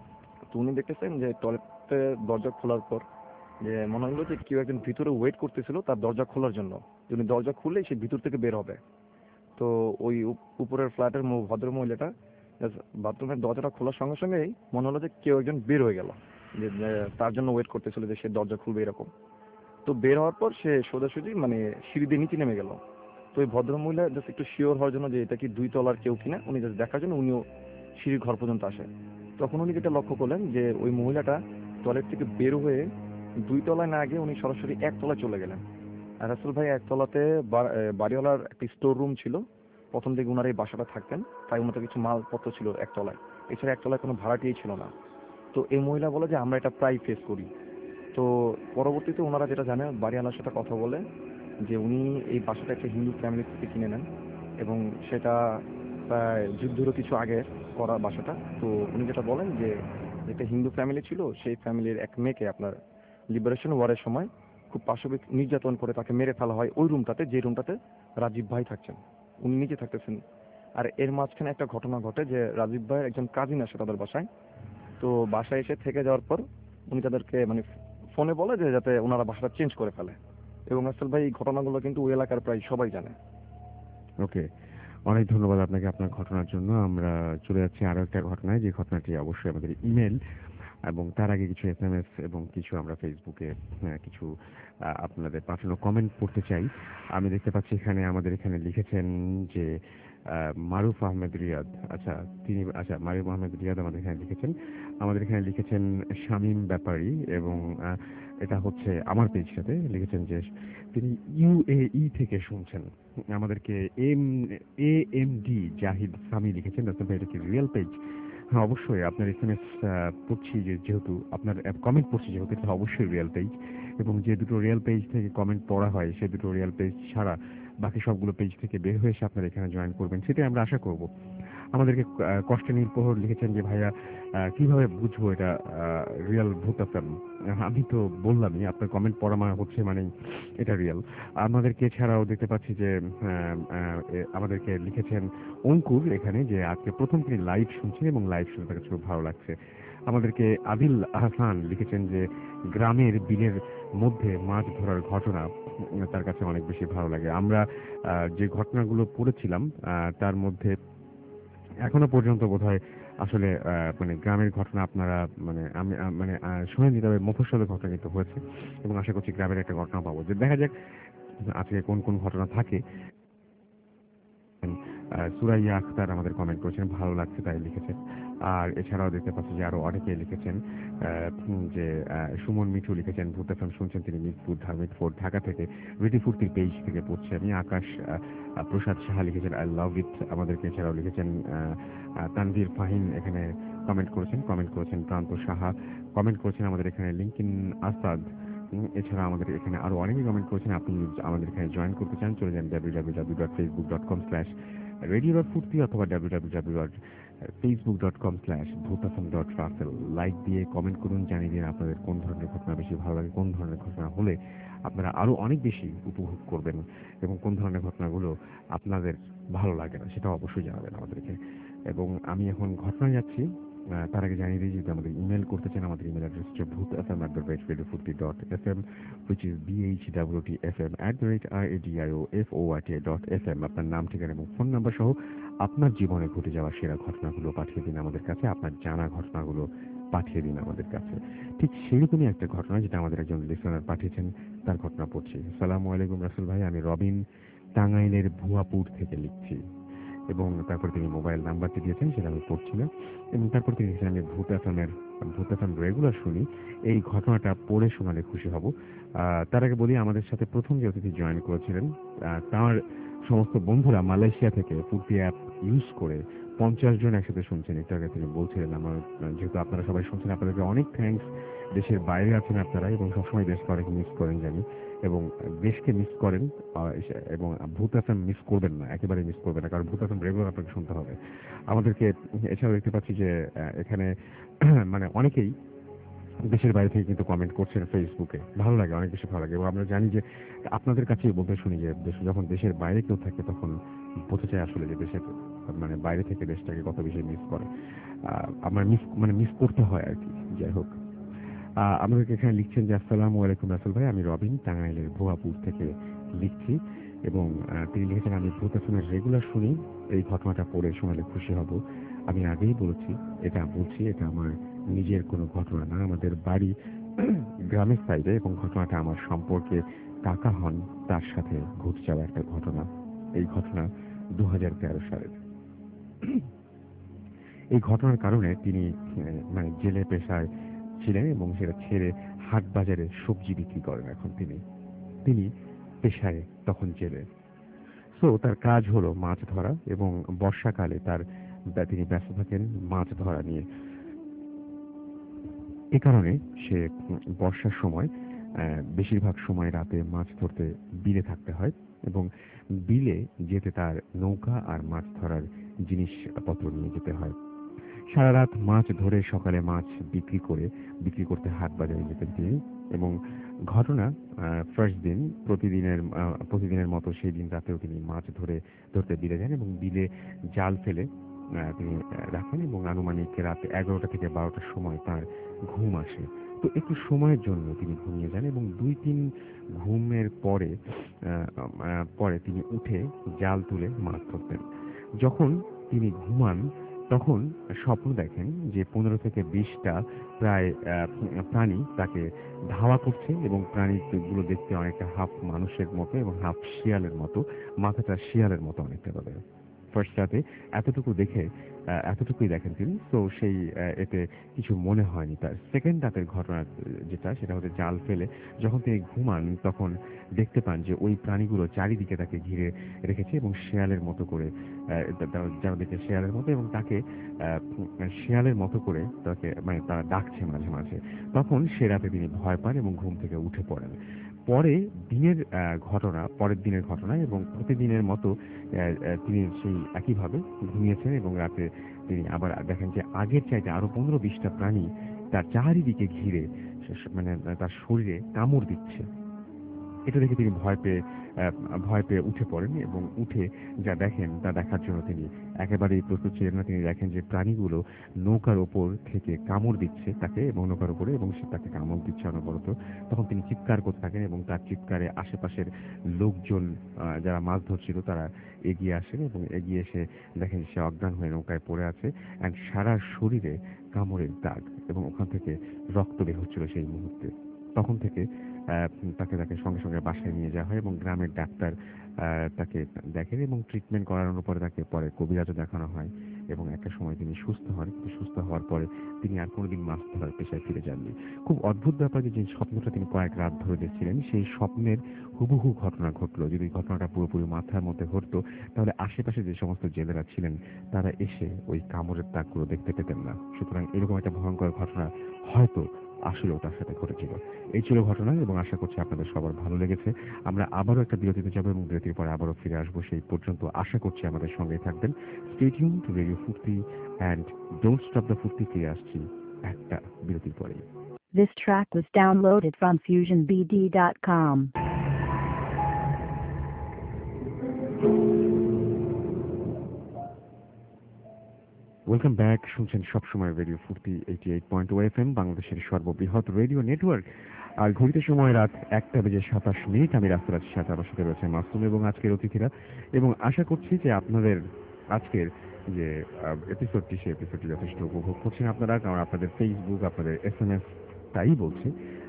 G: তো উনি দেখতেছেন যে টয়লেটে দরজা খোলার পর যে মনে হলো যে কেউ একজন ভিতরে ওয়েট করতেছিল তার দরজা খোলার জন্য। উনি দরজা খুললেই সে ভিতর থেকে বের হবে। তো ওই উপরের ফ্ল্যাটের ভদ্র মহিলাটা বাথরুমের দরজাটা খোলার সঙ্গে সঙ্গেই মনে হলো যে কেউ একজন বের হয়ে গেল, যে তার জন্য ওয়েট করতেছিল যে সে দরজা খুলবে এরকম। তো বের হওয়ার পর সে সোজাসুজি মানে সিঁড়ি দিয়ে নিচে নেমে গেল। তো ওই ভদ্র মহিলা জাস্ট একটু শিওর হওয়ার জন্য যে এটা কি দুই তলার কেউ কিনা, উনি জাস্ট দেখার জন্য উনিও সিঁড়ির ঘর পর্যন্ত আসে। তখন উনি যেটা লক্ষ্য করলেন যে ওই মহিলাটা টয়লেট থেকে বের হয়ে দুই তলায় না গিয়ে উনি সরাসরি একতলায় চলে গেলেন। আর রাসেল ভাই একতলাতে বাড়িওয়ালার একটা স্টোর রুম ছিল। প্রথম দিকে ওনার এই বাসাটা থাকতেন, তাই ওনাদের কিছু মালপত্র ছিল একতলায়। এছাড়া একতলায় কোনো ভাড়াটিয়াই ছিল না। তো এই মহিলা বলে যে আমরা এটা প্রায় ফেস করি। তো পরবর্তীতে ওনারা যেটা জানে, বাড়িওয়ালার সাথে কথা বলে যে উনি এই বাসাটা একটা হিন্দু ফ্যামিলি থেকে কিনে নেন এবং সেটা প্রায় যুদ্ধেরও কিছু আগে করা বাসাটা। তো উনি যেটা বলেন যে একটা হিন্দু ফ্যামিলি ছিল, সেই ফ্যামিলির এক মেয়েকে আপনার লিবারেশন ওয়ারের সময় খুব পাশবিক নির্যাতন করে তাকে মেরে ফেলা হয় ওই রুমটাতে, যে রুমটাতে রাজীব ভাই থাকছেন, উনি নিজে থাকতেছেন। আর এর মাঝখানে একটা ঘটনা ঘটে যে রাজীব ভাইয়ের একজন কাজিন আসে তাদের বাসায়। তো বাসায় এসে থেকে যাওয়ার পর উনি তাদেরকে মানে ফোনে বলে যে যাতে ওনারা বাসাটা চেঞ্জ করে ফেলে। এবং রাসেল ভাই এই ঘটনাগুলো কিন্তু ওই এলাকার প্রায় সবাই জানে।
C: ওকে, অনেক ধন্যবাদ আপনাকে আপনার ঘটনার জন্য। আমরা চলে যাচ্ছি আরো একটা ঘটনায়, যে ঘটনাটি অবশ্যই আমাদের ইমেল এবং তার আগে কিছু এস এম এস এবং কিছু আমরা ফেসবুকে কিছু আপনাদের পাঠানো কমেন্ট পড়তে চাই। আমি দেখতে পাচ্ছি এখানে আমাদের এখানে লিখেছেন যে মারুফ আহমেদ রিয়াদ, আচ্ছা তিনি আচ্ছা মারুফ আহমেদ রিয়াদ আমাদের এখানে লিখেছেন আমাদের এখানে লিখেছেন শামীম ব্যাপারী, এবং এটা হচ্ছে আমার পেজটাতে লিখেছেন যে তিনি ইউএই থেকে শুনছেন আমাদেরকে। M A M D Zahid Sami লিখেছেন এটা কি রিয়েল পেজ? হ্যাঁ অবশ্যই, আপনার এস এম এস পড়ছি যেহেতু, আপনার কমেন্ট পড়ছি যেহেতু, এটা অবশ্যই রিয়েল পেজ। এবং যে দুটো রিয়েল পেজ থেকে কমেন্ট পড়া হয় সে দুটো রিয়েল পেজ ছাড়া বাকি সবগুলো পেজ থেকে বের হয়ে এসে আপনারা এখানে জয়েন করবেন, সেটাই আমরা আশা করব। আমাদেরকে কষ্টে নীলপ্রহর লিখেছেন যে ভাইয়া কিভাবে বুঝবো এটা রিয়েল ভূত এফএম। আমি তো বললামই, আপনার কমেন্ট পড়া মানে হচ্ছে মানে এটা রিয়েল। আমাদেরকে এছাড়াও দেখতে পাচ্ছি যে আমাদেরকে লিখেছেন অঙ্কুর এখানে যে আজকে প্রথম তিনি লাইভ শুনছেন এবং লাইভ শুনে তার কাছে খুব ভালো লাগছে। আমাদেরকে আদিল আহসান লিখেছেন যে গ্রামের বিলের মধ্যে মাছ ধরার ঘটনা তার কাছে অনেক বেশি ভালো লাগে। আমরা যে ঘটনাগুলো পড়েছিলাম তার মধ্যে এখনো পর্যন্ত বোধহয় আসলে মানে গ্রামের ঘটনা আপনারা মানে আমি মানে শুনেনি, তবে মফস্বলের ঘটনা কিন্তু হয়েছে এবং আশা করছি গ্রামের একটা ঘটনা পাবো। যে দেখা যাক আজকে কোন কোন ঘটনা থাকে। সুরাইয়া আখতার আমাদের কমেন্ট করেছেন, ভালো লাগছে তাই লিখেছেন। আর এছাড়াও দেখতে পাচ্ছি যে আরো অনেকে লিখেছেন যে সুমন মিঠু লিখেছেন ভূত এফএম শুনছেন তিনি মিরপুর ধার্মিক ফোর্ট ঢাকা থেকে, রিটি ফুর্তির পেজ থেকে পড়ছি আমি। আকাশ প্রসাদ সাহা লিখেছেন আই লাভ ইট আমাদেরকে। এছাড়াও লিখেছেন তানভীর ফাহিম এখানে কমেন্ট করেছেন কমেন্ট করেছেন প্রান্ত সাহা কমেন্ট করেছেন আমাদের এখানে লিঙ্কিন আসাদ। এছাড়া আমাদের এখানে আরো অনেকে কমেন্ট করেছেন। আপনি আমাদের এখানে জয়েন করতে চান চলে যান W W W dot Facebook dot com slash radio dot Foorti অথবা W W W dot Facebook dot com slash Bhoot FM dot Russell. Like দিয়ে কমেন্ট করুন, জানিয়ে দিন আপনাদের কোন ধরনের ঘটনা বেশি ভালো লাগে, কোন ধরনের ঘটনা হলে আপনারা আরো অনেক বেশি উপভোগ করবেন এবং কোন ধরনের ঘটনাগুলো আপনাদের ভালো লাগে না সেটা অবশ্যই জানাবেন আমাদেরকে। এবং আমি এখন ঘটনায় যাচ্ছি, তার আগে জানিয়ে দিই যদি আমাদের ইমেল করতে চান আমাদের ইমেল অ্যাড্রেস হচ্ছে Bhoot F M at the rate radio Foorti dot F M, which is B H W T F M at the rate R A D I O F O R R T F M. আপনার নাম, ঠিকানা এবং phone number সহ আপনার জীবনে ঘটে যাওয়া সেরা ঘটনাগুলো পাঠিয়ে দিন আমাদের কাছে, আপনার জানা ঘটনাগুলো পাঠিয়ে দিন আমাদের কাছে। ঠিক সেরকমই একটা ঘটনা যেটা আমাদের একজন লিসনার পাঠিয়েছেন, তার ঘটনা পড়ছি। আসসালামু আলাইকুম রাসেল ভাই, আমি রবিন টাঙ্গাইলের ভুয়াপুর থেকে লিখছি। এবং তারপর তিনি মোবাইল নাম্বারটি দিয়েছেন, সেটা আমি পড়ছি না। এবং তারপর তিনি লিখেছেন, আমি ভূত এফএমের ভূত এফএম রেগুলার শুনি, এই ঘটনাটা পড়ে শোনালে খুশি হব। আহ, তার আগে বলি, আমাদের সাথে প্রথম যে অতিথি জয়েন করেছিলেন, আহ, তার সমস্ত বন্ধুরা মালয়েশিয়া থেকে ফুর্তি অ্যাপ ইউজ করে পঞ্চাশ জন একসাথে শুনছেন। একটু আগে তিনি বলছিলেন। আমার যেহেতু আপনারা সবাই শুনছেন, আপনাদেরকে অনেক থ্যাঙ্কস। দেশের বাইরে আছেন আপনারা এবং সবসময় দেশকে অনেক মিস করেন জানি, এবং দেশকে মিস করেন, আহ, এবং ভূত এফএম মিস করবেন না, একেবারে মিস করবেন না, কারণ ভূত এফএম রেগুলার আপনাকে শুনতে হবে। আমাদেরকে এছাড়াও দেখতে পাচ্ছি যে আহ, এখানে মানে অনেকেই দেশের বাইরে থেকে কিন্তু কমেন্ট করছেন ফেসবুকে। ভালো লাগে, অনেক বেশি ভালো লাগে। এবং আমরা জানি যে আপনাদের কাছেই বলতে শুনি যে দেশ- যখন দেশের বাইরে কেউ থাকে তখন বোঝা যায় আসলে যে দেশের মানে বাইরে থেকে দেশটাকে কত বেশি মিস করে। আহ, আমার মিস মানে মিস করতে হয় আর কি। যাই হোক, আহ, আমাদেরকে এখানে লিখছেন যে আসসালামু আলাইকুম রাসেল ভাই, আমি রবিন টাঙ্গাইলের ভুয়াপুর থেকে লিখছি। এবং আহ, তিনি লিখেছেন, আমি ভূত এফএমের রেগুলার শুনি, এই ঘটনাটা পড়ে শোনালে খুশি হব। আমি আগেই বলেছি, এটা বলছি, এটা আমার নিজের কোনো ঘটনা না, আমাদের বাড়ি গ্রামের সাইডে, এবং ঘটনাটা আমার সম্পর্কে কাকা হন তার সাথে ঘটে যাওয়া একটা ঘটনা। এই ঘটনা দু হাজার তেরো সালের। এই ঘটনার কারণে তিনি আহ, মানে জেলে পেশায় ছিলেন এবং সেটা ছেড়ে হাট বাজারে সবজি বিক্রি করেন। এখন তিনি তিনি পেশায় তখন জেলে। সো তার কাজ হলো মাছ ধরা, এবং বর্ষাকালে তার ব্যা- তিনি ব্যস্ত থাকেন মাছ ধরা নিয়ে। এ কারণে সে উম, বর্ষার সময় আহ, বেশিরভাগ সময় রাতে মাছ ধরতে বিলে থাকতে হয়, এবং বিলে যেতে তার নৌকা আর মাছ ধরার জিনিসপত্র নিয়ে যেতে হয়। সারা রাত মাছ ধরে সকালে মাছ বিক্রি করে বিক্রি করতে হাট বাজারে যেতেন তিনি। এবং ঘটনা, ফার্স্ট দিন প্রতিদিনের আহ, প্রতিদিনের মতো সেই দিন রাতেও তিনি মাছ ধরে ধরতে বিলে যান, এবং বিলে জাল ফেলে আহ, তিনি আহ, রাখেন, এবং আনুমানিক রাত এগারোটা থেকে বারোটার সময় তার ঘুম আসে। তো একটু সময়ের জন্য তিনি ঘুমিয়ে যান, এবং দুই তিন ঘুমের পরে আহ, আহ, পরে তিনি উঠে জাল তুলে মাছ ধরতেন। যখন তিনি ঘুমান তখন স্বপ্ন দেখেন যে পনেরো থেকে বিশটা প্রায় আহ, প্রাণী তাকে ধাওয়া করছে, এবং প্রাণীগুলো দেখতে অনেকটা হাফ মানুষের মতো এবং হাফ শিয়ালের মতো, মাথাটা শিয়ালের মতো অনেকটা তাদের। ফার্স্ট রাতে এতটুকু দেখে আহ, এতটুকুই দেখেন তিনি। তো সেই আহ, এতে কিছু মনে হয়নি তার। সেকেন্ড রাতের ঘটনা আহ, যেটা, সেটা হচ্ছে জাল ফেলে যখন তিনি ঘুমান তখন দেখতে পান যে ওই প্রাণীগুলো চারিদিকে তাকে ঘিরে রেখেছে, এবং শেয়ালের মতো করে আহ, তা- তা- যারা দেখে শেয়ালের মতো, এবং তাকে আহ, উম, শেয়ালের মতো করে তাকে মানে তারা ডাকছে মাঝে মাঝে। তখন সে রাতে তিনি ভয় পান এবং ঘুম থেকে উঠে পড়েন। পরে দিনের আহ, ঘটনা পরের দিনের ঘটনা, এবং প্রতিদিনের মতো আহ, আহ, তিনি সেই একইভাবে ঘুমিয়েছেন, এবং রাতে তিনি আবার দেখেন যে আগের চাইতে আরো পনেরো বিশটা প্রাণী তার চারিদিকে ঘিরে সে- মানে তার শরীরে কামড় দিচ্ছে। এটা দেখে তিনি ভয় পেয়ে আহ, ভয় পেয়ে উঠে পড়েন, এবং উঠে যা দেখেন তা দেখার জন্য তিনি একেবারেই প্রস্তুত ছিলেন না। তিনি দেখেন যে প্রাণীগুলো নৌকার ওপর থেকে কামড় দিচ্ছে তাকে, এবং নৌকার উপরে, এবং সে তাকে কামড় দিচ্ছে অনবরত। তখন তিনি চিৎকার করতে থাকেন, এবং তার চিৎকারে আশেপাশের লোকজন আহ, যারা মাছ ধরছিল তারা এগিয়ে আসেন, এবং এগিয়ে এসে দেখেন সে অজ্ঞান হয়ে নৌকায় পড়ে আছে, অ্যান্ড সারা শরীরে কামড়ের দাগ, এবং ওখান থেকে রক্ত বের হচ্ছিল সেই মুহূর্তে। তখন থেকে আহ, তাকে তাকে সঙ্গে সঙ্গে বাসায় নিয়ে যাওয়া হয়, এবং গ্রামের ডাক্তার আহ, তাকে দেখেন, এবং ট্রিটমেন্ট করানোর পরে তাকে পরে কবিরাজও দেখানো হয়, এবং একটা সময় তিনি সুস্থ হন। কিন্তু সুস্থ হওয়ার পরে তিনি আর কোনোদিন মাছ ধরার পেশায় ফিরে যাননি। খুব অদ্ভুত ব্যাপার যে যে স্বপ্নটা তিনি কয়েক রাত ধরে দেখছিলেন, সেই স্বপ্নের হুবহু ঘটনা ঘটলো। যদি ঘটনাটা পুরোপুরি মাথার মধ্যে ঘটতো, তাহলে আশেপাশে যে সমস্ত জেলেরা ছিলেন তারা এসে ওই কামড়ের দাগগুলো দেখতে পেতেন না। সুতরাং এরকম একটা ভয়ঙ্কর ঘটনা হয়তো আসলেও তার সাথে ঘটেছিল। এই ছিল ঘটনা, এবং আশা করছি আপনাদের সবার ভালো লেগেছে। আমরা আবারও একটা বিরতিতে যাবো, এবং বিরতির পরে আবারও ফিরে আসবো। সেই পর্যন্ত আশা করছি আমাদের সঙ্গেই থাকবেন। Stay tune to radio Foorti and don't stop the Foorti. ফিরে আসছি একটা বিরতির পরেই।
A: This track was downloaded from fusion b d dot com.
C: Welcome back. শুনছেন সবসময় radio Foorti eighty eight point two F M, বাংলাদেশের সর্ববৃহৎ রেডিও নেটওয়ার্ক। আর ঘড়িতে সময় রাত একটা বেজে সাতাশ মিনিট। আমি রাস্তার সাথে আমার সাথে রয়েছে মাসুম এবং আজকের অতিথিরা, এবং আশা করছি যে আপনাদের আজকের যে এপিসোডটি, সেই এপিসোডটি যথেষ্ট উপভোগ করছেন আপনারা, কারণ আপনাদের ফেসবুক, আপনাদের এস এম এস তাই বলছে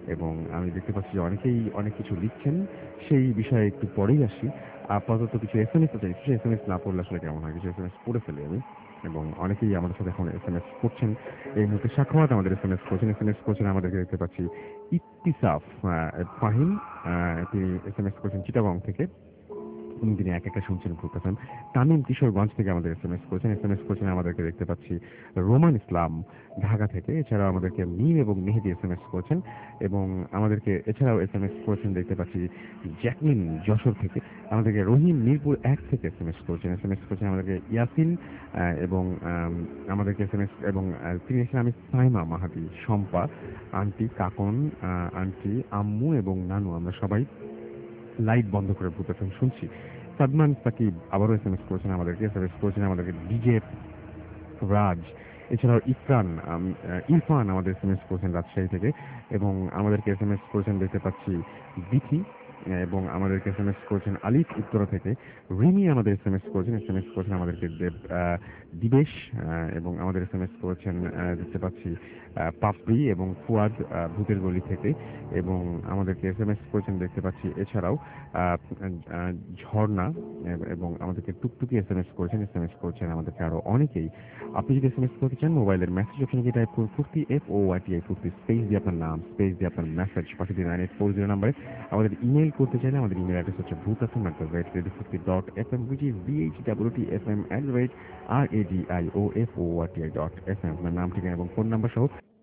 C: এবং আমি দেখতে পাচ্ছি যে অনেকেই অনেক কিছু লিখছেন, সেই বিষয়ে একটু পরেই আসি। আপাতত কিছু এস এম এস আছে, কিছু এস এম এস না পড়লে আসলে কেমন হয়, কিছু এস এম এস পড়ে ফেলি আমি। এবং অনেকেই আমাদের সাথে এখন এস এম এস করছেন। এই মুহূর্তে সাক্ষাৎ আমাদের এস এম এস করছেন, এস এম এস করছেন আমাদেরকে দেখতে পাচ্ছি ইত্তিসাফ আহ, ফাহিম, আহ, তিনি এস এম এস করছেন চিটাগং থেকে। উনি তিনি এক একটা শুনছেন ঘুরতেছেন। তামিম কিশোরগঞ্জ থেকে আমাদের এস এম এস করেছেন, এস এম এস করেছেন আমাদেরকে দেখতে পাচ্ছি রোমান ইসলাম ঢাকা থেকে। এছাড়াও আমাদেরকে মিম এবং মেহেদি এস এম এস করেছেন এবং আমাদেরকে এছাড়াও এস এম এস করেছেন দেখতে পাচ্ছি জ্যাকলিন যশোর থেকে। আমাদেরকে রহিম মিরপুর এক থেকে এস এম এস করেছেন, এস এম এস করেছেন আমাদেরকে ইয়াসিন আহ, এবং আম, আমাদেরকে এস এম এস এবং আহ, তিনি এসেছেন আমি সাইমা মাহাদি, শম্পা আন্টি, কাকন আহ, আন্টি, আম্মু এবং নানু, আমরা সবাই লাইট বন্ধ করে ভূতেন শুনছি। সাদমান সাকিব আবারও এস এম এস করেছেন আমাদেরকে, এস এম এস করেছেন আমাদেরকে ডিজে রাজ। এছাড়াও ইফরান আম, আহ, ইরফান আমাদের এস এম এস করেছেন রাজশাহী থেকে এবং আমাদেরকে এস এম এস করেছেন দেখতে পাচ্ছি বিথি এবং আমাদেরকে এস এম এস করেছেন আলিফ উত্তরা থেকে। রিমি আমাদের এস এম এস করেছেন, এস এম এস করেছেন আমাদেরকে দেব আহ, দিবেশ আহ, এবং আমাদের এস এম এস করেছেন আহ, দেখতে পাচ্ছি আহ, পাপড়ি এবং ফুয়াদ আহ, ভূতের গলি থেকে এবং আমাদেরকে এস এম এস করেছেন দেখতে পাচ্ছি এছাড়াও আহ, আহ, ঝর্ণা এব- এবং আমাদেরকে টুকটুকি এস এম এস করেছেন, এস এম এস করেছেন আমাদেরকে আরো অনেকেই। আপনি যদি এস এম এস করতে চান মোবাইলের মেসেজ অপশনে গিয়ে টাইপ করুন Foorti F O Y T I Foorti, space দিয়ে আপনার নাম, স্পেস দিয়ে আপনার মেসেজ পাঠিয়ে দিন নাইন এইট ফোর জিরো নাম্বারে। আমাদের ইমেল করতে চাইলে আমাদের ইমেল অ্যাড্রেস হচ্ছে Bhoot FM at the rate radio Foorti dot F M, which is B H W T F M at the rate R A D I O F O Y T I dot F M. আপনার নাম, ঠিকানা এবং phone number সহ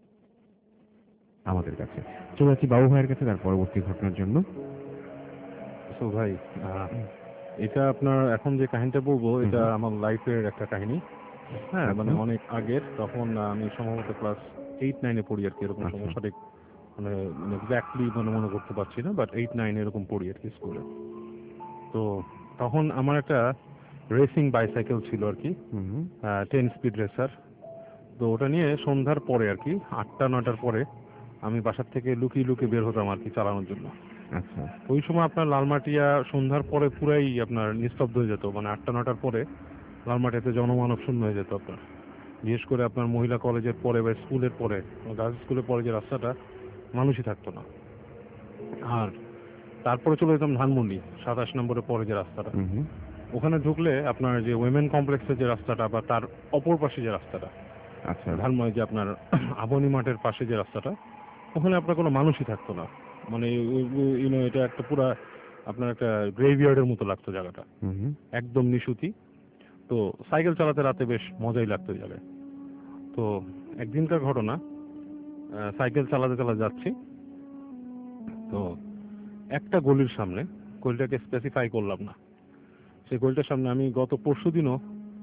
C: আমাদের কাছে। চলে যাচ্ছি বাবু ভাইয়ের কাছে তার পরবর্তী ঘটনার জন্য।
E: তো ভাই আহ, এটা আপনার এখন যে কাহিনীটা বলবো এটা আমার লাইফের একটা কাহিনী। হ্যাঁ, মানে
C: আচ্ছা।
E: অনেক আগের, তখন আমি সম্ভবত ক্লাস এইট নাইনে পড়ি আর কি, এরকম
C: আচ্ছা।
E: সময় সঠিক মানে এক্স্যাক্টলি মানে মনে করতে পারছি না, বাট এইট নাইন এরকম পড়ি আর কি স্কুলে। তো তখন আমার একটা রেসিং বাইসাইকেল ছিল আর কি,
C: হুম।
E: Ten speed racer. তো ওটা নিয়ে সন্ধ্যার পরে আর কি আটটা নয়টার পরে আমি বাসার থেকে লুকিয়ে লুকিয়ে বের হতাম আর কি চালানোর জন্য।
C: আচ্ছা।
E: ওই সময় আপনার লালমাটিয়া সন্ধ্যার পরে পুরাই আপনার নিস্তব্ধ হয়ে যেত, মানে আটটা নটার পরে লালমাটিয়াতে জনমানব শূন্য হয়ে যেত আপনার। বিশেষ করে আপনার মহিলা কলেজের পরে বা স্কুলের পরে, গার্লস স্কুলের পরে যে রাস্তাটা মানুষই থাকতো না। আর তারপরে চলে যেতাম ধানমন্ডি সাতাশ নম্বরের পরে যে রাস্তাটা,
C: হুম।
E: ওখানে ঢুকলে আপনার যে উইমেন কমপ্লেক্সের যে রাস্তাটা বা তার অপর পাশে যে রাস্তাটা,
C: আচ্ছা।
E: ধানমন্ডি যে আপনার আবনি মাঠের পাশে যে রাস্তাটা, ওখানে আপনার কোনো মানুষই থাকতো না। মানে ইউনো এটা একটা পুরা আপনার একটা গ্রেভিয়ার্ডের মতো লাগতো জায়গাটা,
C: হুম।
E: একদম নিশুতি। তো সাইকেল চালাতে রাতে বেশ মজাই লাগতো এই জায়গায়। তো একদিনকার ঘটনা, আহ, সাইকেল চালাতে চালাতে যাচ্ছি, তো একটা গলির সামনে, গলিটাকে স্পেসিফাই করলাম না, সেই গলিটার সামনে আমি গত পরশু দিনও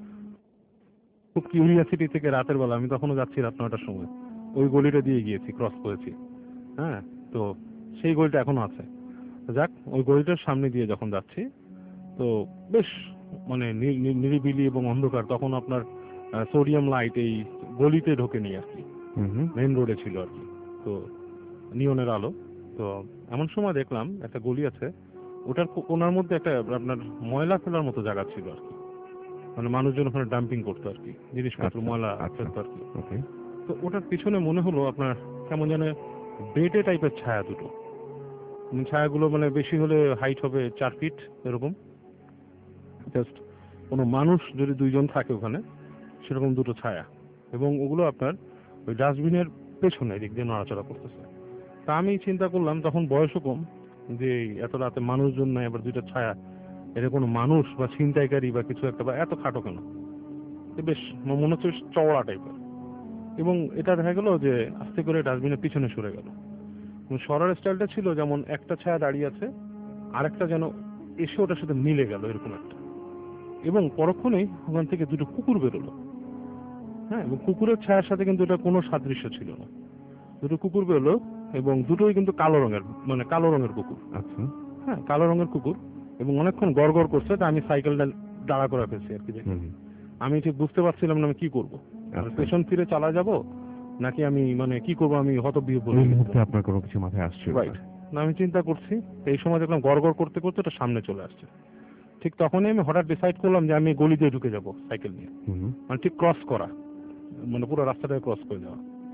E: খুব কিউরিয়াসিটি থেকে রাতের বেলা, আমি তখনও যাচ্ছি রাত নয়টার সময়, ওই গলিটা দিয়ে গিয়েছি, ক্রস করেছি। হ্যাঁ, তো সেই গলিটা এখনো আছে। যাক, ওই গলিটার সামনে দিয়ে যখন যাচ্ছি, তো বেশ মানে নি- নি- নিরিবিলি এবং অন্ধকার, তখন আপনার সোডিয়াম লাইট এই গলিতে ঢোকেনি আর কি,
C: হুম।
E: মেইন রোডে ছিল আর কি। তো নিয়নের আলো। তো এমন সময় দেখলাম একটা গলি আছে, ওটার কো- কোনার মধ্যে একটা আপনার ময়লা ফেলার মতো জায়গা ছিল আর কি, মানে মানুষজন ওখানে ডাম্পিং করতো আর কি, জিনিসপত্র
C: আচ্ছা,
E: ময়লা
C: আচ্ছা।
E: ফেলতো আর কি।
C: ওকে।
E: তো ওটার পিছনে মনে হলো আপনার কেমন যেন বেটে টাইপের ছায়া দুটো, উম, ছায়াগুলো মানে বেশি হলে হাইট হবে চার ফিট এরকম, জাস্ট কোনো মানুষ যদি দুইজন থাকে ওখানে সেরকম দুটো ছায়া, এবং ওগুলো আপনার ওই ডাস্টবিনের পেছনে দিক দিয়ে নড়াচড়া করতেছে। তা আমি চিন্তা করলাম, তখন বয়সও কম, যে এই এত রাতে মানুষজন নাই, আবার দুইটা ছায়া, এটা কোনো মানুষ বা ছিনতাইকারী বা কিছু একটা, বা এত খাটো কেন, এ বেশ আমার মনে হচ্ছে বেশ চওড়া টাইপের। এবং এটা দেখা গেল যে আস্তে করে ডাস্টবিনের পিছনে সরে গেল। এবং সরার স্টাইলটা ছিল যেমন একটা ছায়া দাঁড়িয়ে আছে, আরেকটা যেন এসে ওটার সাথে মিলে গেল এরকম একটা, এবং পরক্ষণেই ওখান থেকে দুটো কুকুর বেরোলো। হ্যাঁ, এবং কুকুরের ছায়ার সাথে কিন্তু এটা কোনো সাদৃশ্য ছিল না। দুটো কুকুর বেরোলো এবং দুটোই কিন্তু কালো রঙের, মানে কালো রঙের কুকুর।
C: আচ্ছা।
E: হ্যাঁ, কালো রঙের কুকুর, এবং অনেকক্ষণ গড় গড় করছে। তা আমি সাইকেলটা দাঁড়া করে ফেলছি আর কি দেখে।
C: হুম।
E: আমি ঠিক বুঝতে পারছিলাম না আমি কি করবো,
C: আচ্ছা।
E: পেছন ফিরে চালা যাব নাকি আমি মানে কি করবো, আমি হতবিহ্বল বলে
C: এই মুহূর্তে আপনার কোনো কিছু মাথায় আসছে না?
E: রাইট না, আমি চিন্তা করছি। এই সময় দেখলাম গড় গড় করতে করতে এটা সামনে চলে আসছে। ঠিক তখনই আমি হঠাৎ ডিসাইড করলাম যে আমি গলি দিয়ে ঢুকে যাব সাইকেল নিয়ে,
C: হুম।
E: মানে ঠিক ক্রস করা, মানে পুরো রাস্তাটাকে ক্রস করে যাওয়া।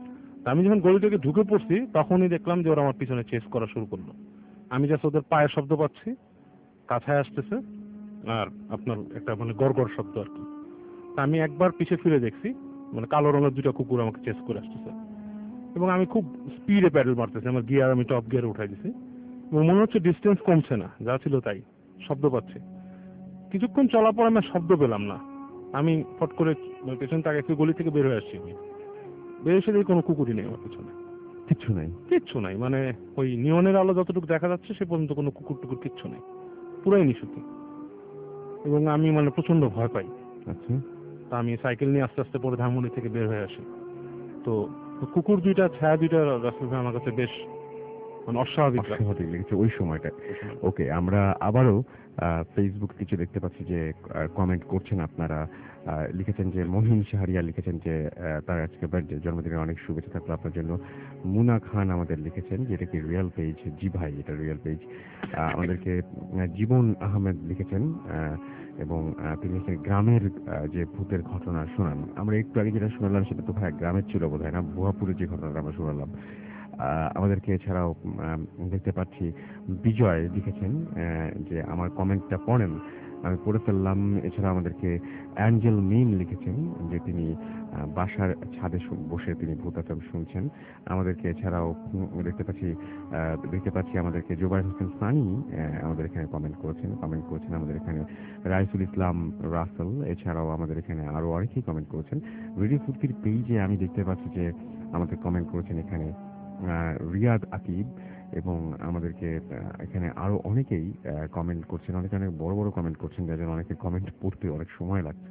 E: আমি যখন গলি থেকে ঢুকে পড়ছি তখনই দেখলাম যে ওরা আমার পিছনে চেস করা শুরু করলো। আমি জাস্ট ওদের পায়ের শব্দ পাচ্ছি, কাছায় আসতেছে, আর আপনার একটা মানে গড়গড় শব্দ আর কি। আমি একবার পিছে ফিরে দেখছি, মানে কালো রঙের দুটা কুকুর আমাকে চেস করে আসতেছে, এবং আমি খুব স্পিডে প্যাডেল মারতেছি, আমার গিয়ার আমি টপ গিয়ারে উঠাই দিছি, এবং মনে হচ্ছে ডিস্টেন্স কমছে না, যা ছিল তাই, শব্দ পাচ্ছে। কিছুক্ষণ চলার পর আমি শব্দ পেলাম না। আমি ফট করে পেছন তাকে একটু গলি থেকে বের হয়ে আসছি, বের এসে দেখি কোনো কুকুরই নেই আমার পেছনে,
C: কিচ্ছু নাই,
E: কিচ্ছু নাই, মানে ওই নিয়নের আলো যতটুকু দেখা যাচ্ছে সে পর্যন্ত কোনো কুকুর টুকুর কিচ্ছু নেই, পুরাই নিশুতি। এবং আমি মানে প্রচন্ড ভয় পাই।
C: আচ্ছা,
E: তা আমি সাইকেল নিয়ে আস্তে আস্তে পরে ধানমন্ডি থেকে বের হয়ে আসি। তো কুকুর দুইটা, ছায়া দুইটা রাস্তা আমার কাছে বেশ মানে অস্বাভাবিক
C: অস্বাভাবিক লেগেছে ওই সময়টা। ওকে, আমরা আবারও ফেসবুক কিছু দেখতে পাচ্ছি যে কমেন্ট করছেন আপনারা। লিখেছেন যে মহিন শাহরিয়া লিখেছেন যে তার আজকে বার্থডে, জন্মদিনের অনেক শুভেচ্ছা থাকলো আপনার জন্য। মুনা খান আমাদের লিখেছেন যে এটা কি রিয়েল পেজ? জি ভাই, এটা রিয়েল পেজ। আমাদেরকে জীবন আহমেদ লিখেছেন এবং তিনি লিখেছেন গ্রামের যে ভূতের ঘটনা শোনান। আমরা একটু আগে যেটা শোনালাম সেটা তো ভাই গ্রামের ছিল বোধ হয় না, ভুয়াপুরের যে ঘটনাটা আমরা শোনালাম। আমাদেরকে এছাড়াও দেখতে পাচ্ছি বিজয় লিখেছেন যে আমার কমেন্টটা পড়েন, আমি পড়ে ফেললাম। এছাড়া আমাদেরকে অ্যাঞ্জেল মিন লিখেছেন যে তিনি বাসার ছাদে বসে তিনি ভূতাচম শুনছেন আমাদেরকে। এছাড়াও দেখতে পাচ্ছি দেখতে পাচ্ছি আমাদেরকে জোবায়ের হোসেন সানি আমাদের এখানে কমেন্ট করেছেন কমেন্ট করেছেন আমাদের এখানে রাইসুল ইসলাম রাসেল। এছাড়াও আমাদের এখানে আরো অনেকেই কমেন্ট করেছেন। রেডিও ফুর্তির পেজে আমি দেখতে পাচ্ছি যে আমাদের কমেন্ট করেছেন এখানে রিয়াদ আকিব, এবং আমাদেরকে এখানে আরো অনেকেই কমেন্ট করছেন, অনেকে অনেক বড় বড় কমেন্ট করছেন, যার জন্য অনেকে কমেন্ট পড়তে অনেক সময় লাগছে।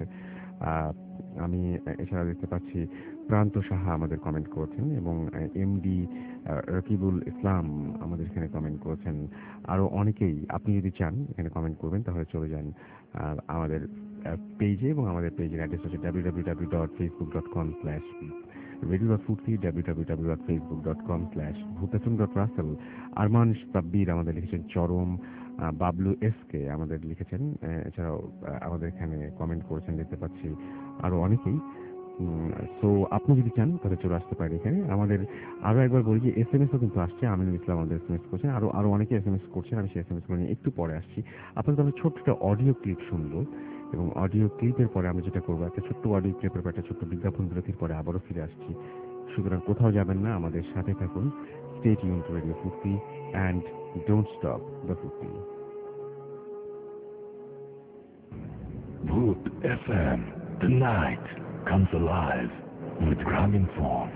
C: আমি এছাড়া দেখতে পাচ্ছি প্রান্ত সাহা আমাদের কমেন্ট করেছেন, এবং এমডি রকিবুল ইসলাম আমাদের এখানে কমেন্ট করেছেন। আরো অনেকেই, আপনি যদি চান এখানে কমেন্ট করবেন তাহলে চলে যান আমাদের পেজে, এবং আমাদের পেজের অ্যাড্রেস হচ্ছে W W W dot Facebook dot com slash radio Foorti, W W W dot Facebook dot com slash Bhoot FM dot Russell. Arman Sabbir আমাদের লিখেছেন চরম, বাবলু এস কে আমাদের লিখেছেন। এছাড়াও আমাদের এখানে কমেন্ট করেছেন দেখতে পাচ্ছি আরো অনেকেই। সো আপনি যদি চান তাহলে চলে আসতে পারেন এখানে। আমাদের আরো একবার বলি যে এস এম এসও কিন্তু আসছে, আমিনুল ইসলাম আমাদের এস এম এস করছেন, আরো আরো অনেকে এস এম এস করছেন। আমি সেই এস এম এস গুলো নিয়ে একটু পরে আসছি। আপনাদের আমরা ছোট্ট একটা অডিও ক্লিপ শুনবো, এবং অডিও ক্লিপের পরে আমরা যেটা করবো, একটা ছোট্ট অডিও ক্লিপের পর একটা ছোট্ট বিজ্ঞাপন বিরতির পরে আবারও ফিরে আসছি। সুতরাং কোথাও যাবেন না, আমাদের সাথে থাকুন। Stay tune to radio Foorti and don't stop the Futi.
B: Bhoot F M, the night comes alive with Graminphone.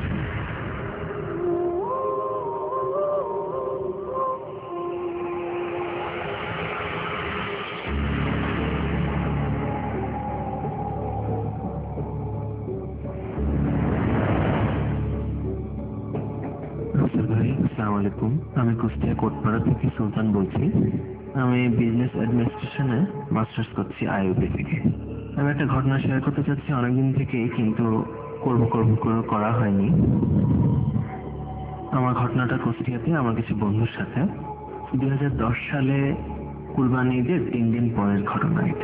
H: আসসালামু আলাইকুম, আমি কুষ্টিয়া কোটপাড়া থেকে সুলতান বলছি। আমি বিজনেস অ্যাডমিনিস্ট্রেশনে মাস্টার্স করছি আইইউবি থেকে। আমি একটা ঘটনা শেয়ার করতে চাচ্ছি অনেকদিন থেকে, কিন্তু করবো করবো করে করা হয়নি। আমার ঘটনাটা কুষ্টিয়াতে আমার কিছু বন্ধুর সাথে দুই হাজার দশ সালে কুরবানি ঈদের তিন দিন পরের ঘটনা এটা।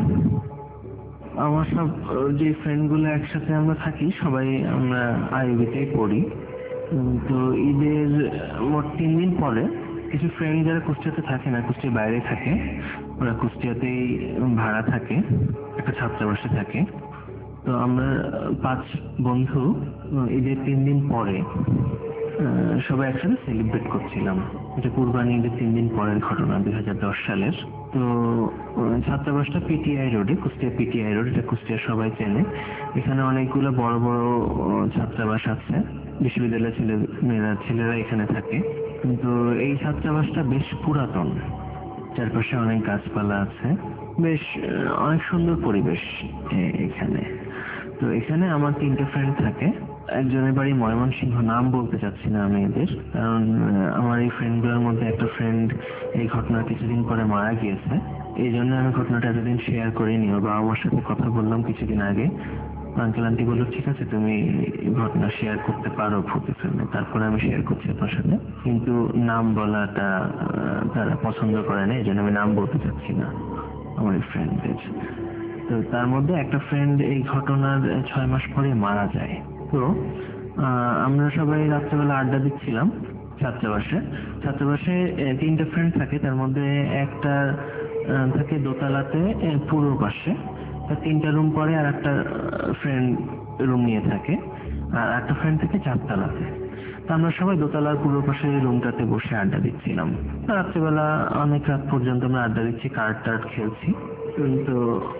H: আমার সব যে ফ্রেন্ডগুলো একসাথে আমরা থাকি সবাই আমরা আইইউবিতেই পড়ি। তো ঈদের মোট তিন দিন পরে কিছু ফ্রেন্ড যারা কুষ্টিয়াতে থাকে না, কুষ্টিয়ার বাইরে থাকে, ওরা কুষ্টিয়াতেই ভাড়া থাকে, একটা ছাত্রাবাসে থাকে। তো আমরা পাঁচ বন্ধু ঈদের তিন দিন পরে সবাই একসাথে সেলিব্রেট করছিলাম। এটা কুরবানি ঈদের তিন দিন পরের ঘটনা, দুই হাজার দশ সালের। তো ছাত্রাবাসটা পিটিআই রোডে, কুষ্টিয়া পিটিআই রোড, এটা কুষ্টিয়া সবাই চেনে। এখানে অনেকগুলো বড় বড় ছাত্রাবাস আছে, বিশ্ববিদ্যালয়ের ছেলে মেয়েরা ছেলেরা এখানে থাকে। কিন্তু এই ছাত্রাবাসটা বেশ পুরাতন, চারপাশে অনেক গাছপালা আছে, বেশ অনেক সুন্দর পরিবেশ এখানে। তো এখানে আমার তিনটে ফ্রেন্ড থাকে। একজনের বাড়ি ময়মনসিংহ, নাম বলতে চাচ্ছি না আমি এদের, কারণ আমার এই ফ্রেন্ডগুলোর মধ্যে একটা ফ্রেন্ড এই ঘটনার কিছুদিন পরে মারা গিয়েছে। এই জন্য আমি ঘটনাটা এতদিন শেয়ার করিনি। ওর বাবা মার সাথে কথা বললাম কিছুদিন আগে, আঙ্কেল আন্টি বললো ঠিক আছে তুমি ঘটনা শেয়ার করতে পারো ভূত ফিল্মে, তারপরে আমি শেয়ার করছি আপনার সাথে। কিন্তু নাম বলাটা তারা পছন্দ করে না, এই জন্য আমি নাম বলতে চাচ্ছি না আমার ফ্রেন্ডদের। তো তার মধ্যে একটা ফ্রেন্ড এই ঘটনার ছয় মাস পরে মারা যায়। তো আহ, আমরা সবাই রাত্রেবেলা আড্ডা দিচ্ছিলাম ছাত্রাবাসে। ছাত্রাবাসে আহ, তিনটা ফ্রেন্ড থাকে, তার মধ্যে একটা আহ, থাকে দোতলাতে আহ, পূর্ব পাশে, তার তিনটা রুম পরে আর একটা ফ্রেন্ড রুম নিয়ে থাকে, আর একটা ফ্রেন্ড থাকে চারতলাতে। তো আমরা সবাই দোতলার পূর্ব পাশের রুমটাতে বসে আড্ডা দিচ্ছিলাম। রাত্রেবেলা অনেক রাত পর্যন্ত আমরা আড্ডা দিচ্ছি, কার্ড টার্ড খেলছি। কিন্তু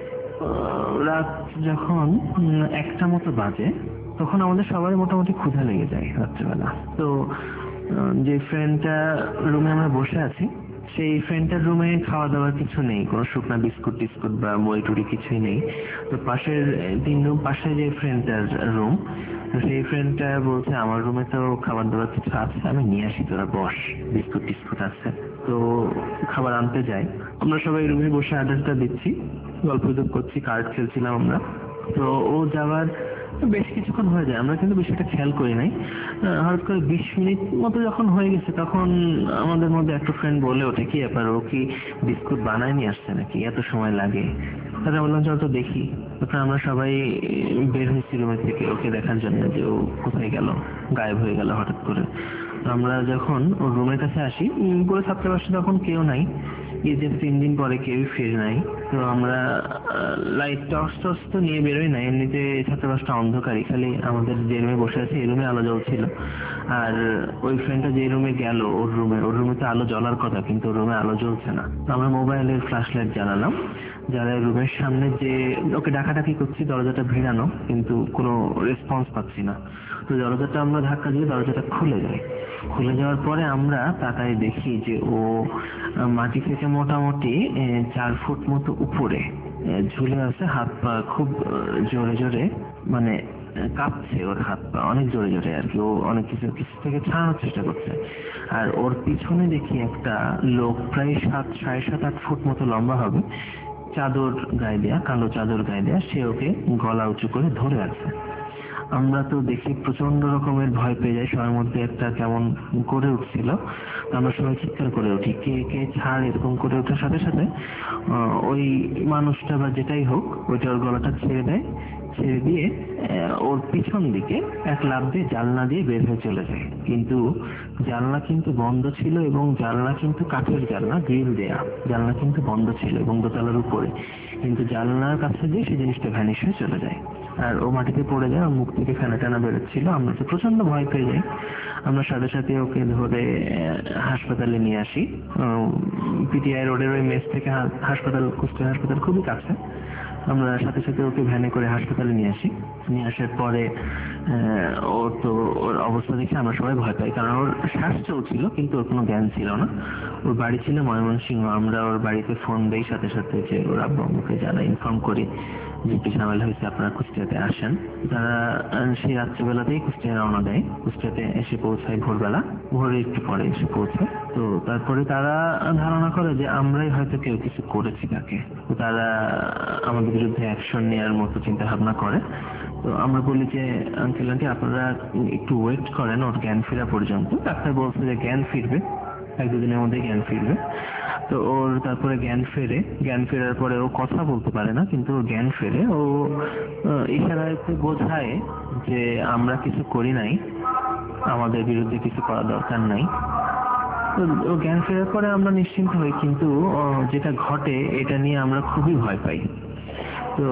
H: আহ, রাত যখন উম, একটা মতো বাজে, তখন আমাদের সবাই মোটামুটি ক্ষুধা লেগে যায় রাত্রেবেলা। তো আহ, যে ফ্রেন্ডটা রুমে আমরা বসে আছি, সেই ফ্রেন্ডটার রুমে খাওয়া দাওয়ার কিছু নেই, কোনো শুকনা বিস্কুট টিস্কুট বা মই টুরি কিছুই নেই। তো পাশের আহ, তিন রুম পাশে যে ফ্রেন্ডটার রুম, তো সেই ফ্রেন্ডটা বলছে আমার রুমে তো খাবার দাবার কিছু আছে, আমি নিয়ে আসি, তোরা বস, বিস্কুট টিস্কুট আছে। তো খাবার আনতে যাই, আমরা সবাই রুমে বসে আড্ডাটা দিচ্ছি, গল্প গুজব করছি, কার্ড খেলছিলাম আমরা। তো ও যাওয়ার বেশ কিছুক্ষণ হয়ে যায়, আমরা কিন্তু বিষয়টা খেয়াল করি নাই। আহ, হঠাৎ করে বিশ মিনিট মতো যখন হয়ে গেছে, তখন আমাদের মধ্যে একটা ফ্রেন্ড বলে ওঠে, কি ব্যাপার, ও কি বিস্কুট বানায় নিয়ে আসছে নাকি, এত সময় লাগে? তাহলে বললাম চল তো দেখি। তখন আমরা সবাই বের হয়েছি রুমের থেকে ওকে দেখার জন্য যে ও কোথায় গেল, গায়েব হয়ে গেল হঠাৎ করে। আমরা যখন ওর রুমের কাছে আসি, উম, পুরো ছাত্রাবাসে তখন কেউ নাই, এই যে তিন দিন পরে কেউই ফিরে নাই। তো আমরা লাইট টর্চ টর্চ তো নিয়ে বেরোই না, এমনিতে ছাত্রাবাসটা অন্ধকারই, খালি আমাদের যে রুমে বসে আছে এই রুমে আলো জ্বলছিল। আর ওই ফ্রেন্ডটা যে রুমে গেল, ওর রুমে ওর রুমে তো আলো জ্বলার কথা, কিন্তু ওর রুমে আলো জ্বলছে না। তো আমরা মোবাইলের ফ্ল্যাশ লাইট জ্বালালাম, যারা রুমের সামনে যে ওকে ডাকাডাকি করছি, দরজাটা ভিড়ানো, কিন্তু কোনো রেসপন্স পাচ্ছি না। তো দরজাটা আমরা ধাক্কা দিয়ে দরজাটা খুলে যায়। খুলে যাওয়ার পরে আমরা তাকায় দেখি যে ও আহ, মাটি থেকে মোটামুটি আহ, চার ফুট মতো উপরে আহ, ঝুলে আছে, হাত পা খুব আহ, জোরে জোরে, মানে আহ, কাঁপছে ওর হাত পা অনেক জোরে জোরে আর কি, ও অনেক কিছু কিছু থেকে ছাড়ানোর চেষ্টা করছে। আর ওর পিছনে দেখি একটা লোক, প্রায় সাত সাড়ে সাত আট ফুট মতো লম্বা হবে, চাদর গায়ে দেয়া, কালো চাদর গায়ে দেয়া, সে ওকে গলা উঁচু করে ধরে আছে। আমরা তো দেখি প্রচন্ড রকমের ভয় পেয়ে যাই, সবার মধ্যে একটা কেমন করে উঠছিল। আমরা সবাই চিৎকার করে উঠি, কে কে ছাড়, এরকম করে ওঠার সাথে সাথে আহ, ওই মানুষটা বা যেটাই হোক ওইটা ওর গলাটা ছেড়ে দেয়, ছেড়ে দিয়ে আহ, ওর পিছন দিকে এক লাফ দিয়ে জানলা দিয়ে বের হয়ে চলে যায়। কিন্তু জানলা কিন্তু বন্ধ ছিল, এবং জানলা কিন্তু কাঠের জানলা, গ্রিল দেয়া জানলা কিন্তু বন্ধ ছিল এবং দোতলার উপরে, কিন্তু জানলার কাছে দিয়ে সেই জিনিসটা ভ্যানিশ হয়ে চলে যায়। আর ও মাটিতে পড়ে যায়, ওর মুখ থেকে ফেনা টানা বেরোচ্ছিল। আমরা তো প্রচন্ড ভয় পেয়ে যাই। আমরা সাথে সাথে ওকে ধরে আহ, হাসপাতালে নিয়ে আসি। পিটিআই রোডের ওই মেস থেকে হা- হাসপাতাল, কুষ্টিয়া হাসপাতাল খুবই কাছে। আমরা সাথে সাথে ওকে ভ্যানে করে হাসপাতালে নিয়ে আসি। নিয়ে আসার পরে আহ, ওর তো ওর অবস্থা দেখে আমরা সবাই ভয় পাই, কারণ ওর শ্বাস চলছিল কিন্তু ওর কোনো জ্ঞান ছিল না। ওর বাড়ি ছিল ময়মনসিংহ। আমরা ওর বাড়িতে ফোন দেই, সাথে সাথে যে ওর আব্বু আম্মুকে জানা ইনফর্ম করি যে একটু ঝামেলা হয়েছে, আপনারা কুষ্টিয়াতে আসেন। তারা আহ, সেই রাত্রেবেলাতেই কুষ্টিয়া রওনা দেয়। কুষ্টিয়াতে এসে পৌঁছায় ভোরবেলা, ভোরে একটু পরে এসে পৌঁছায়। তো তারপরে তারা ধারণা করে যে আমরাই হয়তো কেউ কিছু করেছি তাকে। তো তারা আমাদের বিরুদ্ধে অ্যাকশন নেওয়ার মতো চিন্তা ভাবনা করে। তো আমরা বলি যে আঙ্কেল আন্টি আপনারা একটু ওয়েট করেন ওর জ্ঞান ফেরা পর্যন্ত। ডাক্তার বলছে যে জ্ঞান ফিরবে, এক দুদিনের মধ্যে জ্ঞান ফিরবে। তো ওর তারপরে জ্ঞান ফেরে, জ্ঞান ফেরার পরে ও কথা বলতে পারে না, কিন্তু ওর জ্ঞান ফেরে। ও আহ, ইশারাতে বোঝায় যে আমরা কিছু করি নাই, আমাদের বিরুদ্ধে কিছু করা দরকার নাই। তো ও জ্ঞান ফেরার পরে আমরা নিশ্চিন্ত হই, কিন্তু আহ, যেটা ঘটে এটা নিয়ে আমরা খুবই ভয় পাই। তো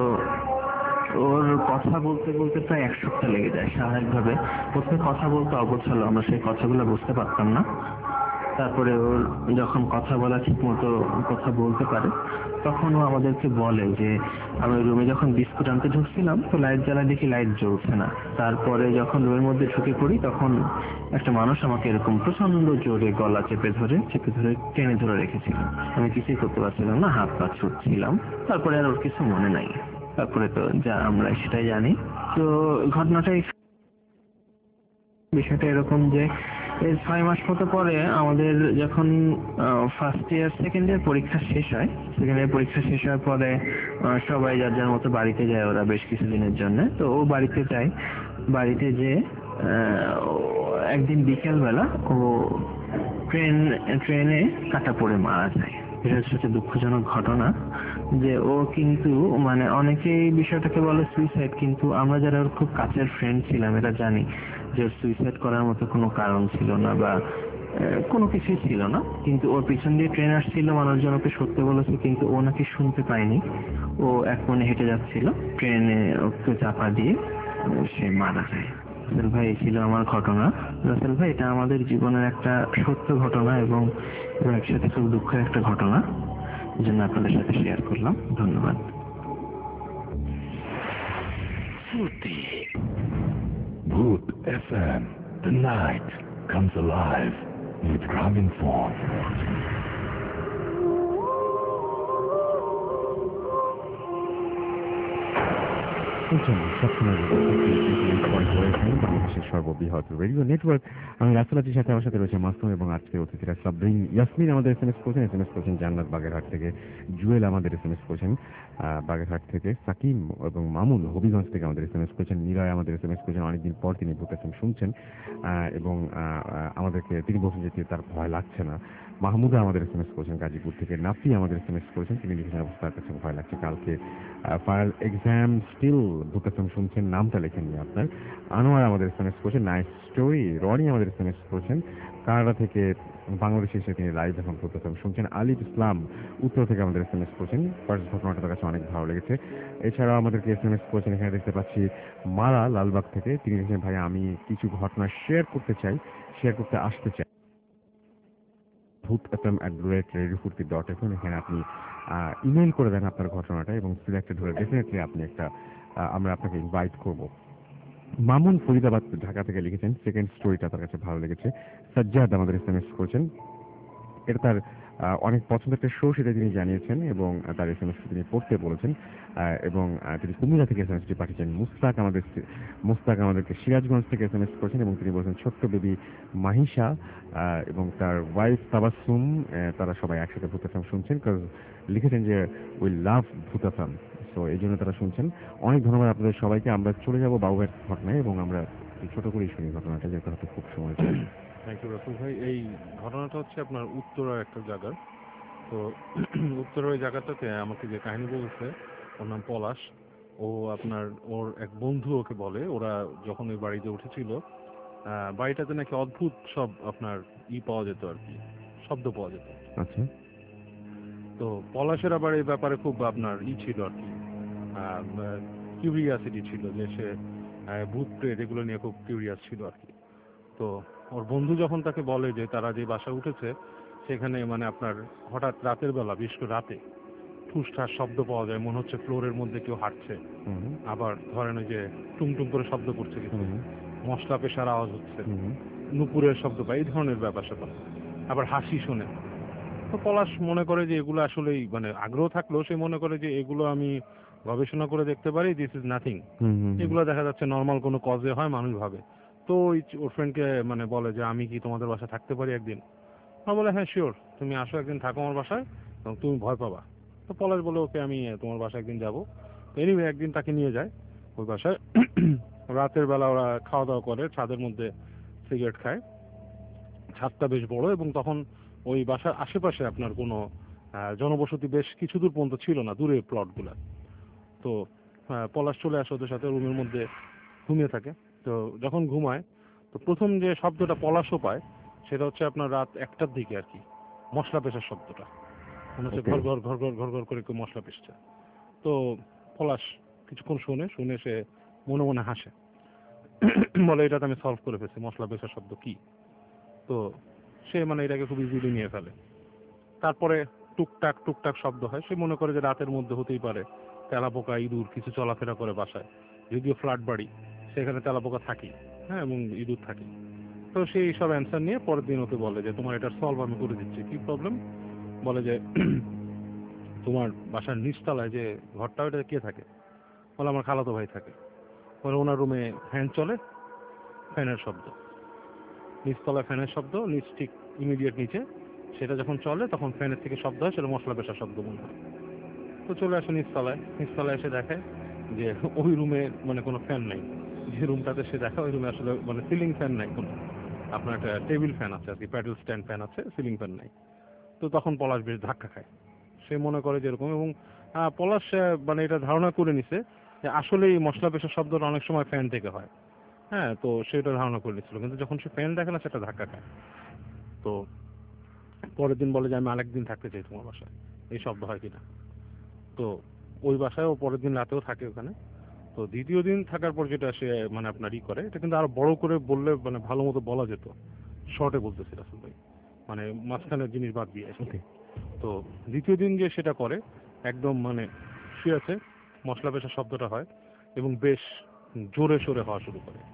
H: ওর কথা বলতে বলতে প্রায় এক সপ্তাহ লেগে যায় স্বাভাবিকভাবে। প্রথমে কথা বলতে অগোছালো, আমরা সেই কথাগুলো বুঝতে পারতাম না। তারপরে ওর যখন কথা বলা ঠিক মতো কথা বলতে পারে, তখন ও আমাদেরকে বলে যে আমি রুমে যখন বিস্কুট আনতে ঢুকছিলাম তো লাইট জ্বালা দেখি লাইট জ্বলছে না। তারপরে যখন রুমের মধ্যে ঢুকে পড়ি তখন একটা মানুষ আমাকে এরকম প্রচন্ড জোরে গলা চেপে ধরে চেপে ধরে টেনে ধরে রেখেছিল। আমি কিছুই করতে পারছিলাম না, হাত পা ছুটছিলাম। তারপরে আর ওর কিছু মনে নাই। তারপরে তো যা আমরা সেটাই জানি। তো ঘটনাটাই বিষয়টা এরকম যে এই ছয় মাস মতো পরে আমাদের যখন ফার্স্ট ইয়ার সেকেন্ড ইয়ার পরীক্ষা শেষ হয়, সেকেন্ড ইয়ার পরীক্ষা শেষ হওয়ার পরে আহ, সবাই যার যার মতো বাড়িতে যায় ওরা বেশ কিছুদিনের জন্য। তো ও বাড়িতে যায়, বাড়িতে যে একদিন বিকেল বেলা ও ট্রেন ট্রেনে কাটা পড়ে মারা যায়। এটা হচ্ছে দুঃখজনক ঘটনা যে ও কিন্তু মানে অনেকেই এই বিষয়টাকে বলে সুইসাইড, কিন্তু আমরা যারা ওর খুব কাছের ফ্রেন্ড ছিলাম এরা জানি যে সুইসাইড করার মতো কোনো কারণ ছিল না বা আহ, কোনো কিছুই ছিল না। কিন্তু ওর পিছন দিয়ে ট্রেন আসছিল, মানুষজন ওকে সত্যি বলেছে, কিন্তু ও নাকি শুনতে পায়নি। ও এক মনে হেঁটে যাচ্ছিল, ট্রেনে ওকে চাপা দিয়ে আহ, সে মারা যায়। রাসেল ভাই, এই ছিল আমার ঘটনা। রাসেল ভাই, এটা আমাদের জীবনের একটা সত্য ঘটনা এবং এবং একসাথে খুব দুঃখের একটা ঘটনা, এই জন্য আপনাদের সাথে শেয়ার করলাম। ধন্যবাদ।
B: Bhoot F M, the night comes alive with Graminphone.
C: সবসময় বাংলাদেশের সর্ববৃহৎ রেডিও নেটওয়ার্ক। আমি রাসেল আজির সাথে আমার সাথে রয়েছে মাসুম এবং আজকের অতিথিরা সাবরিন, ইয়াসমিন আমাদের এস এম এস করেছেন, এস এম এস করেছেন জান্নাত বাগেরহাট থেকে, জুয়েল আমাদের এস এম এস করেছেন বাগেরহাট থেকে, সাকিম এবং মামুন হবিগঞ্জ থেকে আমাদের এস এম এস করেছেন, নিলয় আমাদের এস এম এস করেছেন, অনেকদিন পর তিনি ভূত এফ এম শুনছেন এবং আমাদেরকে তিনি বলছেন যে তার ভয় লাগছে না। মাহমুদা আমাদের এস এম এস করেছেন গাজীপুর থেকে, নাফি আমাদের এস এম এস করেছেন, তিনি লিখেছেন অবস্থার কাছে ভয় লাগছে, কালকে final exam still Bhoot F M শুনছেন, নামটা লেখেননি আপনার। আনোয়ার আমাদের এস এম এস করেছেন, নাইস স্টোরি। রনি আমাদের এস এম এস করেছেন কানাডা থেকে, বাংলাদেশে এসে তিনি লাইভ এখন ভূত এফ এম শুনছেন। আলিফ ইসলাম উত্তর থেকে আমাদের এস এম এস করেছেন, ফার্স্ট ঘটনাটা তার কাছে অনেক ভালো লেগেছে। এছাড়াও আমাদেরকে এস এম এস করেছেন, এখানে দেখতে পাচ্ছি মারা লালবাগ থেকে, তিনি লিখেছেন ভাই আমি কিছু ঘটনা শেয়ার করতে চাই, শেয়ার করতে আসতে চাই। Bhoot F M at rate radio Foorti dot F M, এখানে আপনি ইমেল করে দেন আপনার ঘটনাটা এবং সিলেক্টেড হলে ডেফিনেটলি আপনি একটা আমরা আপনাকে ইনভাইট করব। মামুন ফরিদাবাদ ঢাকা থেকে লিখেছেন সেকেন্ড স্টোরিটা তার কাছে ভালো লেগেছে। সাজ্জাদ আমাদের এস এম এস করেছেন, এটা তার অনেক পছন্দের একটা শো, সেটা তিনি জানিয়েছেন এবং তার এস এম এস তিনি পড়তে বলেছেন এবং তিনি কুমিল্লা থেকে এস এম এসটি পাঠিয়েছেন। মুস্তাক আমাদের মুস্তাক আমাদেরকে সিরাজগঞ্জ থেকে এস এম এস করেছেন এবং তিনি বলেছেন ছোট্ট বেবি মাহিশা এবং তার ওয়াইফ তাবাসসুম তারা সবাই একসাথে ভূত এফ এম শুনছেন, কারণ লিখেছেন যে উই লাভ ভূত এফ এম, তো এই জন্য তারা শুনছেন। অনেক ধন্যবাদ আপনাদের সবাইকে। আমরা চলে যাব বাবুঘাট ঘটনায় এবং আমরা ছোট করেই শুনি ঘটনাটা, যেটা হয়তো খুব সময়।
E: থ্যাংক ইউ রাসেল ভাই। এই ঘটনাটা হচ্ছে আপনার উত্তরার একটা জায়গার। তো উত্তরের ওই জায়গাটাতে আমাকে যে কাহিনী বলছে, ওর নাম পলাশ। ও আপনার ওর এক বন্ধু ওকে বলে, ওরা যখন ওই বাড়িতে উঠেছিল বাড়িটাতে নাকি অদ্ভুত সব আপনার ই পাওয়া যেত আর কি, শব্দ পাওয়া যেত।
C: আচ্ছা।
E: তো পলাশের আবার এই ব্যাপারে খুব আপনার ই ছিল আর কি, কিউরিয়াসিটি ছিল, যে সে ভূত প্রেত এগুলো নিয়ে খুব কিউরিয়াস ছিল আর কি। তো ওর বন্ধু যখন তাকে বলে যে তারা যে বাসা উঠেছে সেখানে মানে আপনার হঠাৎ রাতের বেলা, বিশেষ করে রাতে ঠুসঠাস শব্দ পাওয়া যায়, মনে হচ্ছে ফ্লোরের মধ্যে কেউ হাঁটছে, আবার ধরেন ওই যে টুংটুং করে শব্দ করছে, কিছু মশলা পেশার আওয়াজ হচ্ছে, নুপুরের শব্দ পায়, এই ধরনের ব্যাপার স্যাপার, আবার হাসি শোনে। তো পলাশ মনে করে যে এগুলো আসলেই মানে আগ্রহ থাকলেও সে মনে করে যে এগুলো আমি গবেষণা করে দেখতে পারি, দিস ইজ নাথিং, এগুলো দেখা যাচ্ছে নর্মাল কোনো কজে হয়, মানুষ ভাবে। তো ওই ওর ফ্রেন্ডকে মানে বলে যে আমি কি তোমাদের বাসায় থাকতে পারি একদিন? আমার বলে হ্যাঁ শিওর, তুমি আসো একদিন থাকো আমার বাসায় এবং তুমি ভয় পাবা। তো পলাশ বলে ওকে আমি তোমার বাসায় একদিন যাবো। তো এনিওয়ে একদিন তাকে নিয়ে যায় ওই বাসায়। রাতের বেলা ওরা খাওয়া দাওয়া করে, ছাদের মধ্যে সিগারেট খায়, ছাদটা বেশ বড় এবং তখন ওই বাসার আশেপাশে আপনার কোনো জনবসতি বেশ কিছু দূর পর্যন্ত ছিল না, দূরে প্লটগুলা। তো পলাশ চলে আসে ওদের সাথে, রুমের মধ্যে ঘুমিয়ে থাকে। তো যখন ঘুমায় তো প্রথম যে শব্দটা পলাশও পায় সেটা হচ্ছে আপনার রাত একটার দিকে আর কি, মশলা পেশার শব্দটা, মনে হচ্ছে ঘর ঘর ঘর ঘর ঘর ঘর করে কেউ মশলা পেশছে। তো পলাশ কিছুক্ষণ শুনে শুনে সে মনে মনে হাসে, বলে এটাতে আমি সলভ করে ফেলছি, মশলা পেশার শব্দ কি। তো সে মানে এটাকে খুব ইজিলি নিয়ে ফেলে। তারপরে টুকটাক টুকটাক শব্দ হয়, সে মনে করে যে রাতের মধ্যে হতেই পারে তেলাপোকা ইঁদুর কিছু চলাফেরা করে বাসায়, যদিও ফ্ল্যাট বাড়ি, সেখানে তেলাপোকা থাকি, হ্যাঁ, এবং ইঁদুর থাকি। তো সেই সব অ্যান্সার নিয়ে পরের দিন ওকে বলে যে তোমার এটার সলভ আমি করে দিচ্ছি। কি প্রবলেম? বলে যে তোমার বাসার নিচতলায় যে ঘরটা ওইটা কে থাকে? বলে আমার খালাতো ভাই থাকে। বলে ওনার রুমে ফ্যান চলে, ফ্যানের শব্দ, নিচতলায় ফ্যানের শব্দ, নিচ ঠিক ইমিডিয়েট নিচে, সেটা যখন চলে তখন ফ্যানের থেকে শব্দ হয়, সেটা মশলা পেশার শব্দ মনে হয়। তো চলে আসে নিচতলায়, নিচতলায় এসে দেখে যে ওই রুমে মানে কোনো ফ্যান নেই। যে রুমটাতে সে দেখে ওই রুমে আসলে মানে সিলিং ফ্যান নাই, কোনো আপনার একটা টেবিল ফ্যান আছে আর কি, প্যাডেল স্ট্যান্ড ফ্যান আছে, সিলিং ফ্যান নাই। তো তখন পলাশ বেশ ধাক্কা খায়, সে মনে করে যে এরকম, এবং আহ, পলাশ আহ, মানে এটা ধারণা করে নিছে যে আসলে এই মশলা পেশার শব্দটা অনেক সময় ফ্যান থেকে হয়। হ্যাঁ, তো সেটা ধারণা করে নিচ্ছিল, কিন্তু যখন সে ফ্যান দেখে না সেটা ধাক্কা খায়। তো পরের দিন বলে যে আমি আরেকদিন থাকতে চাই তোমার বাসায়, এই শব্দ হয় কিনা। তো ওই বাসায় ও পরের দিন রাতেও থাকে ওখানে। তো দ্বিতীয় দিন থাকার পর যেটা সে মানে আপনার ই করে, এটা কিন্তু আরো বড় করে বললে মানে ভালো মতো বলা যেত, শর্টে বলতেছি রাসেল ভাই, মানে মাঝখানের জিনিস বাদ দিয়ে আসে।
C: ওকে।
E: তো দ্বিতীয় দিন যে সেটা করে একদম মানে শুয়ে আছে, মশলা পেশার শব্দটা হয় এবং বেশ জোরে সোরে হওয়া শুরু করে।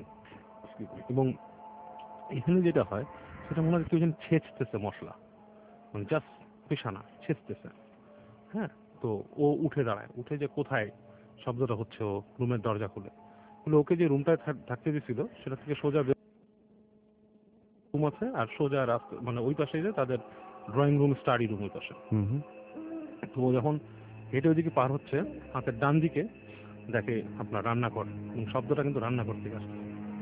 E: এবং এখানে যেটা হয় সেটা মনে হয় কেউ যেন ছেঁচতেছে মশলা, মানে জাস্ট পেশানা ছেঁচতেছে। হ্যাঁ, তো ও উঠে দাঁড়ায়, উঠে যে কোথায় শব্দটা হচ্ছে, ও রুমের দরজা খুলে খুলে ওকে যে রুমটায় থাক- থাকতে দিয়েছিল সেটা থেকে সোজা রুম আছে, আর সোজা রাস্তা মানে ওই পাশে যে তাদের ড্রয়িং রুম, স্টাডি রুম ওই পাশে।
C: হুম হুম।
E: তো ও যখন হেঁটে ওইদিকে পার হচ্ছে, হাতের ডান দিকে দেখে আপনার রান্নাঘর, এবং শব্দটা কিন্তু রান্নাঘর থেকে আসছে।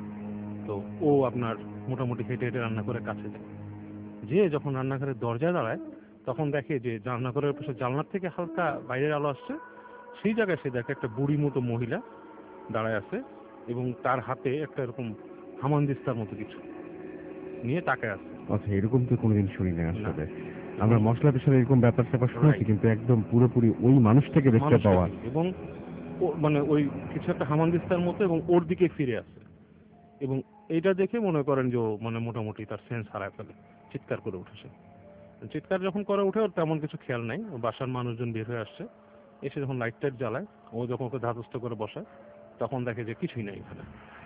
E: তো ও আপনার মোটামুটি হেঁটে হেঁটে রান্নাঘরের কাছে যায়, যে যখন রান্নাঘরের দরজায় দাঁড়ায় তখন দেখে যে রান্নাঘরের পাশে জানলার থেকে হালকা বাইরের আলো আসছে, সেই জায়গায় সে দেখে একটা বুড়ি মতো মহিলা দাঁড়ায় আছে এবং তার হাতে একটা এরকম হামানদিস্তার মতো কিছু নিয়ে তাকায় আছে।
C: আচ্ছা, এরকম তো কোনোদিন শুনি না আসলে।
E: না।
C: আমরা মশলা পেশার এরকম ব্যাপার স্যাপার শুনেছি,
E: Right.
C: কিন্তু একদম পুরোপুরি ওই মানুষটাকে দেখতে
E: মানুষটা
C: পাওয়া।
E: কি? এবং ও মানে ওই কিছু একটা হামানদিস্তার মতো এবং ওর দিকে ফিরে আসে, এবং এইটা দেখে মনে করেন যে ও মানে মোটামুটি তার সেন্স হারায় ফেলে, চিৎকার করে উঠে সে। চিৎকার যখন করে উঠে ওর তেমন কিছু খেয়াল নাই, ও বাসার মানুষজন বের হয়ে আসছে, এসে যখন লাইট টাইট জ্বালায়, ও যখন ওকে ধাতস্থ করে বসায় তখন দেখে যে কিছুই নাই এখানে,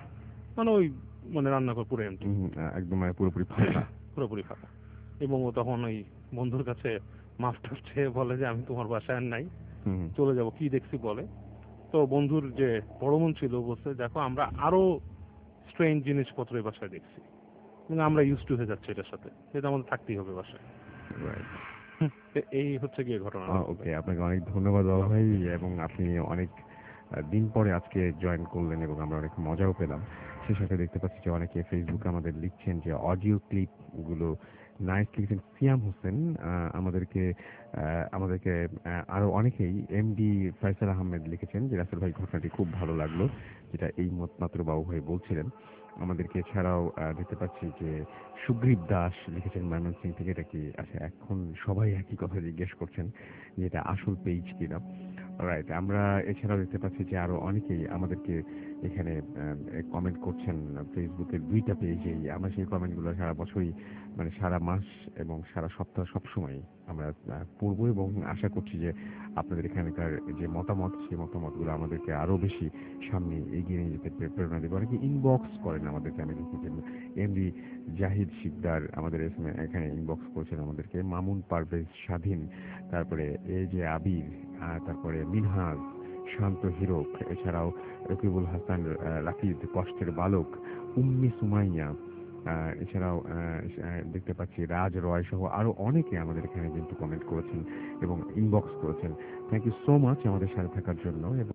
E: মানে ওই মানে রান্নাঘর পুরো এমটি,
C: হুম, একদম মানে পুরোপুরি ফাঁকা।
E: পুরোপুরি ফাঁকা। এবং ও তখন ওই বন্ধুর কাছে মাফ টাফ চেয়ে বলে যে আমি তোমার বাসায় আর নাই,
C: হুম।
E: চলে যাব, কি দেখছি বলে। তো বন্ধুর যে বড় বোন ছিল বলছে, দেখো আমরা আরো স্ট্রেঞ্জ জিনিসপত্র এই বাসায় দেখছি, কিন্তু আমরা ইউজ টু হয়ে যাচ্ছি এটার সাথে, এটা আমাদের থাকতেই হবে বাসায়।
C: Right.
E: হুম, তো এই হচ্ছে গিয়ে ঘটনা।
C: ওকে, আপনাকে অনেক ধন্যবাদ বাবা ভাই, এবং আপনি অনেক আহ, দিন পরে আজকে জয়েন করলেন এবং আমরা অনেক মজাও পেলাম। সেই সাথে দেখতে পাচ্ছি যে অনেকে ফেসবুকে আমাদের লিখছেন যে অডিও ক্লিপ গুলো নাইস লিখছেন। সিয়াম হোসেন আহ, আমাদেরকে আহ, আমাদেরকে আহ, আরো অনেকেই এমডি ফয়সাল আহমেদ লিখেছেন যে রাসেল ভাই ঘটনাটি খুব ভালো লাগলো, যেটা এই মাত্র বাবু ভাই বলছিলেন আমাদেরকে। এছাড়াও আহ, দেখতে পাচ্ছি যে সুগ্রীব দাস লিখেছেন ময়মনসিং থেকে। এটা কি আচ্ছা, এখন সবাই একই কথা জিজ্ঞেস করছেন যে এটা আসল পেজ কিনা। রাইট, আমরা এছাড়াও দেখতে পাচ্ছি যে আরো অনেকেই আমাদেরকে এখানে কমেন্ট করছেন ফেসবুকের দুইটা পেজেই। আমরা সেই কমেন্টগুলো সারা বছরই মানে সারা মাস এবং সারা সপ্তাহ সবসময় আমরা আহ, পড়বো, এবং আশা করছি যে আপনাদের এখানকার যে মতামত, সেই মতামতগুলো আমাদেরকে আরো বেশি সামনে এগিয়ে নিয়ে যেতে প্রে- প্রেরণা দেবে। অনেকে ইনবক্স করেন আমাদেরকে, আমি লিখেছেন এমডি জাহিদ শিকদার আমাদের এখানে এখানে ইনবক্স করেছেন আমাদেরকে, মামুন পারভেজ স্বাধীন, তারপরে এ যে আবির, আহ, তারপরে মিনহাজ, শান্ত হিরক, এছাড়াও রকিবুল হাসান, আহ, রাকিব কষ্টের বালক, উম্মি সুমাইয়া, আহ, এছাড়াও আহ, আহ, দেখতে পাচ্ছি রাজ রয় সহ আরো অনেকে আমাদের এখানে কিন্তু কমেন্ট করেছেন এবং ইনবক্স করেছেন। থ্যাংক ইউ সো মাচ আমাদের সাথে থাকার জন্য। এবং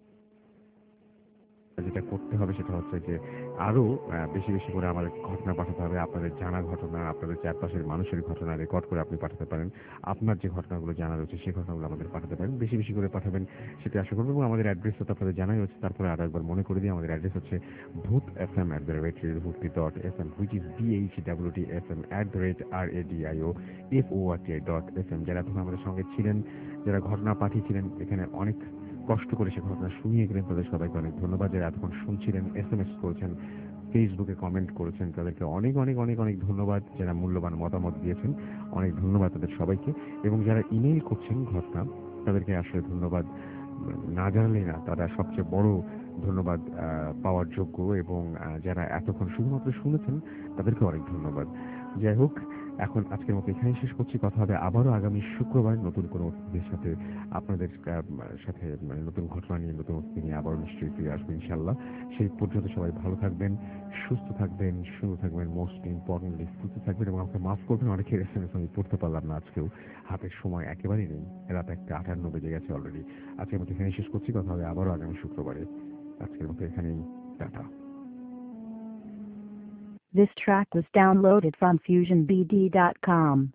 C: যেটা করতে হবে সেটা হচ্ছে যে আরো আহ, বেশি বেশি করে আমাদের ঘটনা পাঠাতে হবে। আপনাদের জানা ঘটনা, আপনাদের চারপাশের মানুষের ঘটনা রেকর্ড করে আপনি পাঠাতে পারেন। আপনার যে ঘটনাগুলো জানা রয়েছে সেই ঘটনাগুলো আমাদের পাঠাতে পারেন, বেশি বেশি করে পাঠাবেন, সেটা আশা করবো। এবং আমাদের অ্যাড্রেস তো আপনাদের জানাই হচ্ছে, তারপরে আরো একবার মনে করে দিই, আমাদের অ্যাড্রেস হচ্ছে Bhoot F M at the rate ভূতি dot F M, which is B H W T F M at the rate R A D I O F O R T I dot F F. M এখন আমাদের সঙ্গে ছিলেন, যারা ঘটনা পাঠিয়েছিলেন, এখানে অনেক কষ্ট করে সে ঘটনা শুনিয়ে গেলেন, তাদের সবাইকে অনেক ধন্যবাদ। যারা এতক্ষণ শুনছিলেন, এস এম এস করেছেন, ফেসবুকে কমেন্ট করেছেন, তাদেরকে অনেক অনেক অনেক অনেক ধন্যবাদ। যারা মূল্যবান মতামত দিয়েছেন, অনেক ধন্যবাদ তাদের সবাইকে। এবং যারা ইমেইল করছেন ঘটনা, তাদেরকে আসলে ধন্যবাদ না জানালেই না, তারা সবচেয়ে বড় ধন্যবাদ আহ, পাওয়ার যোগ্য। এবং আহ, যারা এতক্ষণ শুধুমাত্র শুনেছেন, তাদেরকে অনেক ধন্যবাদ। যাই হোক, এখন আজকের মতো এখানেই শেষ করছি। কথা হবে আবারও আগামী শুক্রবার নতুন কোনো অতিথির সাথে, আপনাদের আহ, সাথে মানে নতুন ঘটনা নিয়ে, নতুন অতিথি নিয়ে আবারও নিশ্চয়ই ফিরে আসবো ইনশাল্লাহ। সেই পর্যন্ত সবাই ভালো থাকবেন, সুস্থ থাকবেন, সুন্দর থাকবেন, মোস্ট ইম্পর্টেন্টলি সুস্থ থাকবেন। এবং আমাকে মাফ করবেন, অনেকের এস এম এস আমি পড়তে পারলাম না আজকেও, হাতের সময় একেবারেই নেই, রাত একটা আটান্ন বেজে গেছে অলরেডি। আজকের মতো এখানেই শেষ করছি। কথা হবে আবারও আগামী শুক্রবারে। আজকের মতো এখানেই, tata.
A: This track was downloaded from fusion b d dot com.